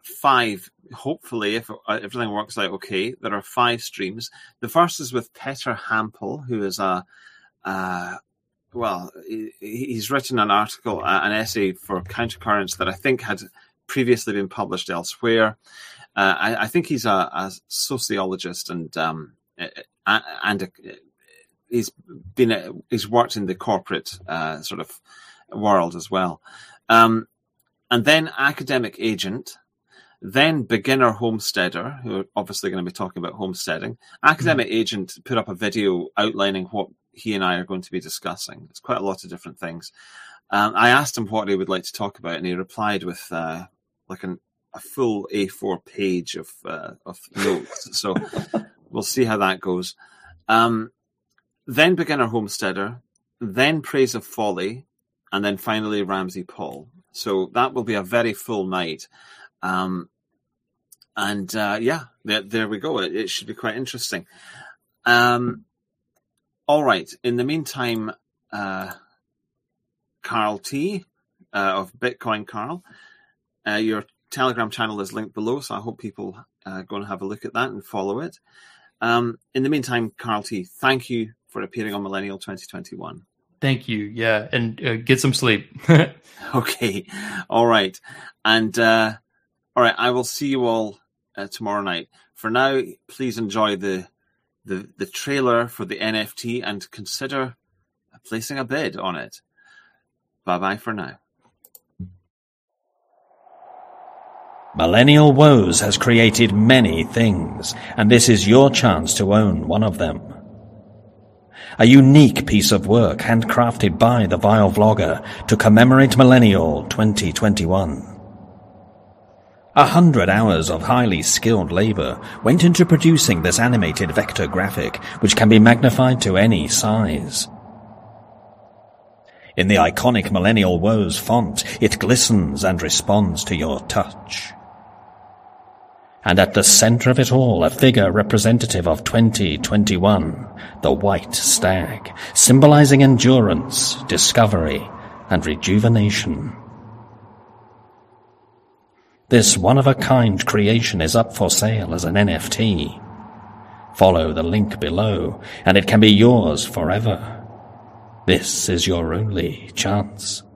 five, hopefully, if everything works out okay, there are five streams. The first is with Peter Hampel, who is a, uh, well, he, he's written an article, an essay for Countercurrents that I think had previously been published elsewhere. Uh, I, I think he's a, a sociologist and um, and a, he's been a, he's worked in the corporate uh, sort of world as well. Um, and then Academic Agent, then Beginner Homesteader, who are obviously going to be talking about homesteading. Academic mm-hmm. Agent put up a video outlining what he and I are going to be discussing. It's quite a lot of different things. Um, I asked him what he would like to talk about, and he replied with uh, like an, a full A four page of uh, of notes. So we'll see how that goes. Um, then Beginner Homesteader, then Praise of Folly, and then finally Ramsey Paul. So that will be a very full night. Um, and uh, yeah, there, there we go. It, it should be quite interesting. Um, all right. In the meantime, uh, Carl T uh, of Bitcoin Carl, uh, your Telegram channel is linked below, so I hope people uh, go and have a look at that and follow it. Um, in the meantime, Carl T, thank you for appearing on Millennial twenty twenty-one. Thank you. Yeah, and uh, get some sleep. Okay. All right. And uh, all right, I will see you all uh, tomorrow night. For now, please enjoy the, the the trailer for the N F T and consider placing a bid on it. Bye-bye for now. Millennial Woes has created many things, and this is your chance to own one of them. A unique piece of work handcrafted by the Vile Vlogger to commemorate Millennial twenty twenty-one. A hundred hours of highly skilled labor went into producing this animated vector graphic, which can be magnified to any size. In the iconic Millennial Woes font, it glistens and responds to your touch. And at the center of it all, a figure representative of twenty twenty-one, the White Stag, symbolizing endurance, discovery, and rejuvenation. This one-of-a-kind creation is up for sale as an N F T. Follow the link below, and it can be yours forever. This is your only chance.